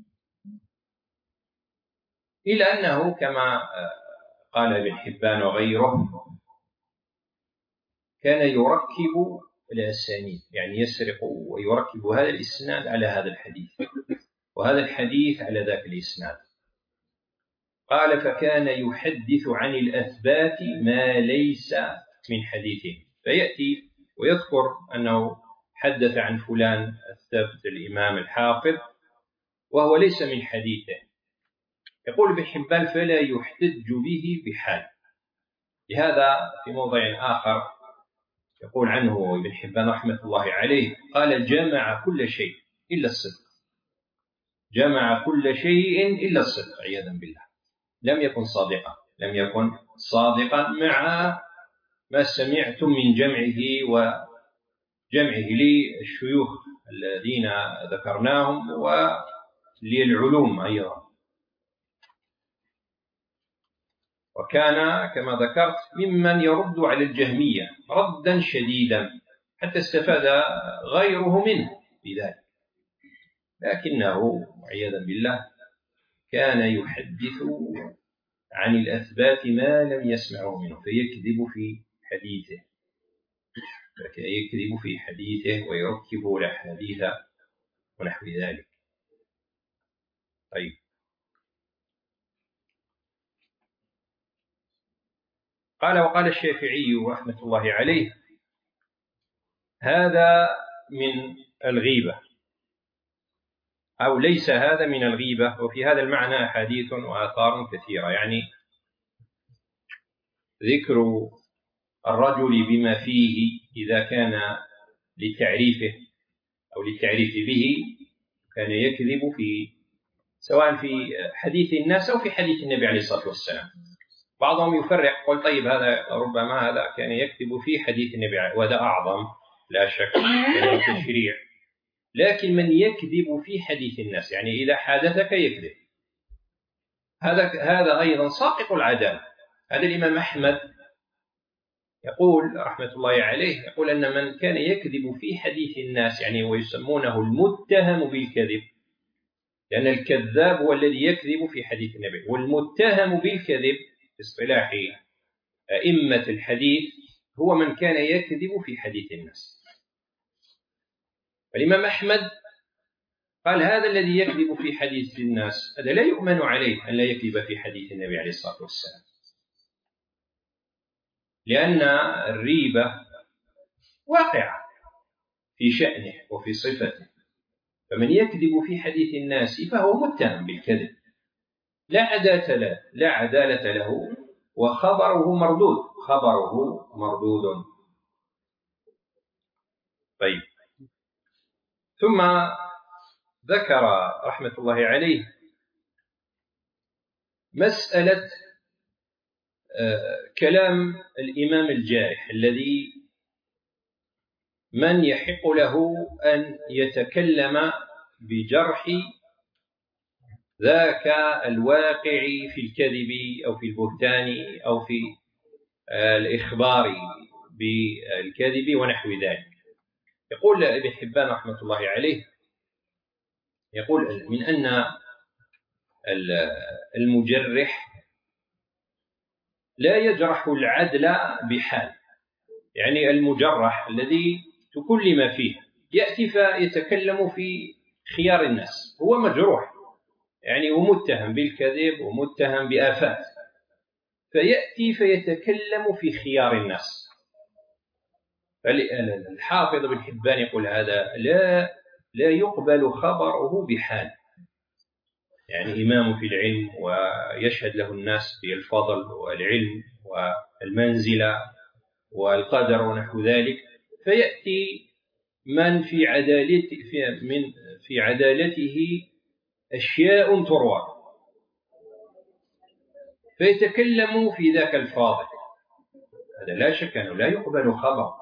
إلى أنه كما قال ابن حبان وغيره كان يركب الأسانيد، يعني يسرق ويركب هذا الإسناد على هذا الحديث وهذا الحديث على ذاك الإسناد. قال فكان يحدث عن الأثبات ما ليس من حديثه، فيأتي ويذكر أنه حدث عن فلان الثبت الإمام الحافظ وهو ليس من حديثه، يقول ابن حبان فلا يحتج به بحال. لهذا في موضع آخر يقول عنه ابن حبان رحمة الله عليه قال جمع كل شيء إلا الصدق، جمع كل شيء إلا الصدق عياذا بالله. لم يكن صادقا، لم يكن صادقا مع ما سمعتم من جمعه وجمعه للشيوخ الذين ذكرناهم وللعلوم أيضا. وكان كما ذكرت ممن يرد على الجهمية ردا شديدا حتى استفاد غيره منه بذلك، لكنه عياذا بالله كان يحدث عن الأثبات ما لم يسمعه منه فيكذب في حديثه، يكذب في حديثه ويركب الأحاديث ونحو ذلك. طيب، قال وقال الشافعي رحمة الله عليه هذا من الغيبة أو ليس هذا من الغيبة، وفي هذا المعنى حديث وآثار كثيرة، يعني ذكر الرجل بما فيه إذا كان لتعريفه أو للتعريف به كان يكذب في سواء في حديث الناس أو في حديث النبي عليه الصلاة والسلام. بعضهم يفرق يقول طيب هذا ربما هذا كان يكذب في حديث النبي وهذا أعظم لا شك من التشريع، لكن من يكذب في حديث الناس يعني إذا حادثك يكذب هذا أيضا ساقط العدالة. هذا الإمام أحمد يقول رحمة الله عليه يقول أن من كان يكذب في حديث الناس يعني ويسمونه المتهم بالكذب، لأن الكذاب هو الذي يكذب في حديث النبي، والمتهم بالكذب في اصطلاح أئمة الحديث هو من كان يكذب في حديث الناس. فالإمام أحمد قال هذا الذي يكذب في حديث الناس هذا لا يؤمن عليه أن لا يكذب في حديث النبي عليه الصلاة والسلام، لأن الريبة واقعة في شأنه وفي صفته، فمن يكذب في حديث الناس فهو متهم بالكذب لا عدالة له وخبره مردود. طيب، ثم ذكر رحمة الله عليه مسألة كلام الإمام الجارح الذي من يحق له أن يتكلم بجرح ذاك الواقع في الكذب أو في البهتان أو في الإخبار بالكذب ونحو ذلك. يقول ابن حبان رحمة الله عليه يقول من أن المجرح لا يجرح العدل بحال، يعني المجرح الذي تكلم فيه يأتي فيتكلم في خيار الناس هو مجروح يعني ومتهم بالكذب ومتهم بآفات، فيأتي فيتكلم في خيار الناس. الحافظ بن حبان يقول هذا لا يقبل خبره بحال، يعني إمام في العلم ويشهد له الناس بالفضل والعلم والمنزلة والقدر ونحو ذلك، فيأتي من في عدالته أشياء تروى فيتكلم في ذاك الفاضل، هذا لا شك أنه لا يقبل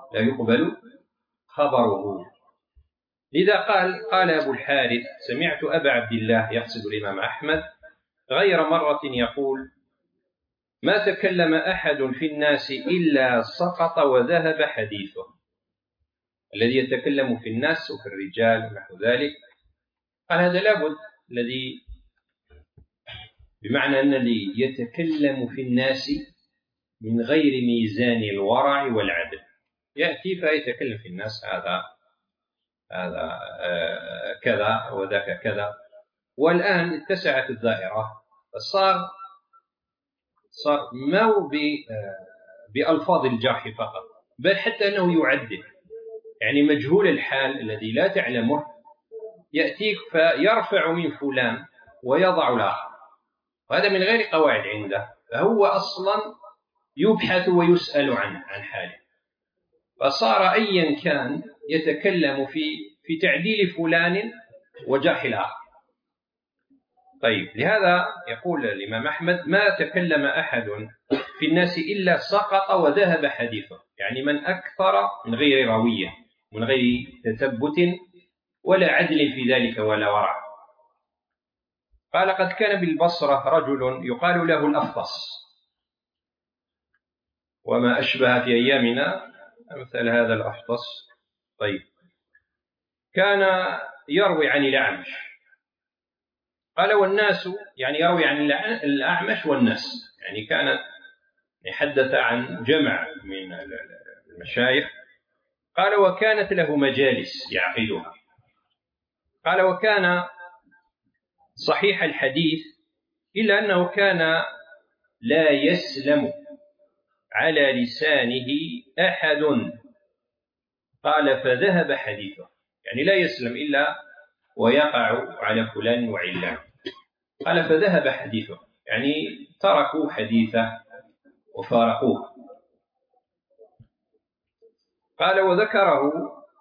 خبره. لذا قال أبو الحارث سمعت أبا عبد الله يقصد الإمام أحمد غير مرة يقول ما تكلم أحد في الناس إلا سقط وذهب حديثه. الذي يتكلم في الناس وفي الرجال ونحو ذلك قال هذا لابد الذي بمعنى أن الذي يتكلم في الناس من غير ميزان الورع والعدل يأتي فيتكلم في الناس هذا كذا وذاك كذا. والآن اتسعت الدائرة فصار ما بألفاظ الجرح فقط بل حتى أنه يعدل، يعني مجهول الحال الذي لا تعلمه يأتيك فيرفع من فلان ويضع الآخر، وهذا من غير قواعد عنده، فهو أصلا يبحث ويسأل عن حاله، فصار أيا كان يتكلم في تعديل فلان وجرح الآخر. طيب، لهذا يقول الإمام أحمد: ما تكلم أحد في الناس إلا سقط وذهب حديثه، يعني من أكثر من غير روية، من غير تثبت ولا عدل في ذلك ولا ورع. قال: قد كان بالبصرة رجل يقال له الأفطس، وما أشبه في أيامنا مثل هذا الأفطس. طيب، كان يروي عن الأعمش. قال: والناس، يعني يروي عن الأعمش والناس، يعني كانت يحدث عن جمع من المشايخ. قال: وكانت له مجالس يعقدها. قال: وكان صحيح الحديث، إلا أنه كان لا يسلم على لسانه أحد. قال: فذهب حديثه، يعني لا يسلم إلا ويقع على فلان وعلان. قال: فذهب حديثه، يعني تركوا حديثه وفارقوه. قال: وذكره،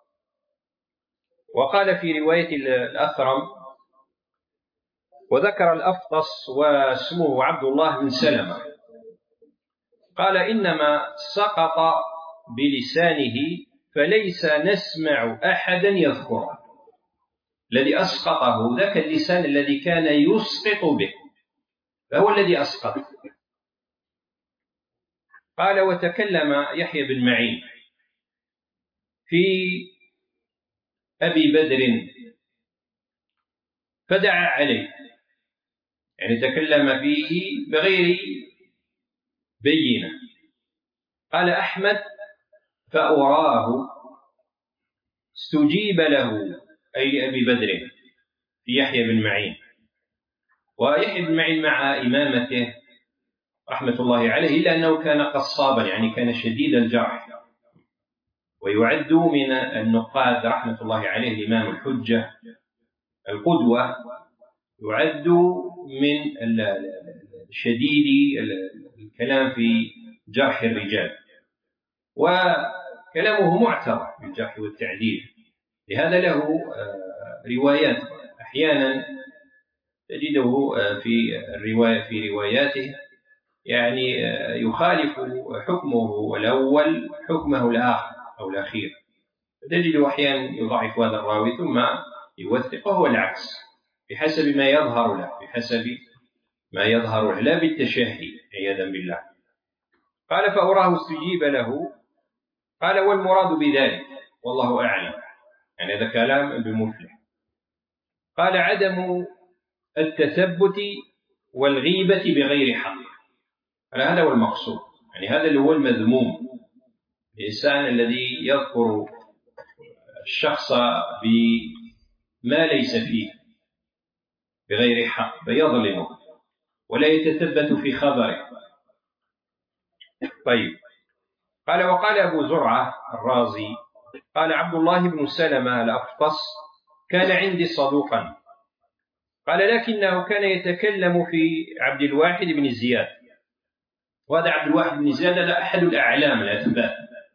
وقال في رواية الأثرم: وذكر الأفطس واسمه عبد الله بن سلمة. قال: إنما سقط بلسانه فليس نسمع أحدا يذكره. الذي أسقطه ذاك اللسان الذي كان يسقط به، فهو الذي أسقط. قال: وتكلم يحيى بن معين في أبي بدر فدعا عليه، يعني تكلم فيه بغير بينة. قال أحمد: فأراه استجيب له، أي أبي بدر، في يحيى بن معين. ويحيى بن معين مع إمامته رحمة الله عليه، إلا أنه كان قصابا، يعني كان شديد الجرح، ويعد من النقاد رحمة الله عليه الإمام الحجة القدوة، يعد من شديد الكلام في جرح الرجال، وكلامه معتبر في الجرح والتعديل. لهذا له روايات، أحيانا تجده في رواياته يعني يخالف حكمه الأول حكمه الآخر أو الأخير، تجده أحيانا يضعف هذا الراوي ثم يوثقه، وهو العكس، بحسب ما يظهر له، لا بالتشهي عياذا بالله. قال: فأراه استجيب له. قال: والمراد بذلك والله أعلم، يعني هذا كلام بمفلح. قال: عدم التثبت والغيبة بغير حق. هذا هو المقصود، يعني هذا اللي هو المذموم، الإنسان الذي يذكر الشخص بما ليس فيه بغير حق فيظلمه ولا يتثبت في خبره. طيب، قال: وقال أبو زرعة الرازي: قال عبد الله بن سلمة الأفطس: كان عندي صدوقا. قال: لكنه كان يتكلم في عبد الواحد بن زياد. وهذا عبد الواحد بن زياد هذا أحد الأعلام الأثبات.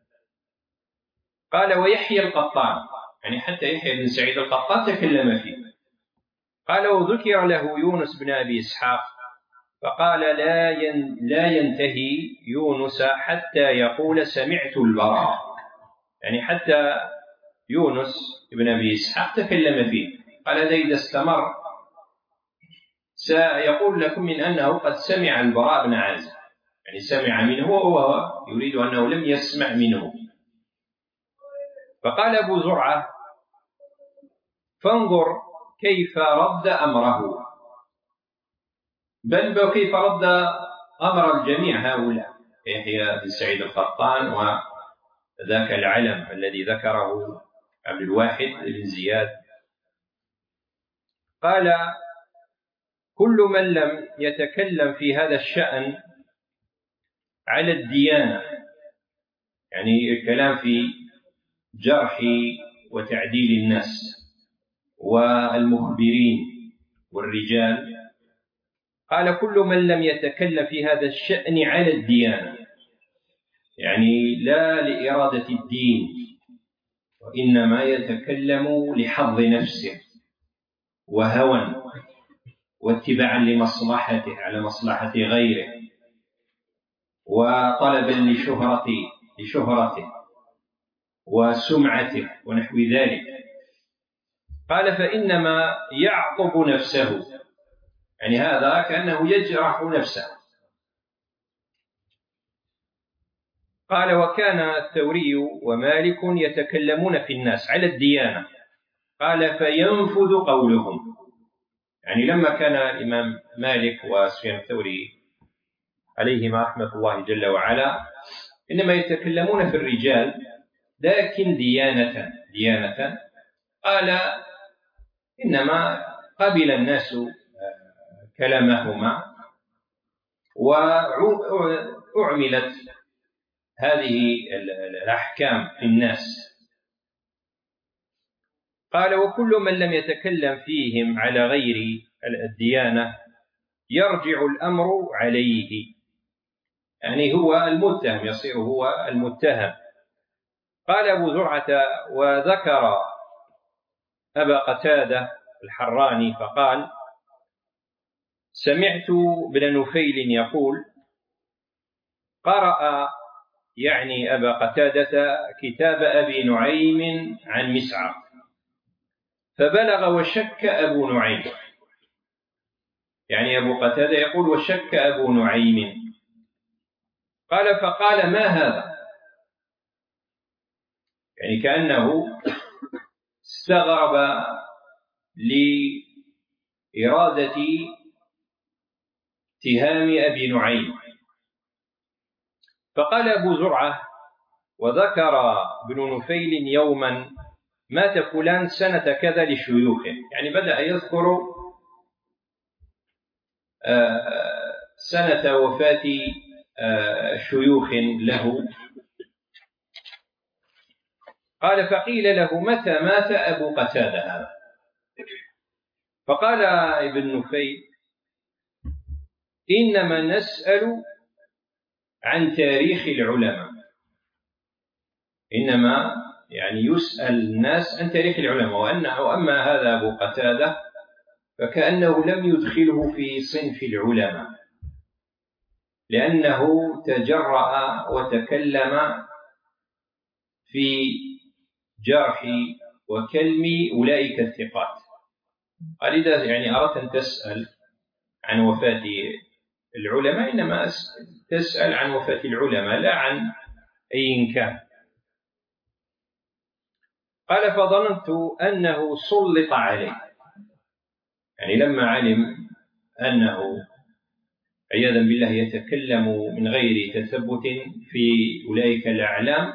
قال: ويحيى القطان، يعني حتى يحيى بن سعيد القطان تكلم فيه. قال: وذكر له يونس بن أبي إسحاق، فقال: لا ينتهي يونس حتى يقول سمعت البراء، يعني حتى يونس بن أبي إسحاق تكلم فيه. قال: هذا إذا استمر سيقول لكم من أنه قد سمع البراء بن عازب، يعني سمع منه وهو يريد أنه لم يسمع منه. فقال أبو زرعة: فانظر كيف رد أمره، بل كيف رد أمر الجميع هؤلاء، يحيى بن سعيد القطان وذاك العلم الذي ذكره عبد الواحد بن زياد. قال: كل من لم يتكلم في هذا الشأن على الديانة، يعني الكلام في جرح وتعديل الناس والمخبرين والرجال، قال كل من لم يتكلم في هذا الشأن على الديانة، يعني لا لإرادة الدين، وإنما يتكلم لحظ نفسه وهوى واتباعا لمصلحته على مصلحة غيره وطلبا لشهرته وسمعته ونحو ذلك. قال فإنما يعطب نفسه، يعني هذا كأنه يجرح نفسه. قال وكان الثوري ومالك يتكلمون في الناس على الديانة، قال فينفذ قولهم، يعني لما كان الإمام مالك وسفيان الثوري عليهما رحمة الله جل وعلا إنما يتكلمون في الرجال لكن ديانة، قال إنما قبل الناس كلامهما وأعملت هذه الأحكام في الناس. قال وكل من لم يتكلم فيهم على غير الديانة يرجع الأمر عليه، يعني هو المتهم، يصير هو المتهم. قال أبو زرعة وذكر أبا قتادة الحراني فقال سمعت ابن نفيل يقول قرأ يعني أبا قتادة كتاب أبي نعيم عن مسعر فبلغ وشك أبو نعيم، يعني أبو قتادة يقول وشك أبو نعيم. قال فقال ما هذا، يعني كأنه استغرب لإرادة اتهام أبي نعيم. فقال أبو زرعة وذكر ابن نفيل يوما مات فلان سنة كذا لشيوخه، يعني بدأ يذكر سنة وفاة شيوخ له. قال فقيل له متى مات أبو قتادة هذا؟ فقال ابن نفيل إنما نسأل عن تاريخ العلماء، إنما يعني يسأل الناس عن تاريخ العلماء، وأما هذا أبو قتادة فكأنه لم يدخله في صنف العلماء لأنه تجرأ وتكلم في جرح وكلم أولئك الثقات. قال إذا يعني أردت أن تسأل عن وفاة العلماء إنما تسأل عن وفاة العلماء لا عن أي كان. قال فظننت أنه سلط عليه، يعني لما علم أنه عياذا بالله يتكلم من غير تثبت في أولئك الأعلام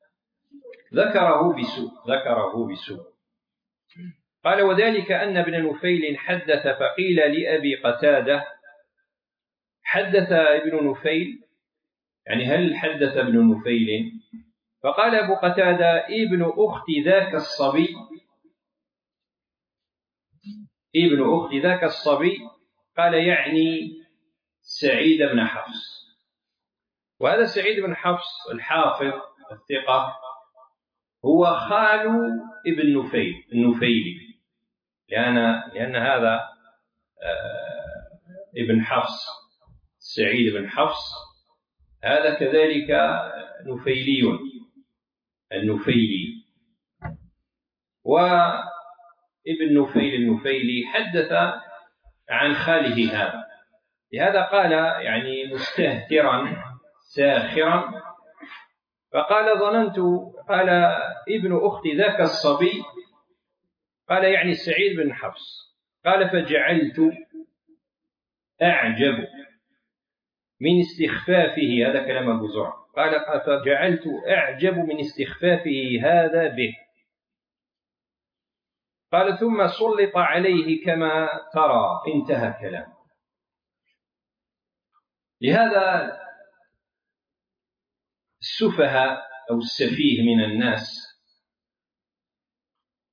ذكره بسوء. قال وذلك أن ابن نفيل حدث فقيل لأبي قتادة حدث ابن نفيل، يعني هل حدث ابن نفيل؟ فقال أبو قتادة ابن أخت ذاك الصبي، قال يعني سعيد بن حفص. وهذا سعيد بن حفص الحافظ الثقة هو خال ابن نفيل النفيلي، لأن هذا ابن حفص سعيد بن حفص هذا كذلك نفيلي النفيلي. وابن نفيل النفيلي حدث عن خاله هذا، لهذا قال يعني مستهترا ساخرا فقال ظننت، قال ابن أخت ذاك الصبي، قال يعني سعيد بن حفص. قال فجعلت أعجب من استخفافه، هذا كلام أبو زرع، قال فجعلت أعجب من استخفافه هذا به. قال ثم سلط عليه كما ترى، انتهى كلام. لهذا السفهاء أو السفيه من الناس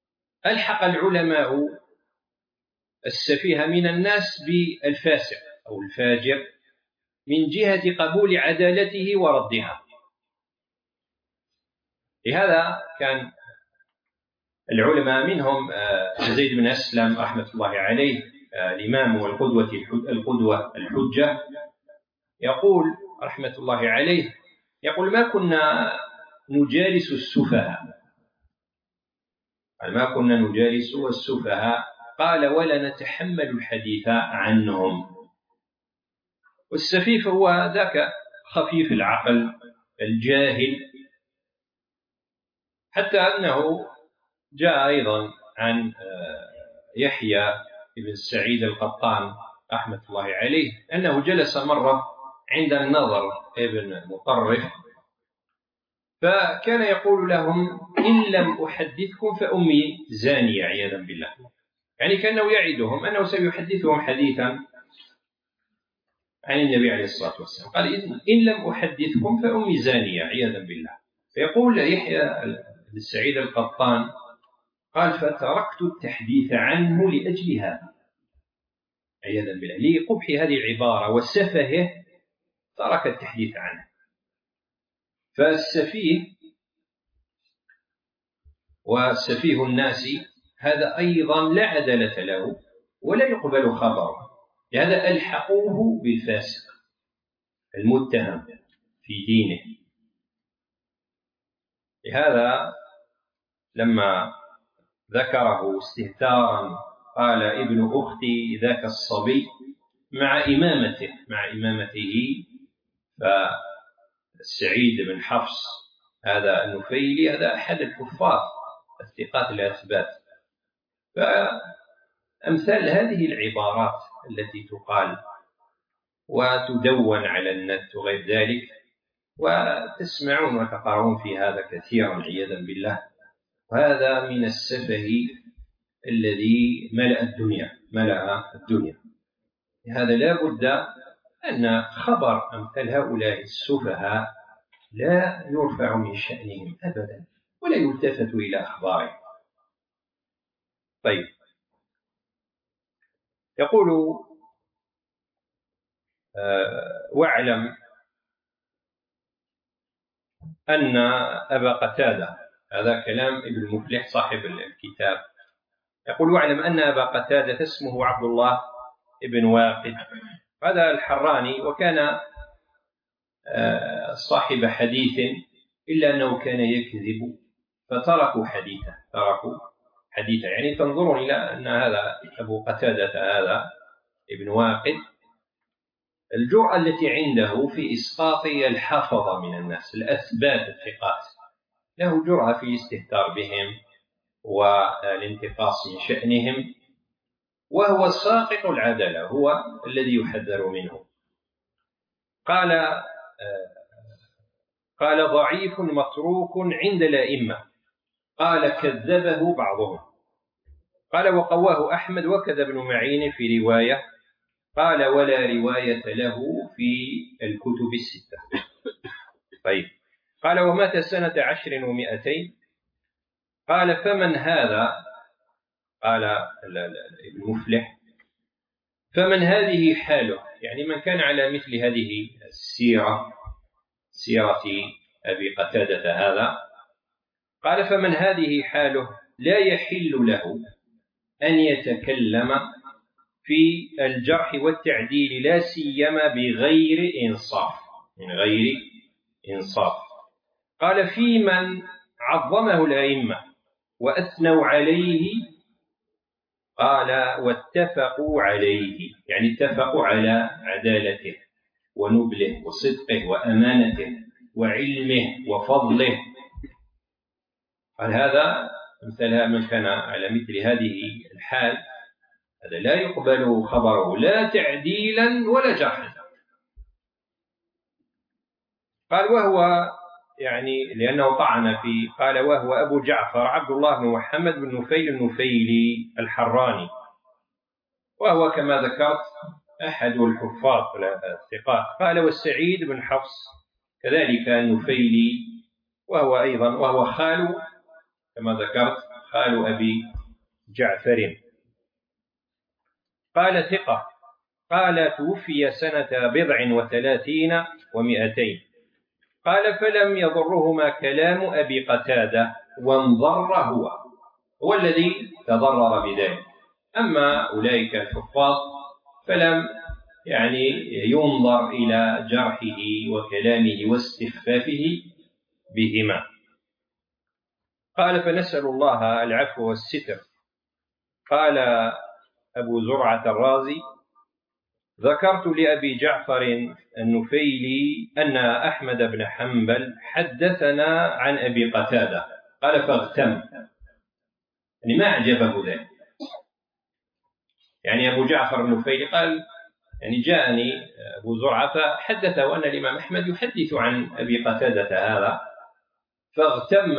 ألحق العلماء السفيه من الناس بالفاسق أو الفاجر من جهة قبول عدالته وردها. لهذا كان العلماء منهم زيد بن أسلم رحمة الله عليه الإمام والقدوة الحجة يقول رحمة الله عليه، يقول ما كنا نجالس السفهاء، ما كنا نجالس السفهاء، قال ولا نتحمل الحديث عنهم. والسفيف هو ذاك خفيف العقل الجاهل، حتى أنه جاء أيضا عن يحيى بن سعيد القطان رحمة الله عليه أنه جلس مرة عند النضر ابن مطرف، فكان يقول لهم إن لم أحدثكم فأمي زانية عياذا بالله، يعني كأنه يعدهم أنه سيحدثهم حديثا عن النبي عليه الصلاة والسلام. قال إن لم أحدثكم فأمي زانية عياذا بالله. فيقول يحيى بن سعيد القطان قال فتركت التحديث عنه لأجل هذا عياذا بالله، لقبح هذه العبارة وسفهه ترك التحديث عنه. فالسفيه وسفيه الناس هذا أيضا لا عدالة له ولا يقبل خبره، لهذا ألحقوه بالفاسق المتهم في دينه. لهذا لما ذكره استهتارا قال ابن أختي ذاك الصبي مع إمامته فالسعيد بن حفص هذا النفيلي هذا أحد الحفاظ الثقات الأثبات. فأمثال هذه العبارات التي تقال وتدون على النت وغير ذلك، وتسمعون وتقرؤون في هذا كثيرا عياذا بالله، وهذا من السفه الذي ملأ الدنيا. لهذا لا بد أن خبر أمثال هؤلاء السفهاء لا يرفع من شأنهم أبدا ولا يلتفت إلى أخبارهم. طيب، يقول واعلم أن أبا قتادة، هذا كلام ابن المفلح صاحب الكتاب، يقول واعلم أن أبا قتادة اسمه عبد الله ابن واقد، هذا الحراني، وكان صاحب حديث إلا أنه كان يكذب فتركوا حديثه يعني تنظرون إلى أن هذا أبو قتادة هذا ابن واقد الجرأة التي عنده في إسقاط الحفظة من الناس الأثبات الثقات، له جرأة في الاستهتار بهم والانتقاص من شأنهم، وهو ساقط العدالة، هو الذي يحذر منه. قال ضعيف متروك عند الأئمة، قال كذبه بعضهم، قال وقواه أحمد وكذا ابن معين في رواية، قال ولا رواية له في الكتب الستة. طيب، قال ومات سنة 10 و200. قال فمن هذا؟ قال ابن مفلح فمن هذه حاله، يعني من كان على مثل هذه سيرة أبي قتادة هذا، قال فمن هذه حاله لا يحل له أن يتكلم في الجرح والتعديل لا سيما بغير إنصاف، من غير إنصاف. قال في من عظمه الأئمة وأثنوا عليه، قال واتفقوا عليه، يعني اتفقوا على عدالته ونبله وصدقه وأمانته وعلمه وفضله. قال هذا مثل من كان على مثل هذه الحال هذا لا يقبل خبره لا تعديلا ولا جرحا. قال وهو يعني لأنه طعن في، قال وهو أبو جعفر عبد الله بن محمد بن نفيل النفيلي الحراني، وهو كما ذكرت أحد الحفاظ الثقات. قال والسعيد بن حفص كذلك النفيلي، وهو خال كما ذكرت خال أبي جعفر. قال ثقة. قال توفي سنة 37 و200. قال فلم يضرهما كلام أبي قتادة وانضر هو الذي تضرر بذلك. أما أولئك الحفاظ فلم ينظر إلى جرحه وكلامه واستخفافه بهما. قال فنسأل الله العفو والستر. قال أبو زرعة الرازي ذكرت لأبي جعفر النفيلي أن أحمد بن حنبل حدثنا عن أبي قتادة. قال فاغتم، ما أعجبه ذلك. أبو جعفر النفيلي قال جاءني أبو زرعة فحدثه أن الإمام أحمد يحدث عن أبي قتادة هذا، فاغتم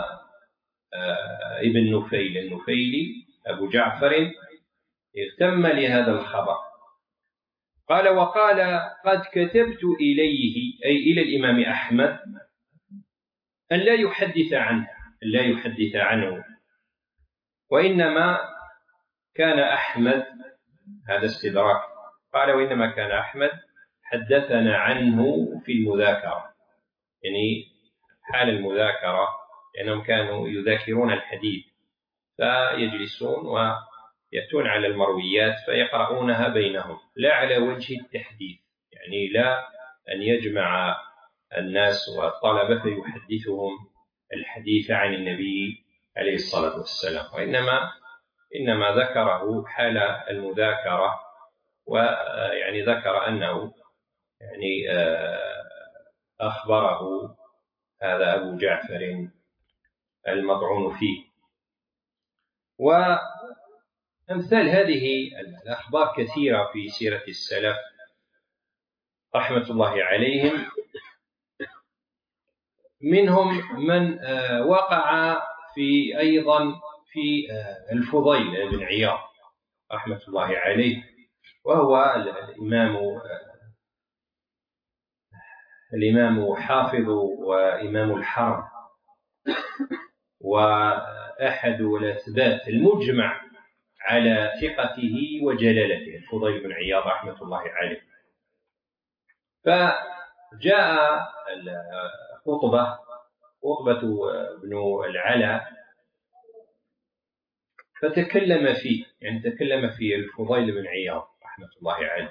ابن نفيل النفيلي أبو جعفر اغتم لهذا الخبر. قال وقال قد كتبت إليه أي إلى الإمام أحمد أن لا يحدث عنه وإنما كان أحمد، هذا استدراك، قال وإنما كان أحمد حدثنا عنه في المذاكرة، حال المذاكرة، لأنهم كانوا يذاكرون الحديث فيجلسون ويأتون على المرويات فيقرؤونها بينهم، لا على وجه التحديث، لا أن يجمع الناس والطلبة فيحدثهم الحديث عن النبي عليه الصلاة والسلام، وإنما ذكره حال المذاكرة، ذكر أنه أخبره هذا أبو جعفر المطعون فيه. وأمثال هذه الأخبار كثيرة في سيرة السلف رحمة الله عليهم، منهم من وقع أيضا في الفضيل بن عياض رحمة الله عليه، وهو الإمام حافظ وإمام الحرم وأحد الأثبات المجمع على ثقته وجلالته، الفضيل بن عياض رحمة الله عليه. فجاء قطبة بن العلا فتكلم فيه، تكلم في الفضيل بن عياض رحمة الله عليه،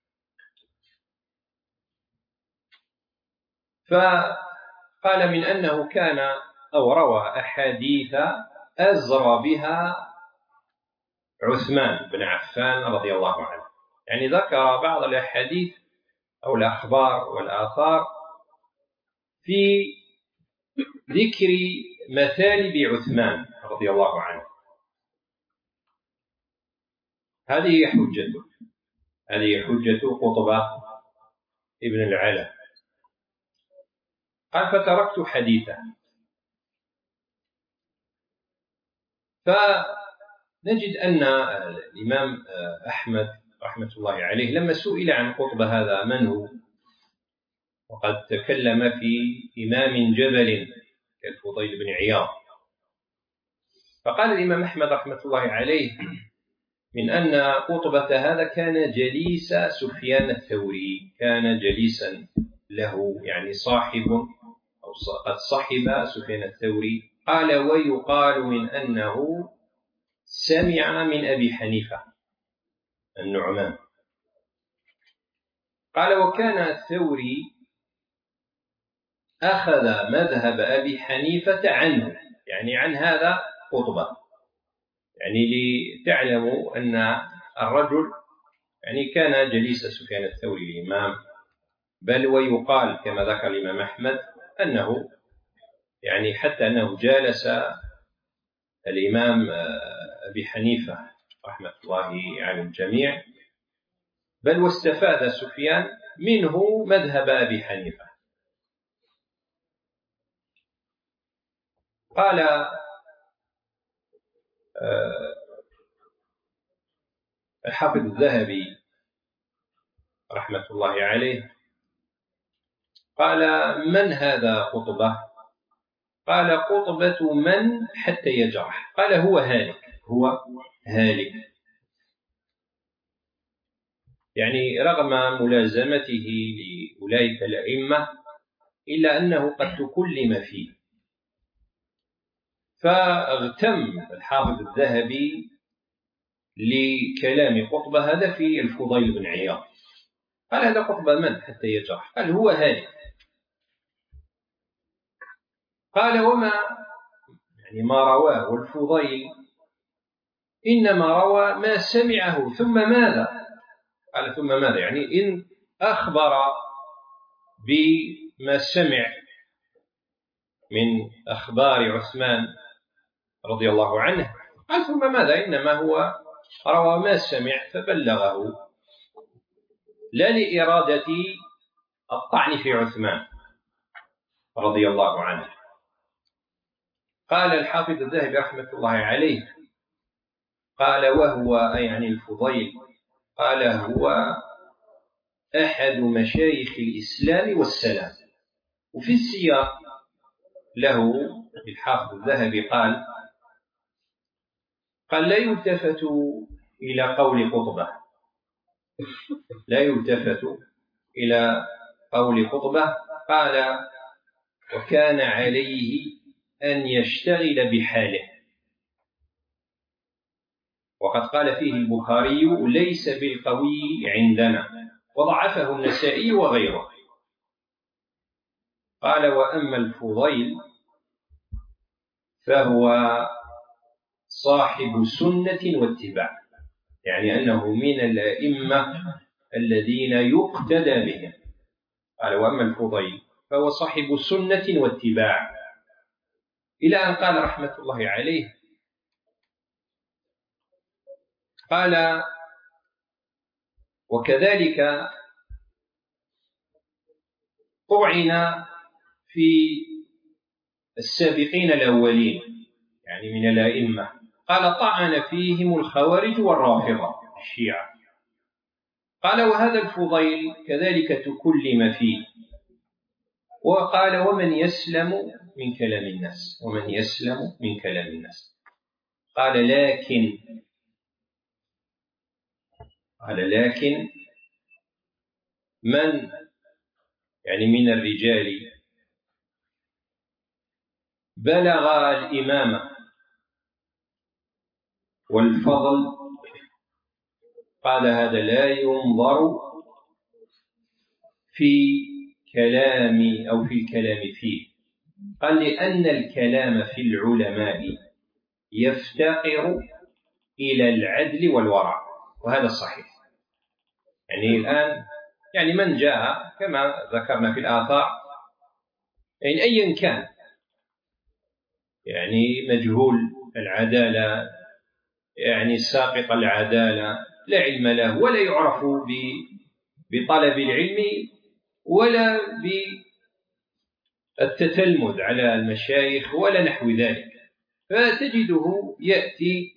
فقال من أنه كان أو روى أحاديث أزرى بها عثمان بن عفان رضي الله عنه، ذكر بعض الأحاديث أو الأخبار والآثار في ذكر مثالب عثمان رضي الله عنه. هذه حجة قطبة ابن العلا. قال فتركت حديثه. فنجد أن الإمام أحمد رحمة الله عليه لما سئل عن قطبة هذا من هو، وقد تكلم في إمام جبل كالفضيل بن عياض، فقال الإمام أحمد رحمة الله عليه من أن قطبة هذا كان جليس سفيان الثوري، كان جليسا له، صاحب أو قد صحب سفيان الثوري. قال ويقال من أنه سمع من أبي حنيفة النعمان. قال وكان الثوري أخذ مذهب أبي حنيفة عنه، عن هذا قطبة، لتعلموا أن الرجل كان جليس سفيان الثوري الإمام، بل ويقال كما ذكر الإمام أحمد أنه حتى أنه جالس الإمام أبي حنيفة رحمة الله على الجميع، بل واستفاد سفيان منه مذهب أبي حنيفة. قال الحافظ الذهبي رحمة الله عليه قال من هذا قطبة؟ قال قطبة من حتى يجرح. قال هو هالك. يعني رغم ملازمته لأولئك الأئمة إلا أنه قد تكلم فيه، فاغتم الحافظ الذهبي لكلام قطبة هذا في الفضيل بن عياض. قال هذا قطبة من حتى يجرح؟ قال هو هالك. قال وما يعني ما رواه الفضيل إنما روى ما سمعه ثم ماذا؟ قال ثم ماذا؟ يعني إن أخبر بما سمع من أخبار عثمان رضي الله عنه، قال ثم ماذا؟ إنما هو روى ما سمع فبلغه، لا لإرادة الطعن في عثمان رضي الله عنه. قال الحافظ الذهبي رحمة الله عليه قال وهو يعني الفضيل قال هو أحد مشايخ الإسلام والسلام. وفي السياق له الحافظ الذهبي قال لا يلتفت إلى قول قطبة، لا يلتفت إلى قول قطبة. قال وكان عليه أن يشتغل بحاله. وقد قال فيه البخاري ليس بالقوي عندنا، وضعفه النسائي وغيره. قال وأما الفضيل فهو صاحب سنة واتباع، يعني أنه من الأئمة الذين يقتدى بهم. قال وأما الفضيل فهو صاحب سنة واتباع، إلى أن قال رحمة الله عليه قال وكذلك طعن في السابقين الأولين يعني من الأئمة. قال طعن فيهم الخوارج والرافضة الشيعة. قال وهذا الفضيل كذلك تكلم فيه. وقال ومن يسلم من كلام الناس، ومن يسلم من كلام الناس. قال لكن من يعني من الرجال بلغ الإمامة والفضل، قال هذا لا ينظر في كلام أو في الكلام فيه. قال لأن الكلام في العلماء يفتقر إلى العدل والورع، وهذا صحيح. يعني الآن يعني من جاء كما ذكرنا في الآثار يعني أيا كان يعني مجهول العدالة يعني ساقط العدالة، لا علم له ولا يعرف بطلب العلم ولا بالتتلمذ على المشايخ ولا نحو ذلك، فتجده يأتي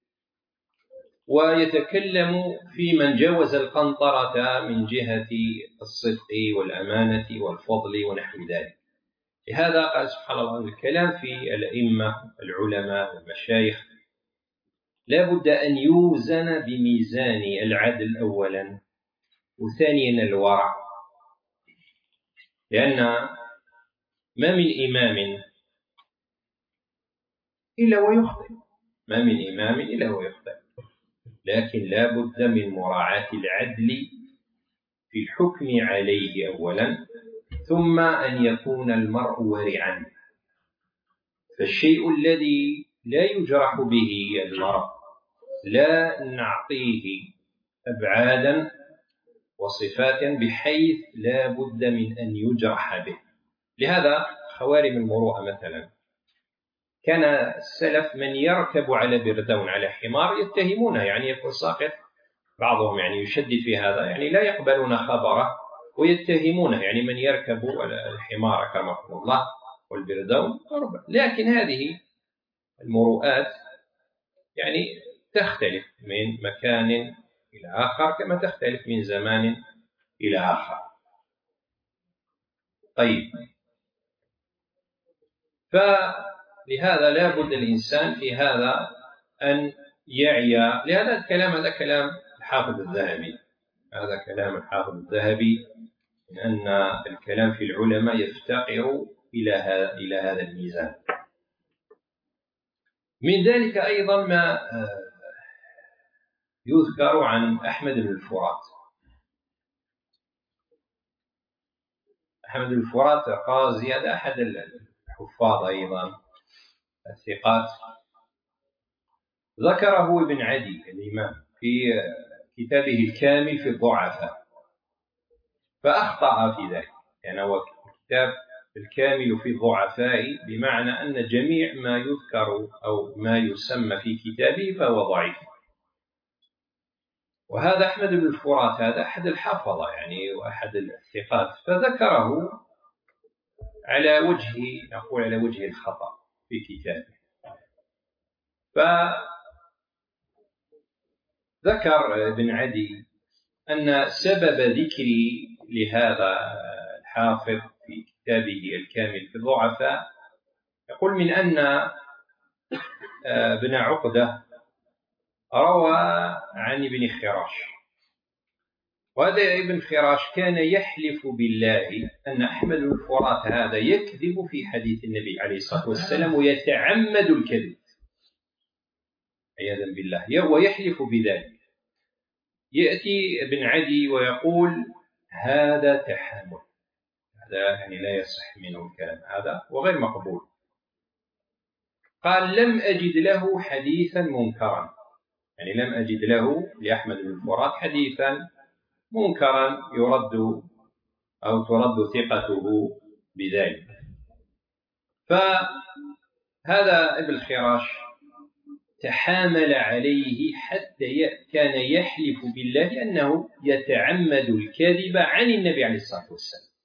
ويتكلم في من جاوز القنطرة من جهة الصدق والأمانة والفضل ونحو ذلك. لهذا قال سبحان الله الكلام في الأئمة العلماء والمشايخ لا بد أن يوزن بميزان العدل أولا، وثانيا الورع، لأن ما من إمام إلا ويخطئ، ما من إمام إلا ويخطئ، لكن لا بد من مراعاة العدل في الحكم عليه أولا، ثم أن يكون المرء ورعا. فالشيء الذي لا يجرح به المرء لا نعطيه أبعادا وصفات بحيث لا بد من أن يجرح به. لهذا خوارم المروءة مثلا كان السلف من يركب على بردون على حمار يتهمونه، يعني يكون ساقط، بعضهم يعني يشدد في هذا، يعني لا يقبلون خبره ويتهمونه، يعني من يركب الحمار كرمكم الله والبردون. لكن هذه المروءات يعني تختلف من مكان إلى آخر كما تختلف من زمان إلى آخر. طيب، فلهذا لا بد الإنسان في هذا أن يعي. لهذا الكلام هذا كلام الحافظ الذهبي هذا كلام الحافظ الذهبي، من أن الكلام في العلماء يفتقر إلى هذا الميزان. من ذلك أيضا ما يذكر عن أحمد بن الفرات. أحمد بن الفرات الرازي هذا أحد الحفاظ أيضا الثقات، ذكره ابن عدي الإمام في كتابه الكامل في الضعفاء، فأخطأ في ذلك. يعني هو كتاب الكامل في الضعفاء، بمعنى أن جميع ما يذكر أو ما يسمى في كتابه فهو ضعيف. وهذا أحمد بن الفرات هذا أحد الحفظة يعني وأحد الثقات، فذكره على وجه الخطأ في كتابه. فذكر ابن عدي أن سبب ذكري لهذا الحافظ في كتابه الكامل في الضعفاء، يقول من أن ابن عقدة روى عن ابن خراش، وهذا ابن خراش كان يحلف بالله أن أحمد بن الفرات هذا يكذب في حديث النبي عليه الصلاة والسلام ويتعمد الكذب عياذا بالله، ويحلف بذلك. يأتي ابن عدي ويقول هذا تحامل، هذا يعني لا يصح منه الكلام هذا وغير مقبول. قال لم أجد له حديثا منكرا، يعني لم أجد له لأحمد بن الفرات حديثا منكرا يرد أو ترد ثقته بذلك. فهذا ابن خراش تحامل عليه حتى كان يحلف بالله أنه يتعمد الكذب عن النبي عليه الصلاة والسلام.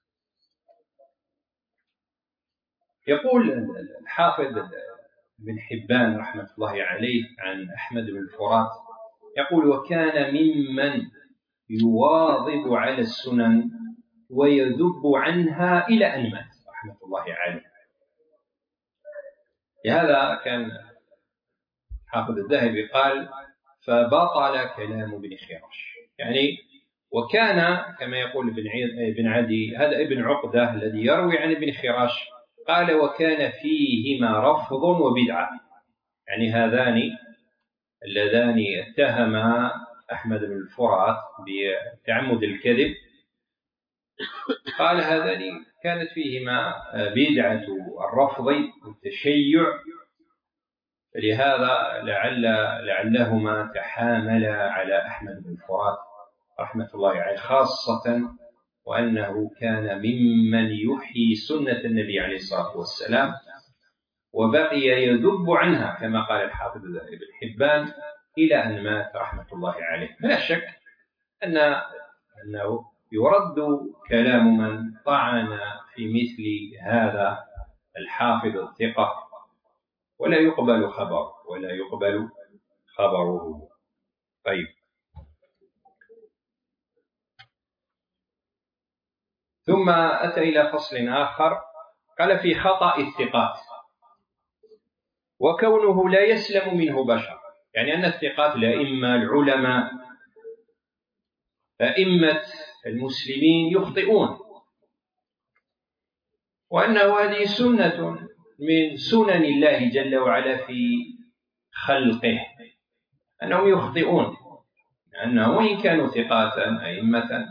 يقول الحافظ بن حبان رحمة الله عليه عن أحمد بن الفرات، يقول وكان ممن يواظب على السنن ويذب عنها إلى أن مات رحمة الله عليه. لهذا كان حافظ الذهبي قال فبطل كلام ابن خراش، يعني وكان كما يقول ابن عدي هذا ابن عقدة الذي يروي عن ابن خراش، قال وكان فيهما رفض وبدعة، يعني هذان اللذان اتهما أحمد بن الفرات بتعمد الكذب، قال هذان كانت فيهما بدعة الرفض والتشيع، لهذا لعلهما تحاملا على أحمد بن الفرات رحمة الله عليه، خاصة وأنه كان ممن يحيي سنة النبي عليه الصلاة والسلام وبقي يذب عنها كما قال الحافظ ابن حبان إلى أن مات رحمة الله عليه. لا شك أنه يرد كلام من طعن في مثل هذا الحافظ الثقة ولا يقبل خبره. طيب، ثم أتى إلى فصل آخر قال في خطأ الثقات وكونه لا يسلم منه بشر، يعني أن الثقات الأئمة العلماء أئمة المسلمين يخطئون، وأنه هذه سنة من سنن الله جل وعلا في خلقه أنهم يخطئون، أنه وإن كانوا ثقات أئمة.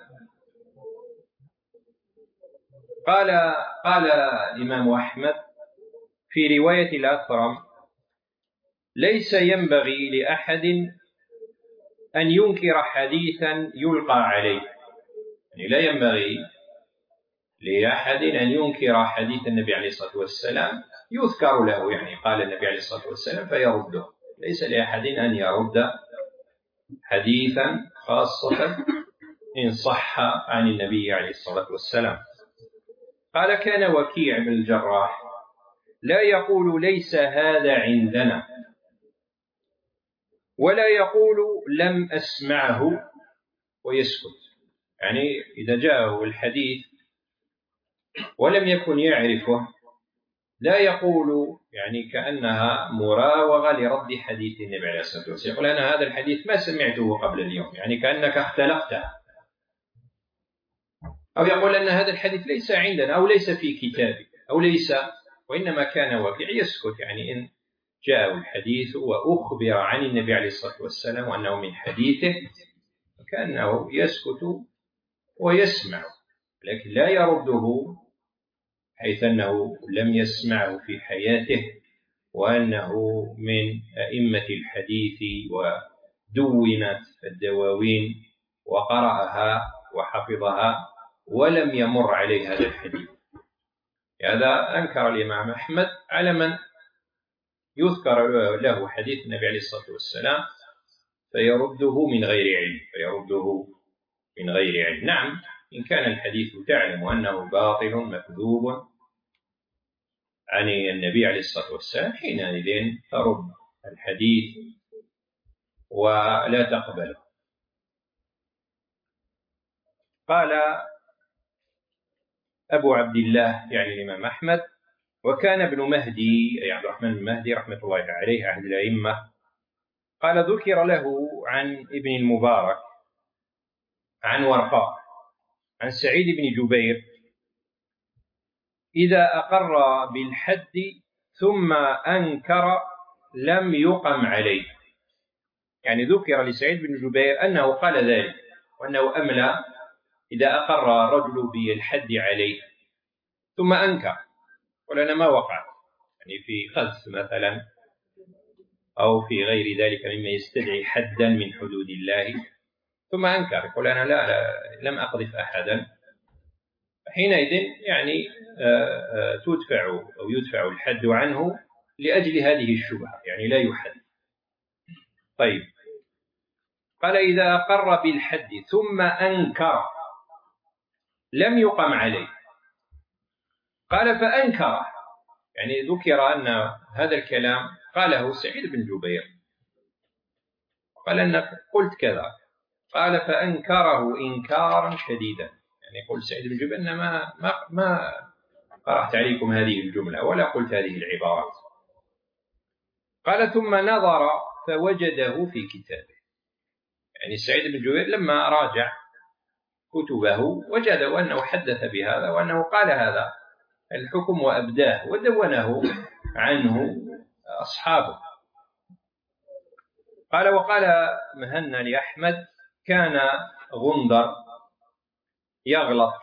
قال الإمام أحمد في رواية الأثرم ليس ينبغي لأحد أن ينكر حديثا يلقى عليه، يعني لا ينبغي لأحد أن ينكر حديث النبي عليه الصلاة والسلام يذكر له، يعني قال النبي عليه الصلاة والسلام فيرده، ليس لأحد أن يرد حديثا خاصة إن صح عن النبي عليه الصلاة والسلام. قال كان وكيع بن الجراح لا يقول ليس هذا عندنا، ولا يقول لم أسمعه ويسكت، يعني إذا جاءه الحديث ولم يكن يعرفه لا يقول يعني كأنها مراوغة لرد حديث النبي عليه الصلاة والسلام، يقول أنا هذا الحديث ما سمعته قبل اليوم، يعني كأنك اختلقته، أو يقول أن هذا الحديث ليس عندنا أو ليس في كتابي أو ليس، وإنما كان وكيع يسكت، يعني إن جاء الحديث وأخبر عن النبي عليه الصلاة والسلام وأنه من حديثه كأنه يسكت ويسمع، لكن لا يرده حيث أنه لم يسمعه في حياته وأنه من أئمة الحديث ودونت الدواوين وقرأها وحفظها ولم يمر عليه هذا الحديث. هذا أنكر الإمام أحمد على من يذكر له حديث النبي عليه الصلاة والسلام فيرده من غير علم، نعم إن كان الحديث تعلم أنه باطل مكذوب عن النبي عليه الصلاة والسلام حينئذ ترد الحديث ولا تقبله. قال أبو عبد الله يعني الإمام أحمد: وكان ابن مهدي أي عبد الرحمن بن مهدي رحمة الله عليه أحد الأئمة، قال ذكر له عن ابن المبارك عن ورقاء عن سعيد بن جبير: إذا أقر بالحد ثم أنكر لم يقم عليه. يعني ذكر لسعيد بن جبير أنه قال ذلك، وأنه أملى إذا أقر رجل بالحد عليه ثم أنكر، ولنا ما وقع يعني في قذف مثلا أو في غير ذلك مما يستدعي حدا من حدود الله، ثم أنكر يقول أنا لا لم أقذف أحدا، حينئذ يعني تدفع أو يدفع الحد عنه لأجل هذه الشبهة، يعني لا يحد. طيب، قال إذا أقر بالحد ثم أنكر لم يقم عليه. قال فأنكر، يعني ذكر أن هذا الكلام قاله سعيد بن جبير، قال أنك قلت كذا، قال فأنكره إنكارا شديدا، يعني يقول سعيد بن جبير أن ما قرأت عليكم هذه الجملة ولا قلت هذه العبارات. قال ثم نظر فوجده في كتابه، يعني سعيد بن جبير لما راجع كتبه وجده أنه حدث بهذا وأنه قال هذا الحكم وأبداه ودونه عنه أصحابه. قال وقال مهنا لأحمد: كان غندر يغلط.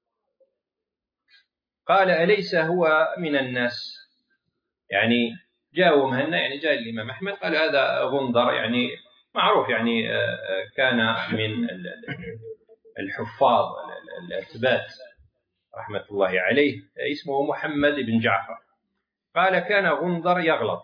قال أليس هو من الناس؟ يعني جاء مهنا، يعني جاء الإمام أحمد قال هذا غندر، يعني معروف، يعني كان من الحفاظ الأثبات رحمة الله عليه، اسمه محمد بن جعفر. قال كان غندر يغلط.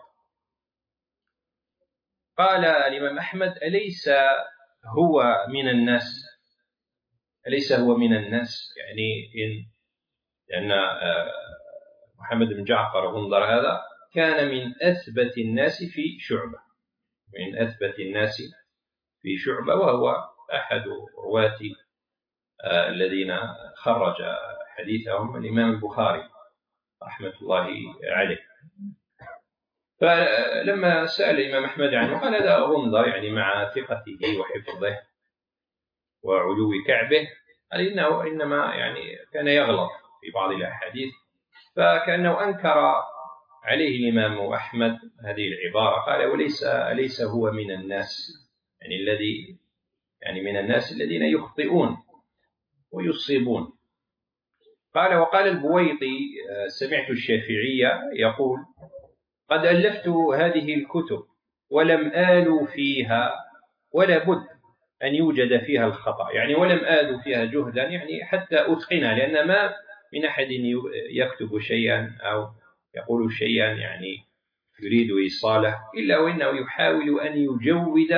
قال الإمام أحمد: أليس هو من الناس؟ أليس هو من الناس، يعني لأن محمد بن جعفر غندر هذا كان من أثبت الناس في شعبة، من أثبت الناس في شعبة، وهو أحد رواة الذين خرج حديثهم الإمام البخاري رحمة الله عليه. فلما سأل الإمام أحمد عنه قال هذا غندر، يعني مع ثقته وحفظه وعلو كعبه، قال إنه إنما يعني كان يغلط في بعض الأحاديث، فكأنه أنكر عليه الإمام أحمد هذه العبارة. قال أليس هو من الناس، يعني الذي يعني من الناس الذين يخطئون ويصيبون. قال وقال البويطي: سمعت الشافعية يقول: قد ألفت هذه الكتب ولم آل فيها، ولا بد أن يوجد فيها الخطأ، يعني ولم آل فيها جهدا، يعني حتى أتقنها، لأن ما من أحد يكتب شيئا أو يقول شيئا يعني يريد إيصاله إلا وإنه يحاول أن يجود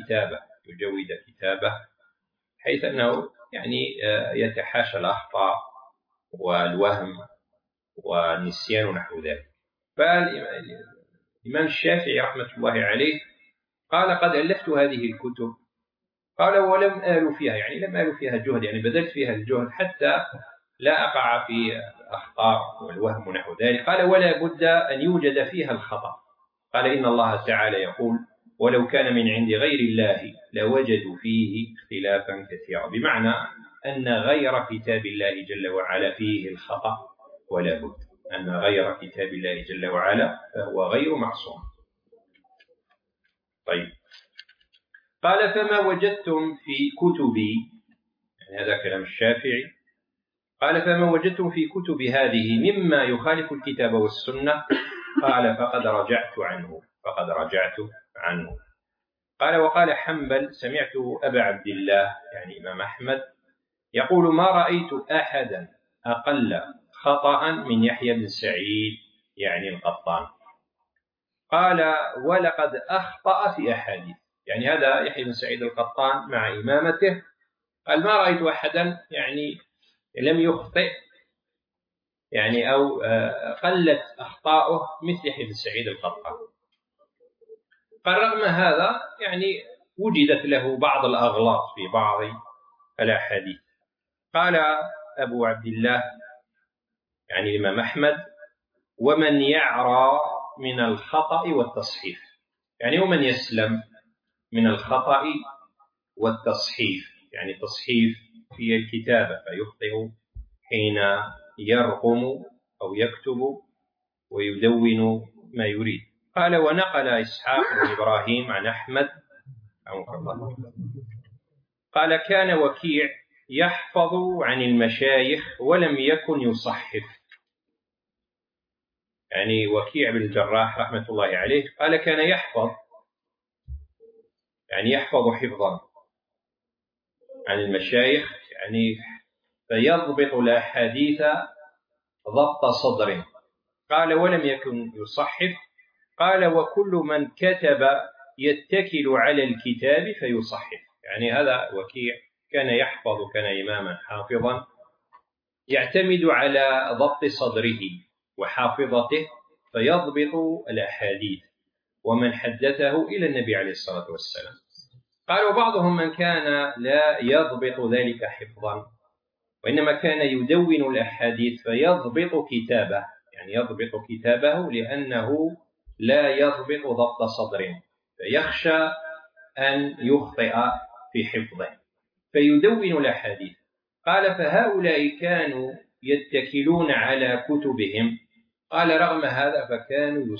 كتابه حيث أنه يعني يتحاشى الأخطاء والوهم والنسيان ونحو ذلك. فالإمام الشافعي رحمة الله عليه قال: قد ألفت هذه الكتب، قال ولم آل فيها، يعني لم آل فيها جهد، يعني بذلت فيها الجهد حتى لا أقع في أخطاء والوهم ونحو ذلك. قال ولا بد أن يوجد فيها الخطأ. قال إن الله تعالى يقول ولو كان من عند غير الله لوجدوا فيه اختلافا كثيرا، بمعنى أن غير كتاب الله جل وعلا فيه الخطأ ولا بد، أن غير كتاب الله جل وعلا فهو غير معصوم. طيب، قال فما وجدتم في كتبي، يعني هذا كلام الشافعي، قال فما وجدتم في كتب هذه مما يخالف الكتاب والسنة، قال فقد رجعت عنه. قال وقال حنبل سمعت أبا عبد الله يعني إمام أحمد يقول ما رأيت أحدا أقل خطأ من يحيى بن سعيد يعني القطان. قال ولقد أخطأ في أحاديث، يعني هذا يحيى بن سعيد القطان مع إمامته، قال ما رأيت أحدا يعني لم يخطئ يعني أو قلت أخطاؤه مثل يحيى بن سعيد القطان. قال رغم هذا يعني وجدت له بعض الأغلاط في بعض الأحاديث. قال أبو عبد الله يعني الإمام أحمد ومن يعرى من الخطأ والتصحيف، يعني ومن يسلم من الخطأ والتصحيف، يعني تصحيف في الكتابة فيخطئ حين يرقم أو يكتب ويدون ما يريد. قال ونقل إسحاق بن إبراهيم عن أحمد قال كان وكيع يحفظ عن المشايخ ولم يكن يصحف، يعني وكيع بن الجراح رحمة الله عليه قال كان يحفظ يعني يحفظ حفظا عن المشايخ يعني فيضبط الأحاديث ضبط صدر. قال ولم يكن يصحف. قال وكل من كتب يتكل على الكتاب فيصحف، يعني هذا وكيع كان يحفظ، كان إماما حافظا يعتمد على ضبط صدره وحافظته فيضبط الأحاديث ومن حدثه إلى النبي عليه الصلاة والسلام. قال وبعضهم من كان لا يضبط ذلك حفظا وإنما كان يدون الأحاديث فيضبط كتابه، يعني يضبط كتابه لأنه لا يضبط ضبط صدره فيخشى أن يخطئ في حفظه فيدون الأحاديث. قال فهؤلاء كانوا يتكلون على كتبهم. قال رغم هذا فكانوا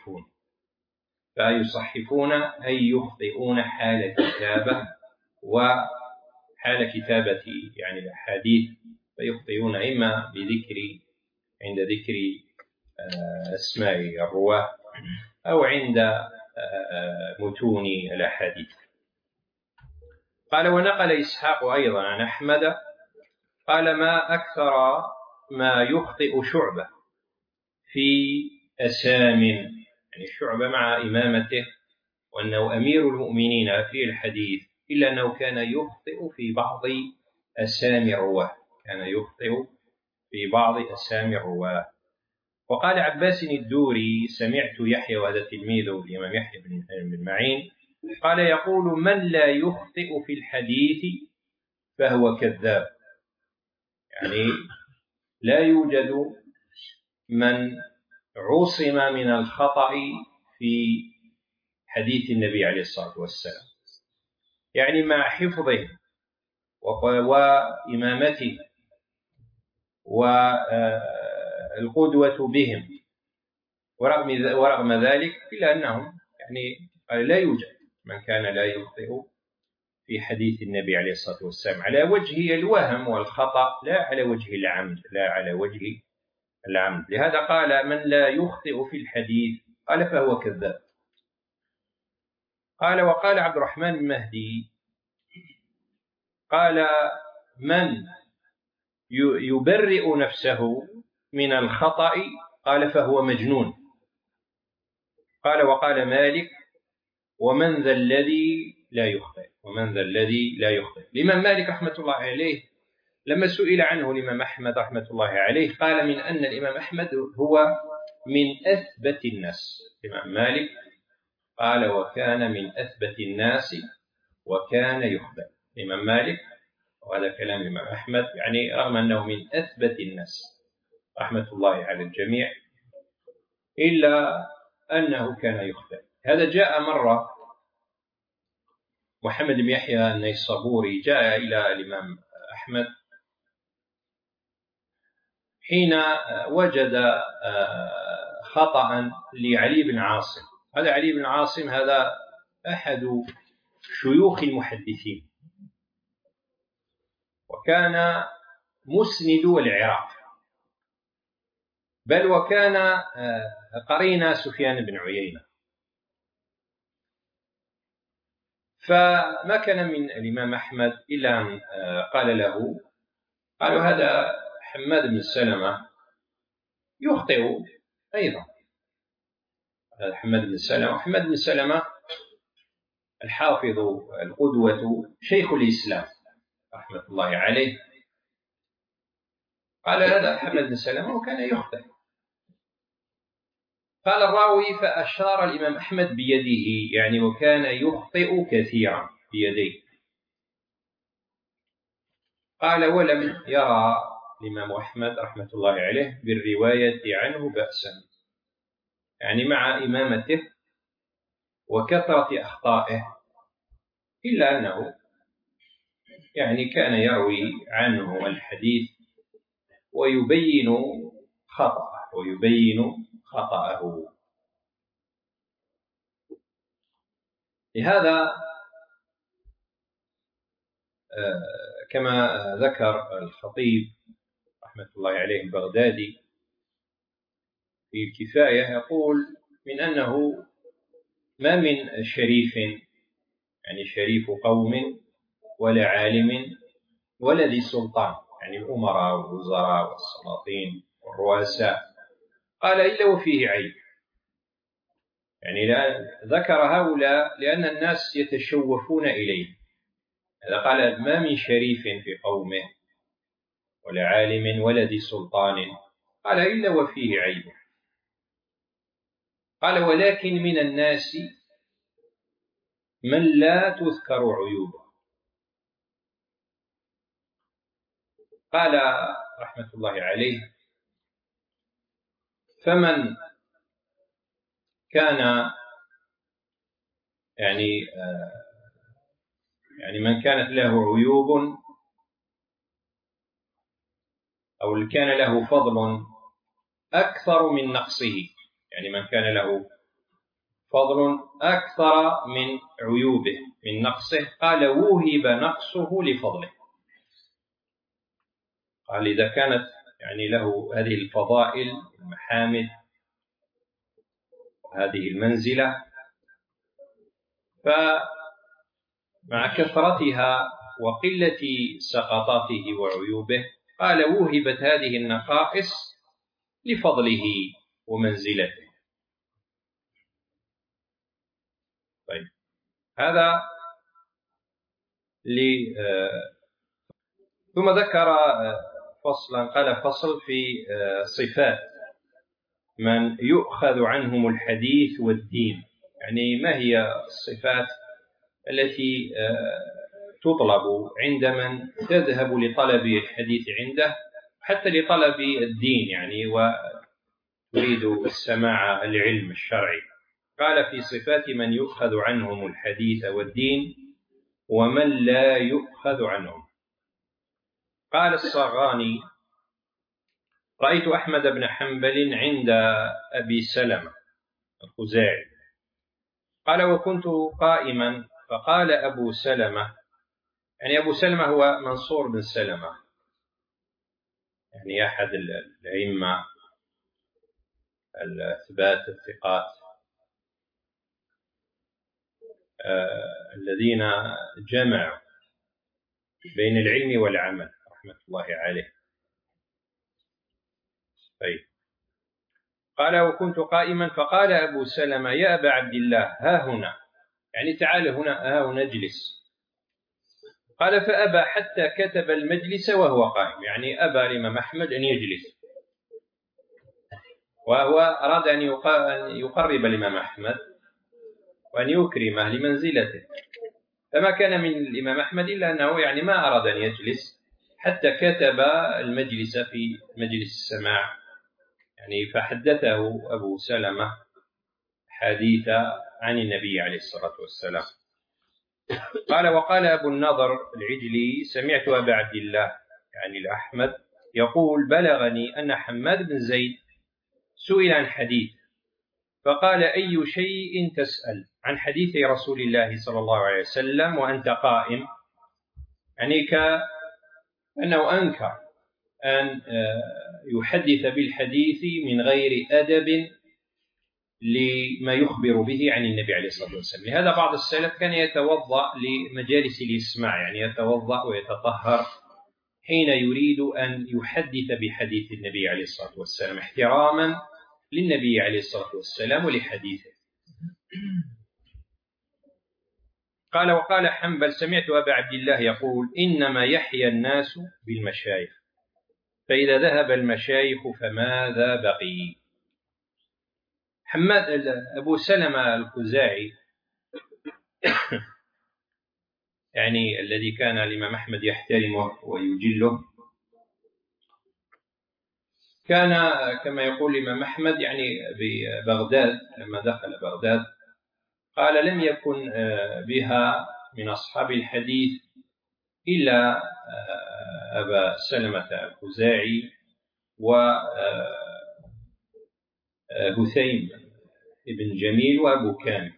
فيصحفون أي يخطئون حال كتابة وحال كتابة يعني الأحاديث، فيخطئون إما بذكر عند ذكر أسماء الرواة أو عند متون الأحاديث. قال ونقل إسحاق أيضا عن أحمد قال ما أكثر ما يخطئ شعبة في أسام، يعني شعبة مع إمامته وأنه أمير المؤمنين في الحديث إلا أنه كان يخطئ في بعض أسامي الرواة، وقال عباس الدوري سمعت يحيى وهذا تلميذ الإمام يحيى بن معين قال يقول من لا يخطئ في الحديث فهو كذاب، يعني لا يوجد من عصم من الخطأ في حديث النبي عليه الصلاة والسلام، يعني مع حفظه وإمامته والقدوة بهم ورغم ذلك إلا أنهم يعني لا يوجد من كان لا يخطئ في حديث النبي عليه الصلاة والسلام على وجه الوهم والخطأ لا على وجه العمد. لهذا قال من لا يخطئ في الحديث قال فهو كذاب. قال وقال عبد الرحمن المهدي قال من يبرئ نفسه من الخطأ قال فهو مجنون. قال وقال مالك ومن ذا الذي لا يخطئ. الإمام مالك رحمة الله عليه لما سئل عنه الإمام أحمد رحمة الله عليه قال من أن الإمام أحمد هو من أثبت الناس. الإمام مالك قال وكان من أثبت الناس وكان يخطئ. الإمام مالك وهذا كلام الإمام أحمد، يعني رغم أنه من أثبت الناس رحمة الله على الجميع إلا أنه كان يخطئ. هذا جاء مرة محمد بن يحيى النيسابوري جاء إلى الإمام أحمد حين وجد خطأ لعلي بن عاصم. هذا علي بن عاصم هذا أحد شيوخ المحدثين، وكان مسند العراق، بل وكان قرين سفيان بن عيينة. فما كان من الإمام أحمد إلا أن قالوا هذا حماد بن سلمة يخطئ أيضا. هذا حماد بن سلمة الحافظ القدوة شيخ الإسلام رحمة الله عليه، قال هذا حماد بن سلمة وكان يخطئ. قال الراوي فأشار الإمام أحمد بيده، يعني وكان يخطئ كثيرا بيديه. قال ولم يرى الإمام أحمد رحمة الله عليه بالرواية عنه بأسا، يعني مع إمامته وكثرة أخطائه، إلا أنه يعني كان يروي عنه الحديث ويبين خطأه. لهذا كما ذكر الخطيب رحمة الله عليه البغدادي في الكفاية، يقول من أنه ما من شريف، يعني شريف قوم ولا عالم ولا ذي سلطان، يعني الأمراء والوزراء والسلاطين والرؤساء، قال إلا وفيه عيب. يعني ذكر هؤلاء لأن الناس يتشوفون إليه. هذا قال ما من شريف في قومه ولا عالم ولا ذي سلطان، قال إلا وفيه عيب. قال ولكن من الناس من لا تذكر عيوبه. قال رحمة الله عليه فمن كان يعني من كانت له عيوب أو كان له فضل أكثر من نقصه، يعني من كان له فضل أكثر من عيوبه من نقصه، قال وهب نقصه لفضله. قال إذا كانت يعني له هذه الفضائل المحامد وهذه المنزلة، فمع كثرتها وقلة سقطاته وعيوبه قال وهبت هذه النقائص لفضله ومنزلته. طيب هذا ثم ذكر فصلا، قال فصل في صفات من يؤخذ عنهم الحديث والدين، يعني ما هي الصفات التي تطلب عند من تذهب لطلب الحديث عنده، حتى لطلب الدين، يعني وتريد السماع العلم الشرعي. قال في صفات من يؤخذ عنهم الحديث والدين ومن لا يؤخذ عنهم. قال الصغاني رأيت أحمد بن حنبل عند أبي سلمة الخزاعي، قال وكنت قائما فقال أبو سلمة، يعني أبو سلمة هو منصور بن سلمة، يعني أحد الأئمة الأثبات الثقات الذين جمعوا بين العلم والعمل رحمة الله عليه. طيب قال وكنت قائما فقال أبو سلمة يا أبا عبد الله ها هنا، يعني تعال هنا، ها هنا اجلس. قال فأبى حتى كتب المجلس وهو قائم، يعني أبى الإمام أحمد أن يجلس، وهو أراد أن يقرب الإمام أحمد وأن يكرمه لمنزلته. فما كان من الإمام أحمد إلا أنه يعني ما أراد أن يجلس حتى كتب المجلس في مجلس السماع، يعني فحدثه أبو سلمة حديث عن النبي عليه الصلاة والسلام. قال: وقال أبو النضر العجلي: سمعت أبا عبد الله يعني الأحمد يقول: بلغني أن حماد بن زيد سئل عن حديث فقال: أي شيء تسأل؟ عن حديث رسول الله صلى الله عليه وسلم وأنت قائم، يعني كأنه أنكر أن يحدث بالحديث من غير أدب لما يخبر به عن النبي عليه الصلاة والسلام. لهذا بعض السلف كان يتوضأ لمجالس الإسماع، يعني يتوضأ ويتطهر حين يريد أن يحدث بحديث النبي عليه الصلاة والسلام احتراما للنبي عليه الصلاة والسلام ولحديثه. قال: وقال حنبل: سمعت أبا عبد الله يقول: إنما يحيى الناس بالمشايخ، فإذا ذهب المشايخ فماذا بقي؟ أبو سلمة الخزاعي يعني الذي كان الإمام أحمد يحترمه ويجله، كان كما يقول الإمام أحمد يعني ببغداد، لما دخل بغداد قال: لم يكن بها من أصحاب الحديث إلا أبا سلمة الخزاعي وهثيم ابن جميل وأبو كامل،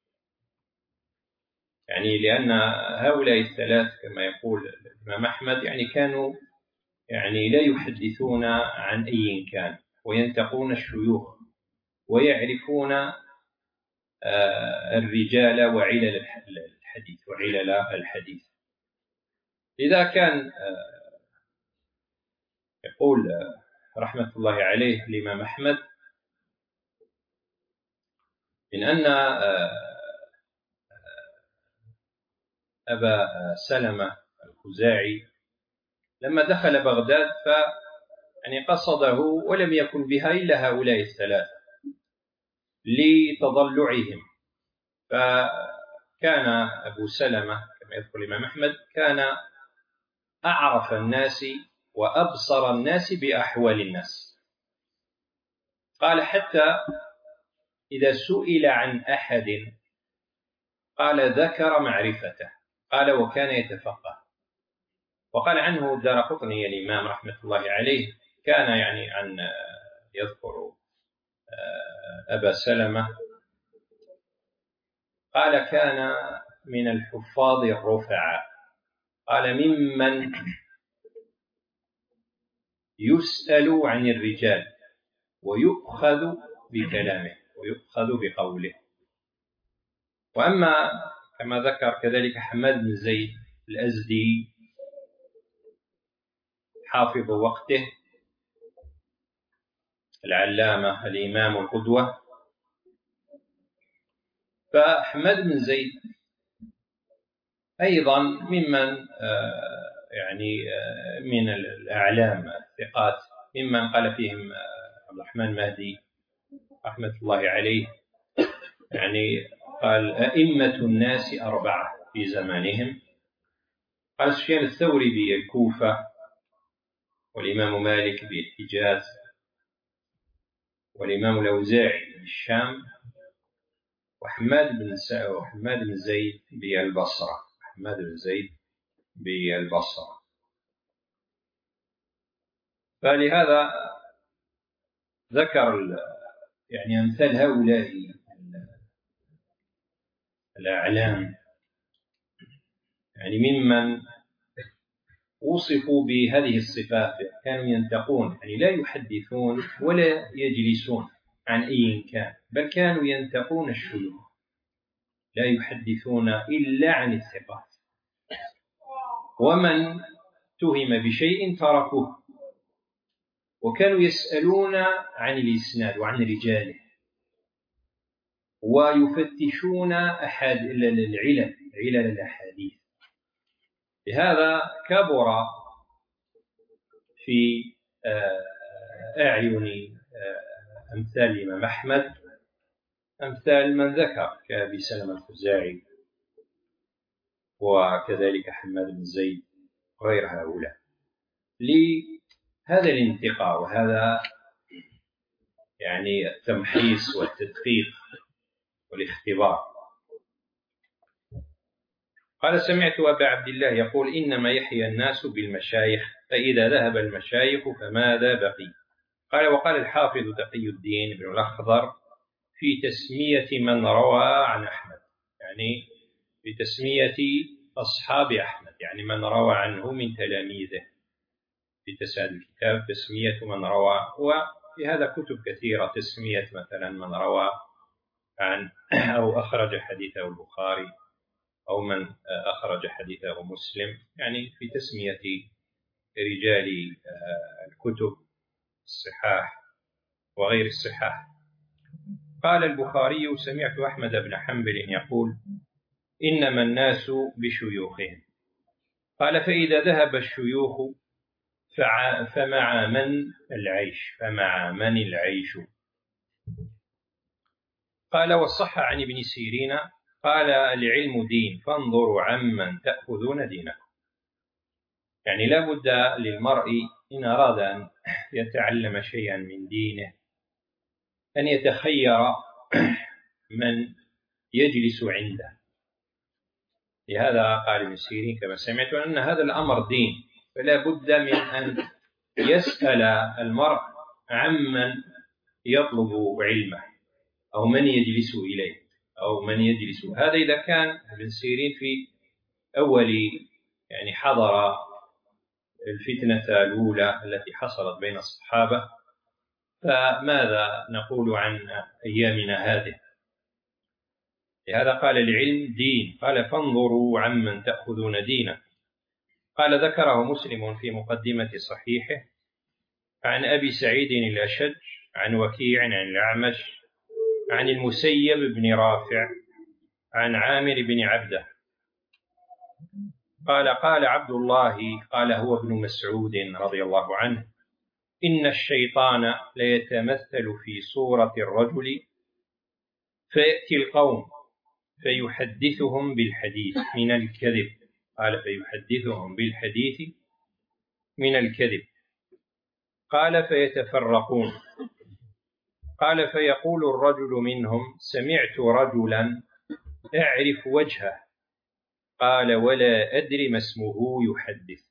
يعني لأن هؤلاء الثلاث كما يقول الإمام أحمد يعني كانوا يعني لا يحدثون عن أي كان، وينتقون الشيوخ ويعرفون الرجال وعلل الحديث. لذا كان يقول رحمة الله عليه الإمام أحمد من أن أبا سلمة الخزاعي لما دخل بغداد يعني قصده ولم يكن بها إلا هؤلاء الثلاثة لتضلعهم، فكان أبو سلمة كما يذكر الإمام أحمد كان أعرف الناس وأبصر الناس بأحوال الناس. قال: حتى إذا سئل عن أحد قال ذكر معرفته، قال: وكان يتفقه. وقال عنه الدارقطني الإمام رحمة الله عليه كان يعني عن يذكر أبا سلمة قال: كان من الحفاظ الرفعاء، قال: ممن يسأل عن الرجال ويؤخذ بكلامه ويؤخذ بقوله. وأما كما ذكر كذلك حماد بن زيد الأزدي حافظ وقته العلامة الإمام القدوة، فحماد بن زيد أيضا ممن يعني من الأعلام الثقات، ممن قال فيهم عبد الرحمن مهدي رحمة الله عليه، يعني قال: أئمة الناس أربعة في زمانهم. قال سفيان الثوري بالكوفة، والإمام مالك بالحجاز، والإمام الأوزاعي بالشام، وحماد بن زيد بالبصرة. حماد بن زيد بالبصرة. فلهذا ذكر يعني أمثال هؤلاء الأعلام يعني ممن وصفوا بهذه الصفات، كانوا ينتقون يعني لا يحدثون ولا يجلسون عن أي كان، بل كانوا ينتقون الشيوخ، لا يحدثون إلا عن الثقات، ومن تهم بشيء تركوه، وكانوا يسألون عن الإسناد وعن رجاله، ويفتشون علل الأحاديث. لهذا كبر في أعين أمثال الإمام أحمد أمثال من ذكر كأبي سلمة الخزاعي وكذلك حماد بن زيد وغير هؤلاء، لهذا الانتقاء وهذا يعني التمحيص والتدقيق والاختبار. قال: سمعت أبا عبد الله يقول: إنما يحيى الناس بالمشايخ، فإذا ذهب المشايخ فماذا بقي؟ قال: وقال الحافظ تقي الدين بن الأخضر في تسمية من روى عن أحمد، يعني في تسمية أصحاب أحمد، يعني من روى عنه من تلاميذه، في تساد الكتاب تسمية من روى. وفي هذا كتب كثيرة، تسمية مثلا من روى عن أو أخرج حديثه البخاري، أو من أخرج حديثه مسلم، يعني في تسمية رجال الكتب الصحاح وغير الصحاح. قال البخاري: سمعت أحمد بن حنبل يقول: إنما الناس بشيوخهم. قال: فإذا ذهب الشيوخ فمع من العيش؟ فمع من العيش؟ قال: وصح عن ابن سيرين قال: العلم دين فانظروا عمن تأخذون دينكم. يعني لا بد للمرء إن أراد أن يتعلم شيئا من دينه أن يتخير من يجلس عنده. لهذا قال ابن سيرين كما سمعت أن هذا الأمر دين، فلا بد من أن يسأل المرء عمن يطلب علمه أو من يجلس إليه أو من يجلس. هذا إذا كان ابن سيرين في أول يعني حضر الفتنة الأولى التي حصلت بين الصحابة، فماذا نقول عن أيامنا هذه؟ لهذا قال: العلم دين. قال: فانظروا عمن تأخذون دينه. قال: ذكره مسلم في مقدمة صحيحه عن أبي سعيد الأشج عن وكيع عن الأعمش عن المسيب بن رافع عن عامر بن عبده قال: قال عبد الله، قال هو ابن مسعود رضي الله عنه: إن الشيطان ليتمثل في صورة الرجل فيأتي القوم فيحدثهم بالحديث من الكذب. قال: فيحدثهم بالحديث من الكذب. قال: فيتفرقون. قال: فيقول الرجل منهم: سمعت رجلا أعرف وجهه. قال: ولا أدري ما اسمه يحدث.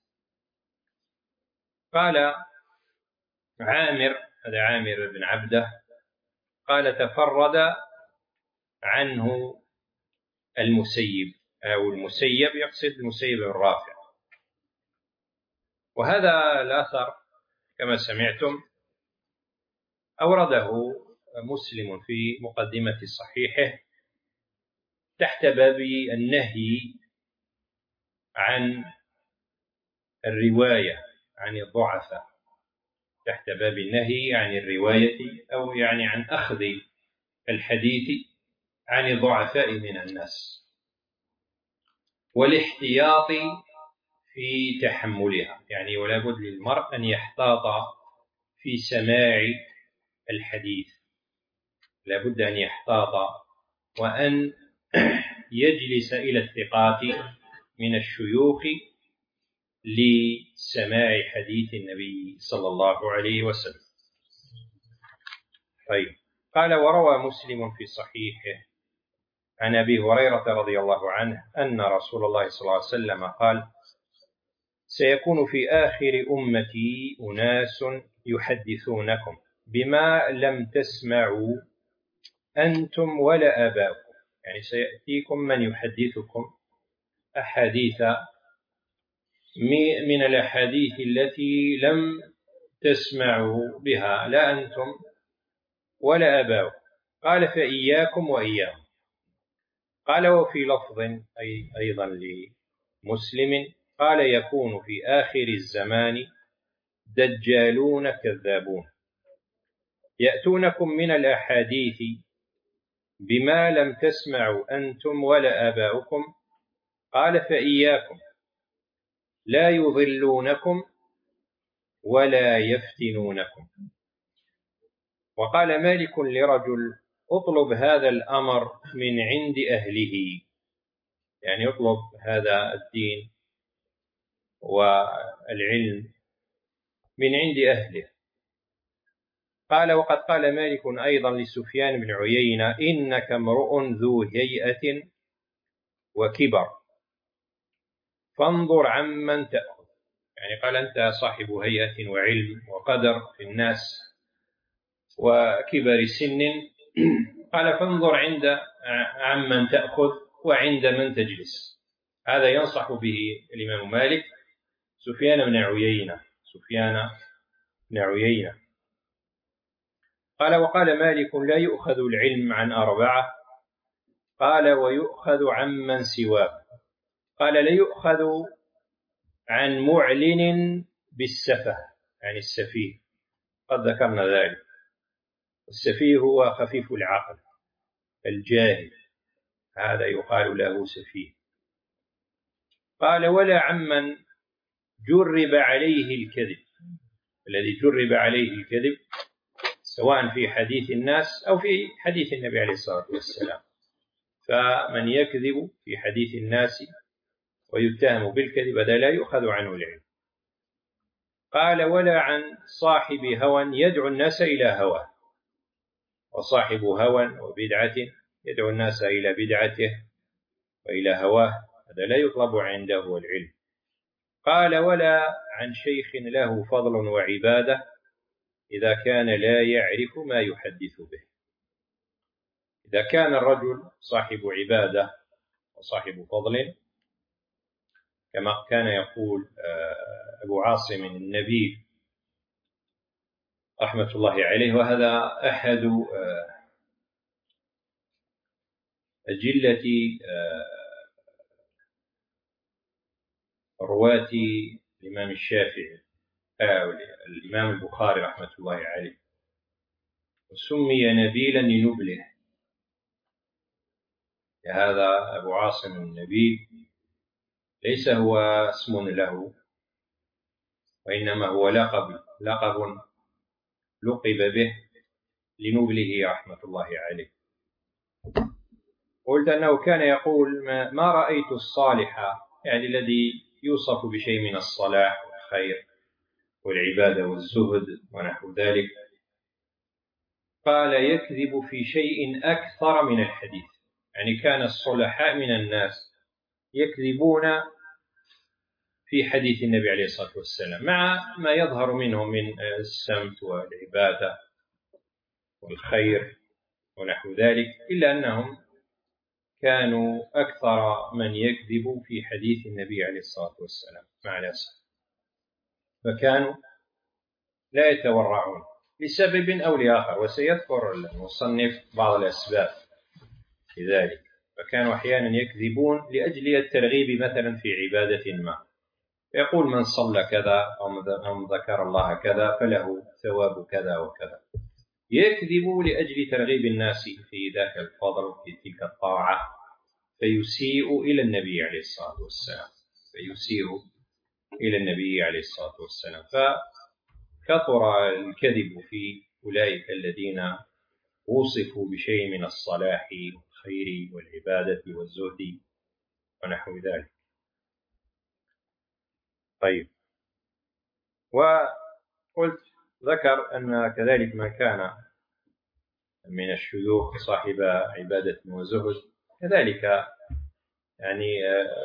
قال عامر، هذا عامر بن عبده، قال: تفرد عنه المسيب، أو المسيب يقصد المسيب بن رافع. وهذا الأثر كما سمعتم أورده مسلم في مقدمة صحيحه تحت باب النهي عن الرواية عن الضعفاء، تحت باب النهي عن الرواية أو يعني عن أخذ الحديث عن الضعفاء من الناس، والاحتياط في تحملها، يعني ولا بد للمرء أن يحتاط في سماع الحديث، لا بد أن يحتاط وأن يجلس إلى الثقات من الشيوخ لسماع حديث النبي صلى الله عليه وسلم. طيب. قال: وروى مسلم في صحيحه عن أبي هريرة رضي الله عنه أن رسول الله صلى الله عليه وسلم قال: سيكون في آخر أمتي أناس يحدثونكم بما لم تسمعوا أنتم ولا آباؤكم، يعني سيأتيكم من يحدثكم أحاديث من الأحاديث التي لم تسمعوا بها لا أنتم ولا آباؤكم. قال: فإياكم وإياهم. قال: وفي لفظ أيضا لمسلم قال: يكون في آخر الزمان دجالون كذابون يأتونكم من الأحاديث بما لم تسمعوا أنتم ولا آباؤكم. قال: فإياكم، لا يضلونكم ولا يفتنونكم. وقال مالك لرجل: اطلب هذا الأمر من عند أهله، يعني يطلب هذا الدين والعلم من عند أهله. قال: وقد قال مالك أيضا لسفيان بن عيينة: إنك امرؤ ذو هيئة وكبر، فانظر عمن تأخذ. يعني قال: أنت صاحب هيئة وعلم وقدر في الناس وكبر سن، قال: فانظر عمن تأخذ وعند من تجلس. هذا ينصح به الإمام مالك سفيان بن عيينة. قال: وقال مالك: لا يؤخذ العلم عن أربعة. قال: ويؤخذ عمن سواه. قال: لا يؤخذ عن معلن بالسفه، يعني السفيه، قد ذكرنا ذلك. السفيه هو خفيف العقل الجاهل، هذا يقال له سفيه. قال: ولا عمن جرب عليه الكذب. الذي جرب عليه الكذب سواء في حديث الناس أو في حديث النبي عليه الصلاة والسلام، فمن يكذب في حديث الناس ويتهم بالكذب هذا لا يؤخذ عنه العلم. قال: ولا عن صاحب هوى يدعو الناس إلى هواه. وصاحب هوى وبدعة يدعو الناس إلى بدعته وإلى هواه، هذا لا يطلب عنده العلم. قال: ولا عن شيخ له فضل وعبادة إذا كان لا يعرف ما يحدث به. إذا كان الرجل صاحب عبادة وصاحب فضل، كما كان يقول أبو عاصم النبيل رحمة الله عليه، وهذا أحد أجلة رواة الإمام الشافعي الإمام البخاري رحمة الله عليه، وسمي نبيلا لنبله. هذا أبو عاصم النبيل ليس هو اسم له، وإنما هو لقب لقب به لنبله رحمة الله عليه. قلت أنه كان يقول: ما رأيت الصالح، يعني الذي يوصف بشيء من الصلاح والخير والعبادة والزهد ونحو ذلك، قال: يكذب في شيء أكثر من الحديث. يعني كان الصلحاء من الناس يكذبون في حديث النبي عليه الصلاة والسلام مع ما يظهر منهم من السمت والعبادة والخير ونحو ذلك، إلا أنهم كانوا أكثر من يكذب في حديث النبي عليه الصلاة والسلام مع الأسف، فكانوا لا يتورعون لسبب أو لآخر، وسيذكر المصنف بعض الأسباب لذلك. فكانوا أحيانا يكذبون لأجل الترغيب مثلا في عبادة ما، يقول: من صلى كذا أو ذكر الله كذا فله ثواب كذا وكذا. يكذب لأجل ترغيب الناس في ذاك الفضل في تلك الطاعة، فيسيء إلى النبي عليه الصلاة والسلام. فكثر الكذب في أولئك الذين وصفوا بشيء من الصلاح والخير والعبادة والزهد ونحو ذلك. طيب، وقلت ذكر أن كذلك ما كان من الشيوخ صاحب عبادة وزهد كذلك، يعني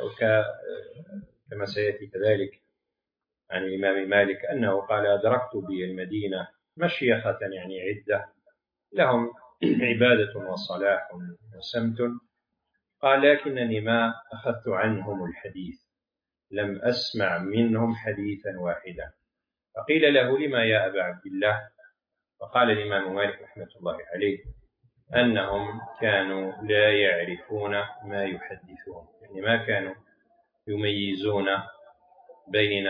كما سيأتي كذلك عن الإمام مالك أنه قال: أدركت بالمدينة مشيخة يعني عدة لهم عبادة وصلاح وسمت، قال: لكنني ما أخذت عنهم الحديث، لم أسمع منهم حديثا واحدا. فقيل له: لما يا أبا عبد الله؟ فقال الإمام مالك رحمة الله عليه: أنهم كانوا لا يعرفون ما يحدثون، يعني ما كانوا يميزون بين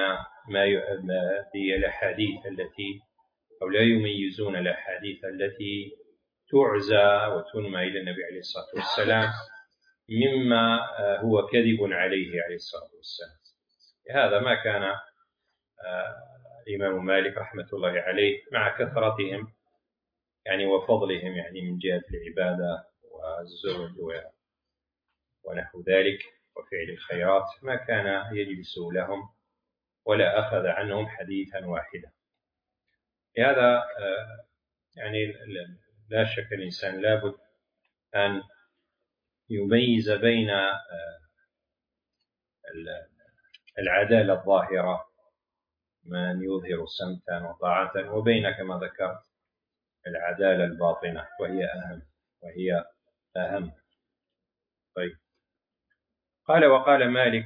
الأحاديث التي، أو لا يميزون الأحاديث التي تعزى وتنمى إلى النبي عليه الصلاة والسلام مما هو كذب عليه الصلاة والسلام. هذا ما كان الإمام مالك رحمة الله عليه مع كثرتهم يعني وفضلهم، يعني من جهة العبادة والزهد ونحو ذلك، وفعل الخيرات ما كان يجلس لهم ولا أخذ عنهم حديثا واحدا. لهذا يعني لا شك الإنسان لابد أن يميز بين العدالة الظاهرة من يظهر سمتا وطاعة وبين كما ذكرت العدالة الباطنة وهي أهم. طيب، قال وقال مالك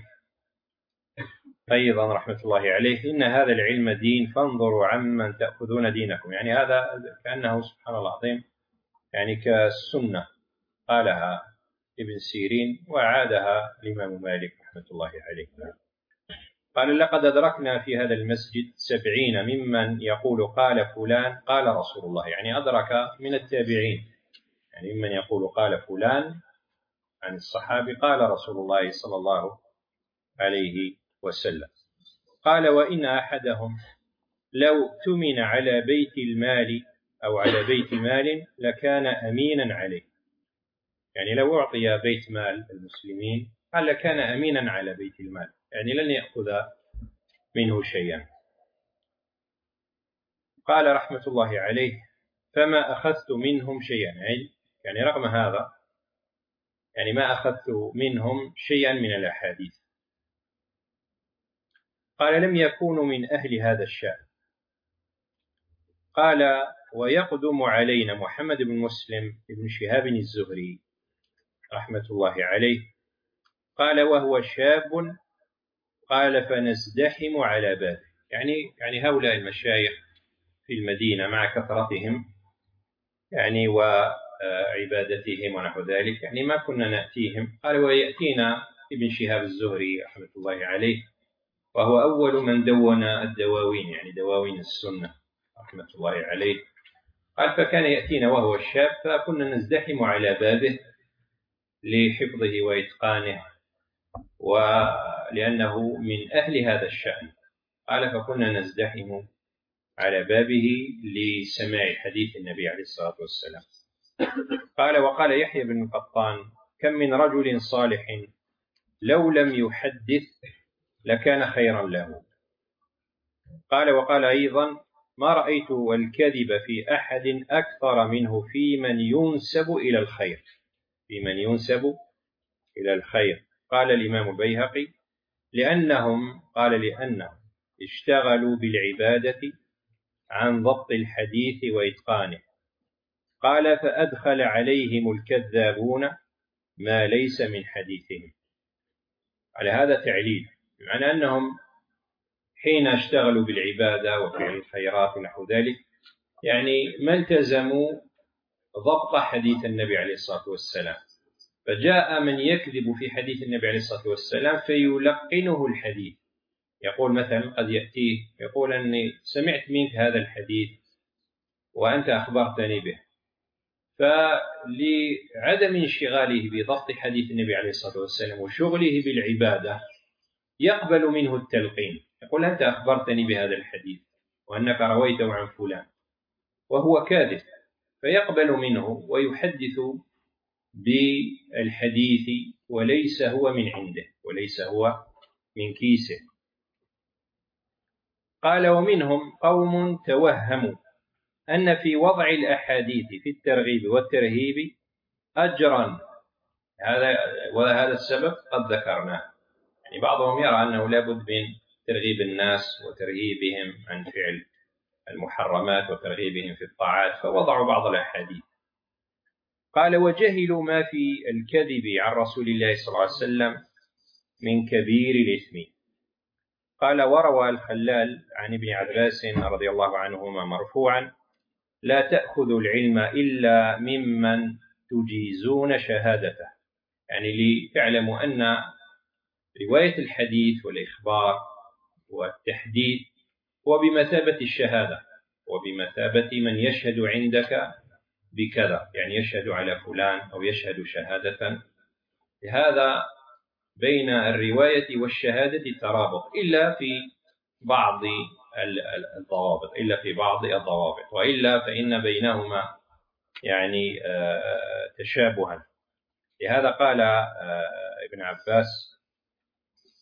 أيضا رحمة الله عليه: إن هذا العلم دين فانظروا عمن تأخذون دينكم. يعني هذا كأنه سبحان الله العظيم يعني كالسنة قالها ابن سيرين وعادها الإمام مالك رحمة الله عليه. قال: لقد أدركنا في هذا المسجد 70 ممن يقول قال فلان قال رسول الله. يعني أدرك من التابعين، يعني ممن يقول قال فلان عن الصحابي قال رسول الله صلى الله عليه وسلم. قال: وإن أحدهم لو تمن على بيت المال أو على بيت مال لكان أمينا عليه. يعني لو أعطي بيت مال المسلمين قال لكان أمينا على بيت المال، يعني لن يأخذ منه شيئا. قال رحمة الله عليه: فما أخذت منهم شيئا، يعني رغم هذا يعني ما أخذت منهم شيئا من الأحاديث. قال: لم يكونوا من أهل هذا الشأن. قال: ويقدم علينا محمد بن مسلم بن شهاب الزهري رحمة الله عليه. قال: وهو شاب. قال: فنزدحم على بابه. يعني هؤلاء المشايخ في المدينة مع كثرتهم يعني وعبادتهم ونحو ذلك، يعني ما كنا نأتيهم. قال: ويأتينا ابن شهاب الزهري رحمة الله عليه، وهو أول من دون الدواوين، يعني دواوين السنة رحمة الله عليه. قال: فكان يأتينا وهو الشاب فكنا نزدحم على بابه لحفظه وإتقانه ولأنه من أهل هذا الشأن. قال: فكنا نزدحم على بابه لسماع حديث النبي عليه الصلاة والسلام. قال: وقال يحيى بن قطان: كم من رجل صالح لو لم يحدث لكان خيرا له. قال: وقال أيضا: ما رأيت الكذب في أحد أكثر منه في من ينسب إلى الخير. قال الإمام البيهقي: لأنهم اشتغلوا بالعبادة عن ضبط الحديث وإتقانه. قال: فأدخل عليهم الكذابون ما ليس من حديثهم. على هذا تعليل، بمعنى أنهم حين اشتغلوا بالعبادة وفعل الخيرات ونحو ذلك يعني ما التزموا ضبط حديث النبي عليه الصلاة والسلام، فجاء من يكذب في حديث النبي عليه الصلاة والسلام فيلقنه الحديث. يقول مثلا قد يأتيه يقول أني سمعت منك هذا الحديث وأنت أخبرتني به، فلعدم انشغاله بضبط حديث النبي عليه الصلاة والسلام وشغله بالعبادة يقبل منه التلقين، يقول أنت أخبرتني بهذا الحديث وأنك رويته عن فلان، وهو كاذب، فيقبل منه ويحدث بالحديث وليس هو من عنده وليس هو من كيسه. قال: ومنهم قوم توهموا أن في وضع الأحاديث في الترغيب والترهيب أجرا. وهذا السبب قد ذكرناه، يعني بعضهم يرى أنه لابد من ترغيب الناس وترهيبهم عن فعل المحرمات وترغيبهم في الطاعات، فوضعوا بعض الأحاديث. قال: وجهلوا ما في الكذب عن رسول الله صلى الله عليه وسلم من كبير الإثم. قال: وروى الخلال عن ابن عباس رضي الله عنهما مرفوعا: لا تأخذوا العلم إلا ممن تجيزون شهادته. يعني لتعلموا أن رواية الحديث والإخبار والتحديث هو بمثابة الشهادة وبمثابة من يشهد عندك بكذا، يعني يشهد على فلان أو يشهد شهادة. لهذا بين الرواية والشهادة ترابط إلا في بعض الضوابط، وإلا فإن بينهما يعني تشابها. لهذا قال ابن عباس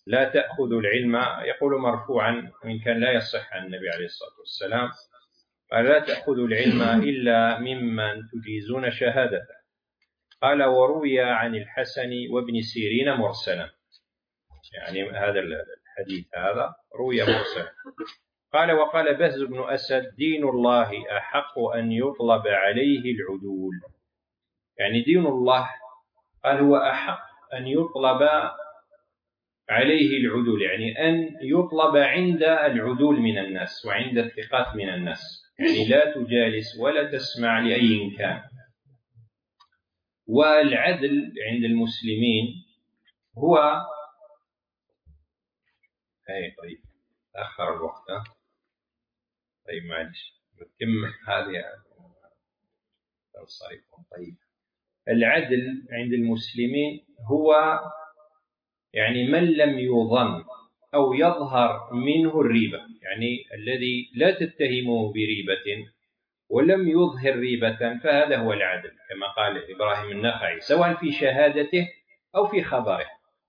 لا تأخذوا العلم، يقول مرفوعا وإن كان لا يصح عن النبي عليه الصلاة والسلام، قال لا تأخذوا العلم إلا ممن تجيزون شهادته. قال وروي عن الحسن وابن سيرين مرسلا، يعني هذا الحديث هذا روي مرسلا. قال وقال بهز بن أسد دين الله أحق أن يطلب عليه العدول، يعني دين الله قال هو أحق أن يطلب عليه العدول، يعني أن يطلب عند العدول من الناس وعند الثقات من الناس، يعني لا تجالس ولا تسمع لأي كان. والعدل عند المسلمين هو طيب أخر الوقت طيب معلش نكمل هذه الصيفون. طيب العدل عند المسلمين هو يعني من لم يظن أو يظهر منه الريبة، يعني الذي لا تتهمه بريبة ولم يظهر ريبة، فهذا هو العدل كما قال إبراهيم النخعي، سواء في شهادته أو في خبره.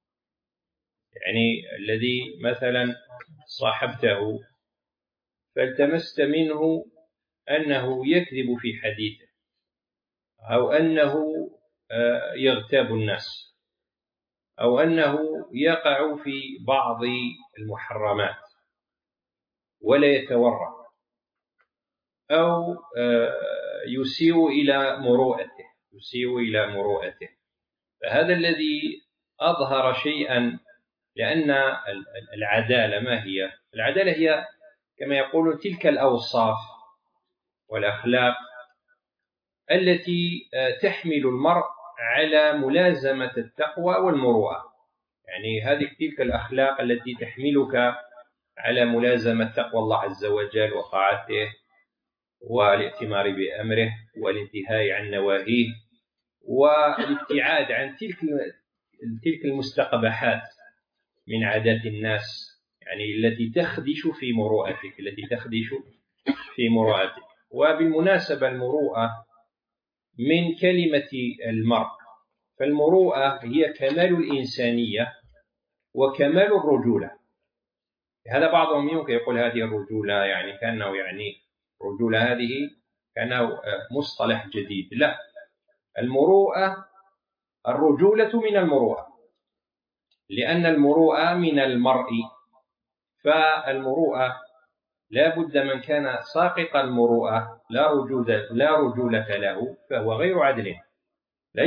يعني الذي مثلا صاحبته فالتمست منه أنه يكذب في حديثه أو أنه يغتاب الناس أو أنه يقع في بعض المحرمات ولا يتورع أو يسيء إلى مروءته، فهذا الذي أظهر شيئا. لأن العدالة ما هي؟ العدالة هي كما يقولون تلك الأوصاف والأخلاق التي تحمل المرء على ملازمة التقوى والمروءة، يعني هذه تلك الأخلاق التي تحملك على ملازمة تقوى الله عز وجل وطاعته والائتمار بأمره والانتهاء عن نواهيه والابتعاد عن تلك المستقبحات من عادات الناس، يعني التي تخدش في مروءتك. وبالمناسبة المروءة من كلمة المرء، فالمروءة هي كمال الإنسانية وكمال الرجولة. هذا بعضهم يمكن يقول هذه الرجولة يعني كأنه يعني الرجولة هذه كأنه مصطلح جديد، لا، المروءة الرجولة من المروءة، لأن المروءة من المرء، فالمروءة لا بد من كان ساقط المروءة لا رجولة له فهو غير عدل، لا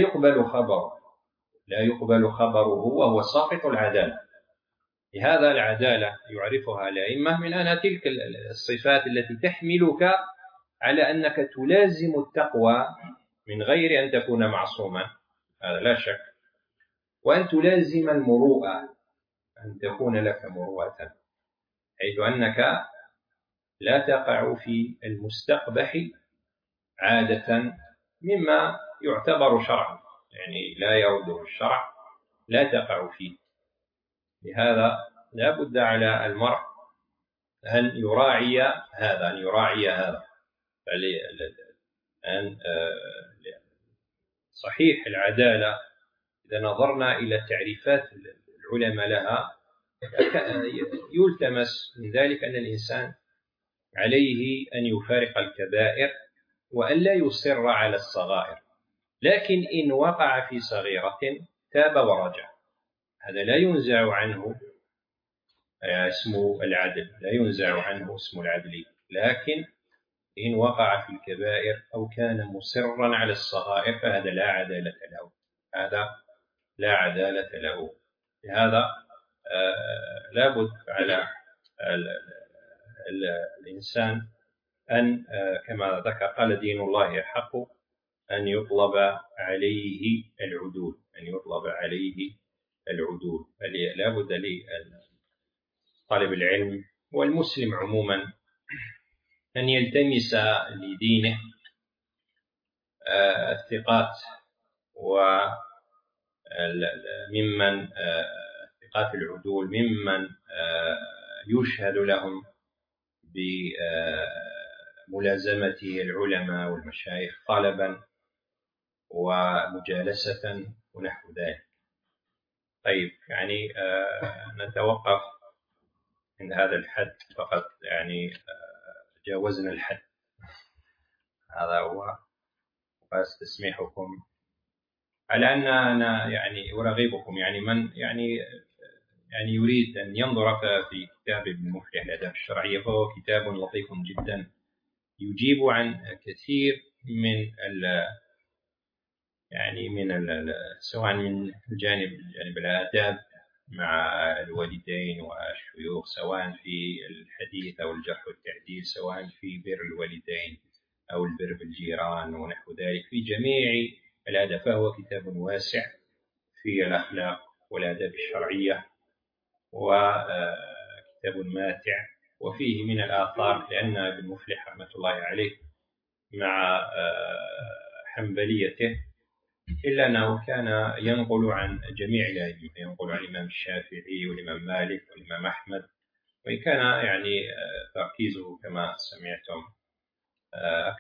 يقبل خبره وهو ساقط العدالة. لهذا العدالة يعرفها الأئمة من أنها تلك الصفات التي تحملك على أنك تلازم التقوى من غير أن تكون معصوما، هذا لا شك، وأن تلازم المروءة، أن تكون لك مروءة حيث أنك لا تقع في المستقبح عادة مما يعتبر شرعا، يعني لا يرده الشرع، لا تقع فيه. لهذا لا بد على المرء أن يراعي هذا أن صحيح العدالة إذا نظرنا إلى تعريفات العلماء لها يلتمس من ذلك أن الإنسان عليه أن يفارق الكبائر وأن لا يصر على الصغائر، لكن إن وقع في صغيرة تاب ورجع، هذا لا ينزع عنه اسم العدل، لكن إن وقع في الكبائر أو كان مصرا على الصغائر فهذا لا عدالة له. لهذا لابد على الإنسان أن كما ذكر قال دين الله حق أن يطلب عليه العدول، لابد لطالب العلم والمسلم عموما أن يلتمس لدينه الثقات وممن ثقات العدول ممن يشهد لهم بملازمة العلماء والمشايخ طلبا ومجالسة ونحو ذلك. طيب يعني نتوقف عند هذا الحد فقط، يعني جاوزنا الحد، هذا هو. وأستسمحكم على أن أنا يعني أرغبكم، يعني من يعني يريد أن ينظر في كتاب ابن مفلح الآداب الشرعية، فهو كتاب لطيف جدا يجيب عن كثير من سواء من جانب الآداب مع الوالدين والشيوخ، سواء في الحديث أو الجرح والتعديل، سواء في بر الوالدين أو البر بالجيران ونحو ذلك، في جميع الآداب. فهو كتاب واسع في الأخلاق والآداب الشرعية، وكتاب ماتع، وفيه من الآثار، لأن ابن مفلح رحمة الله عليه مع حنبليته إلا أنه كان ينقل عن جميع الأئمة، ينقل عن الإمام الشافعي والإمام مالك والإمام أحمد، وإن كان يعني تركيزه كما سمعتم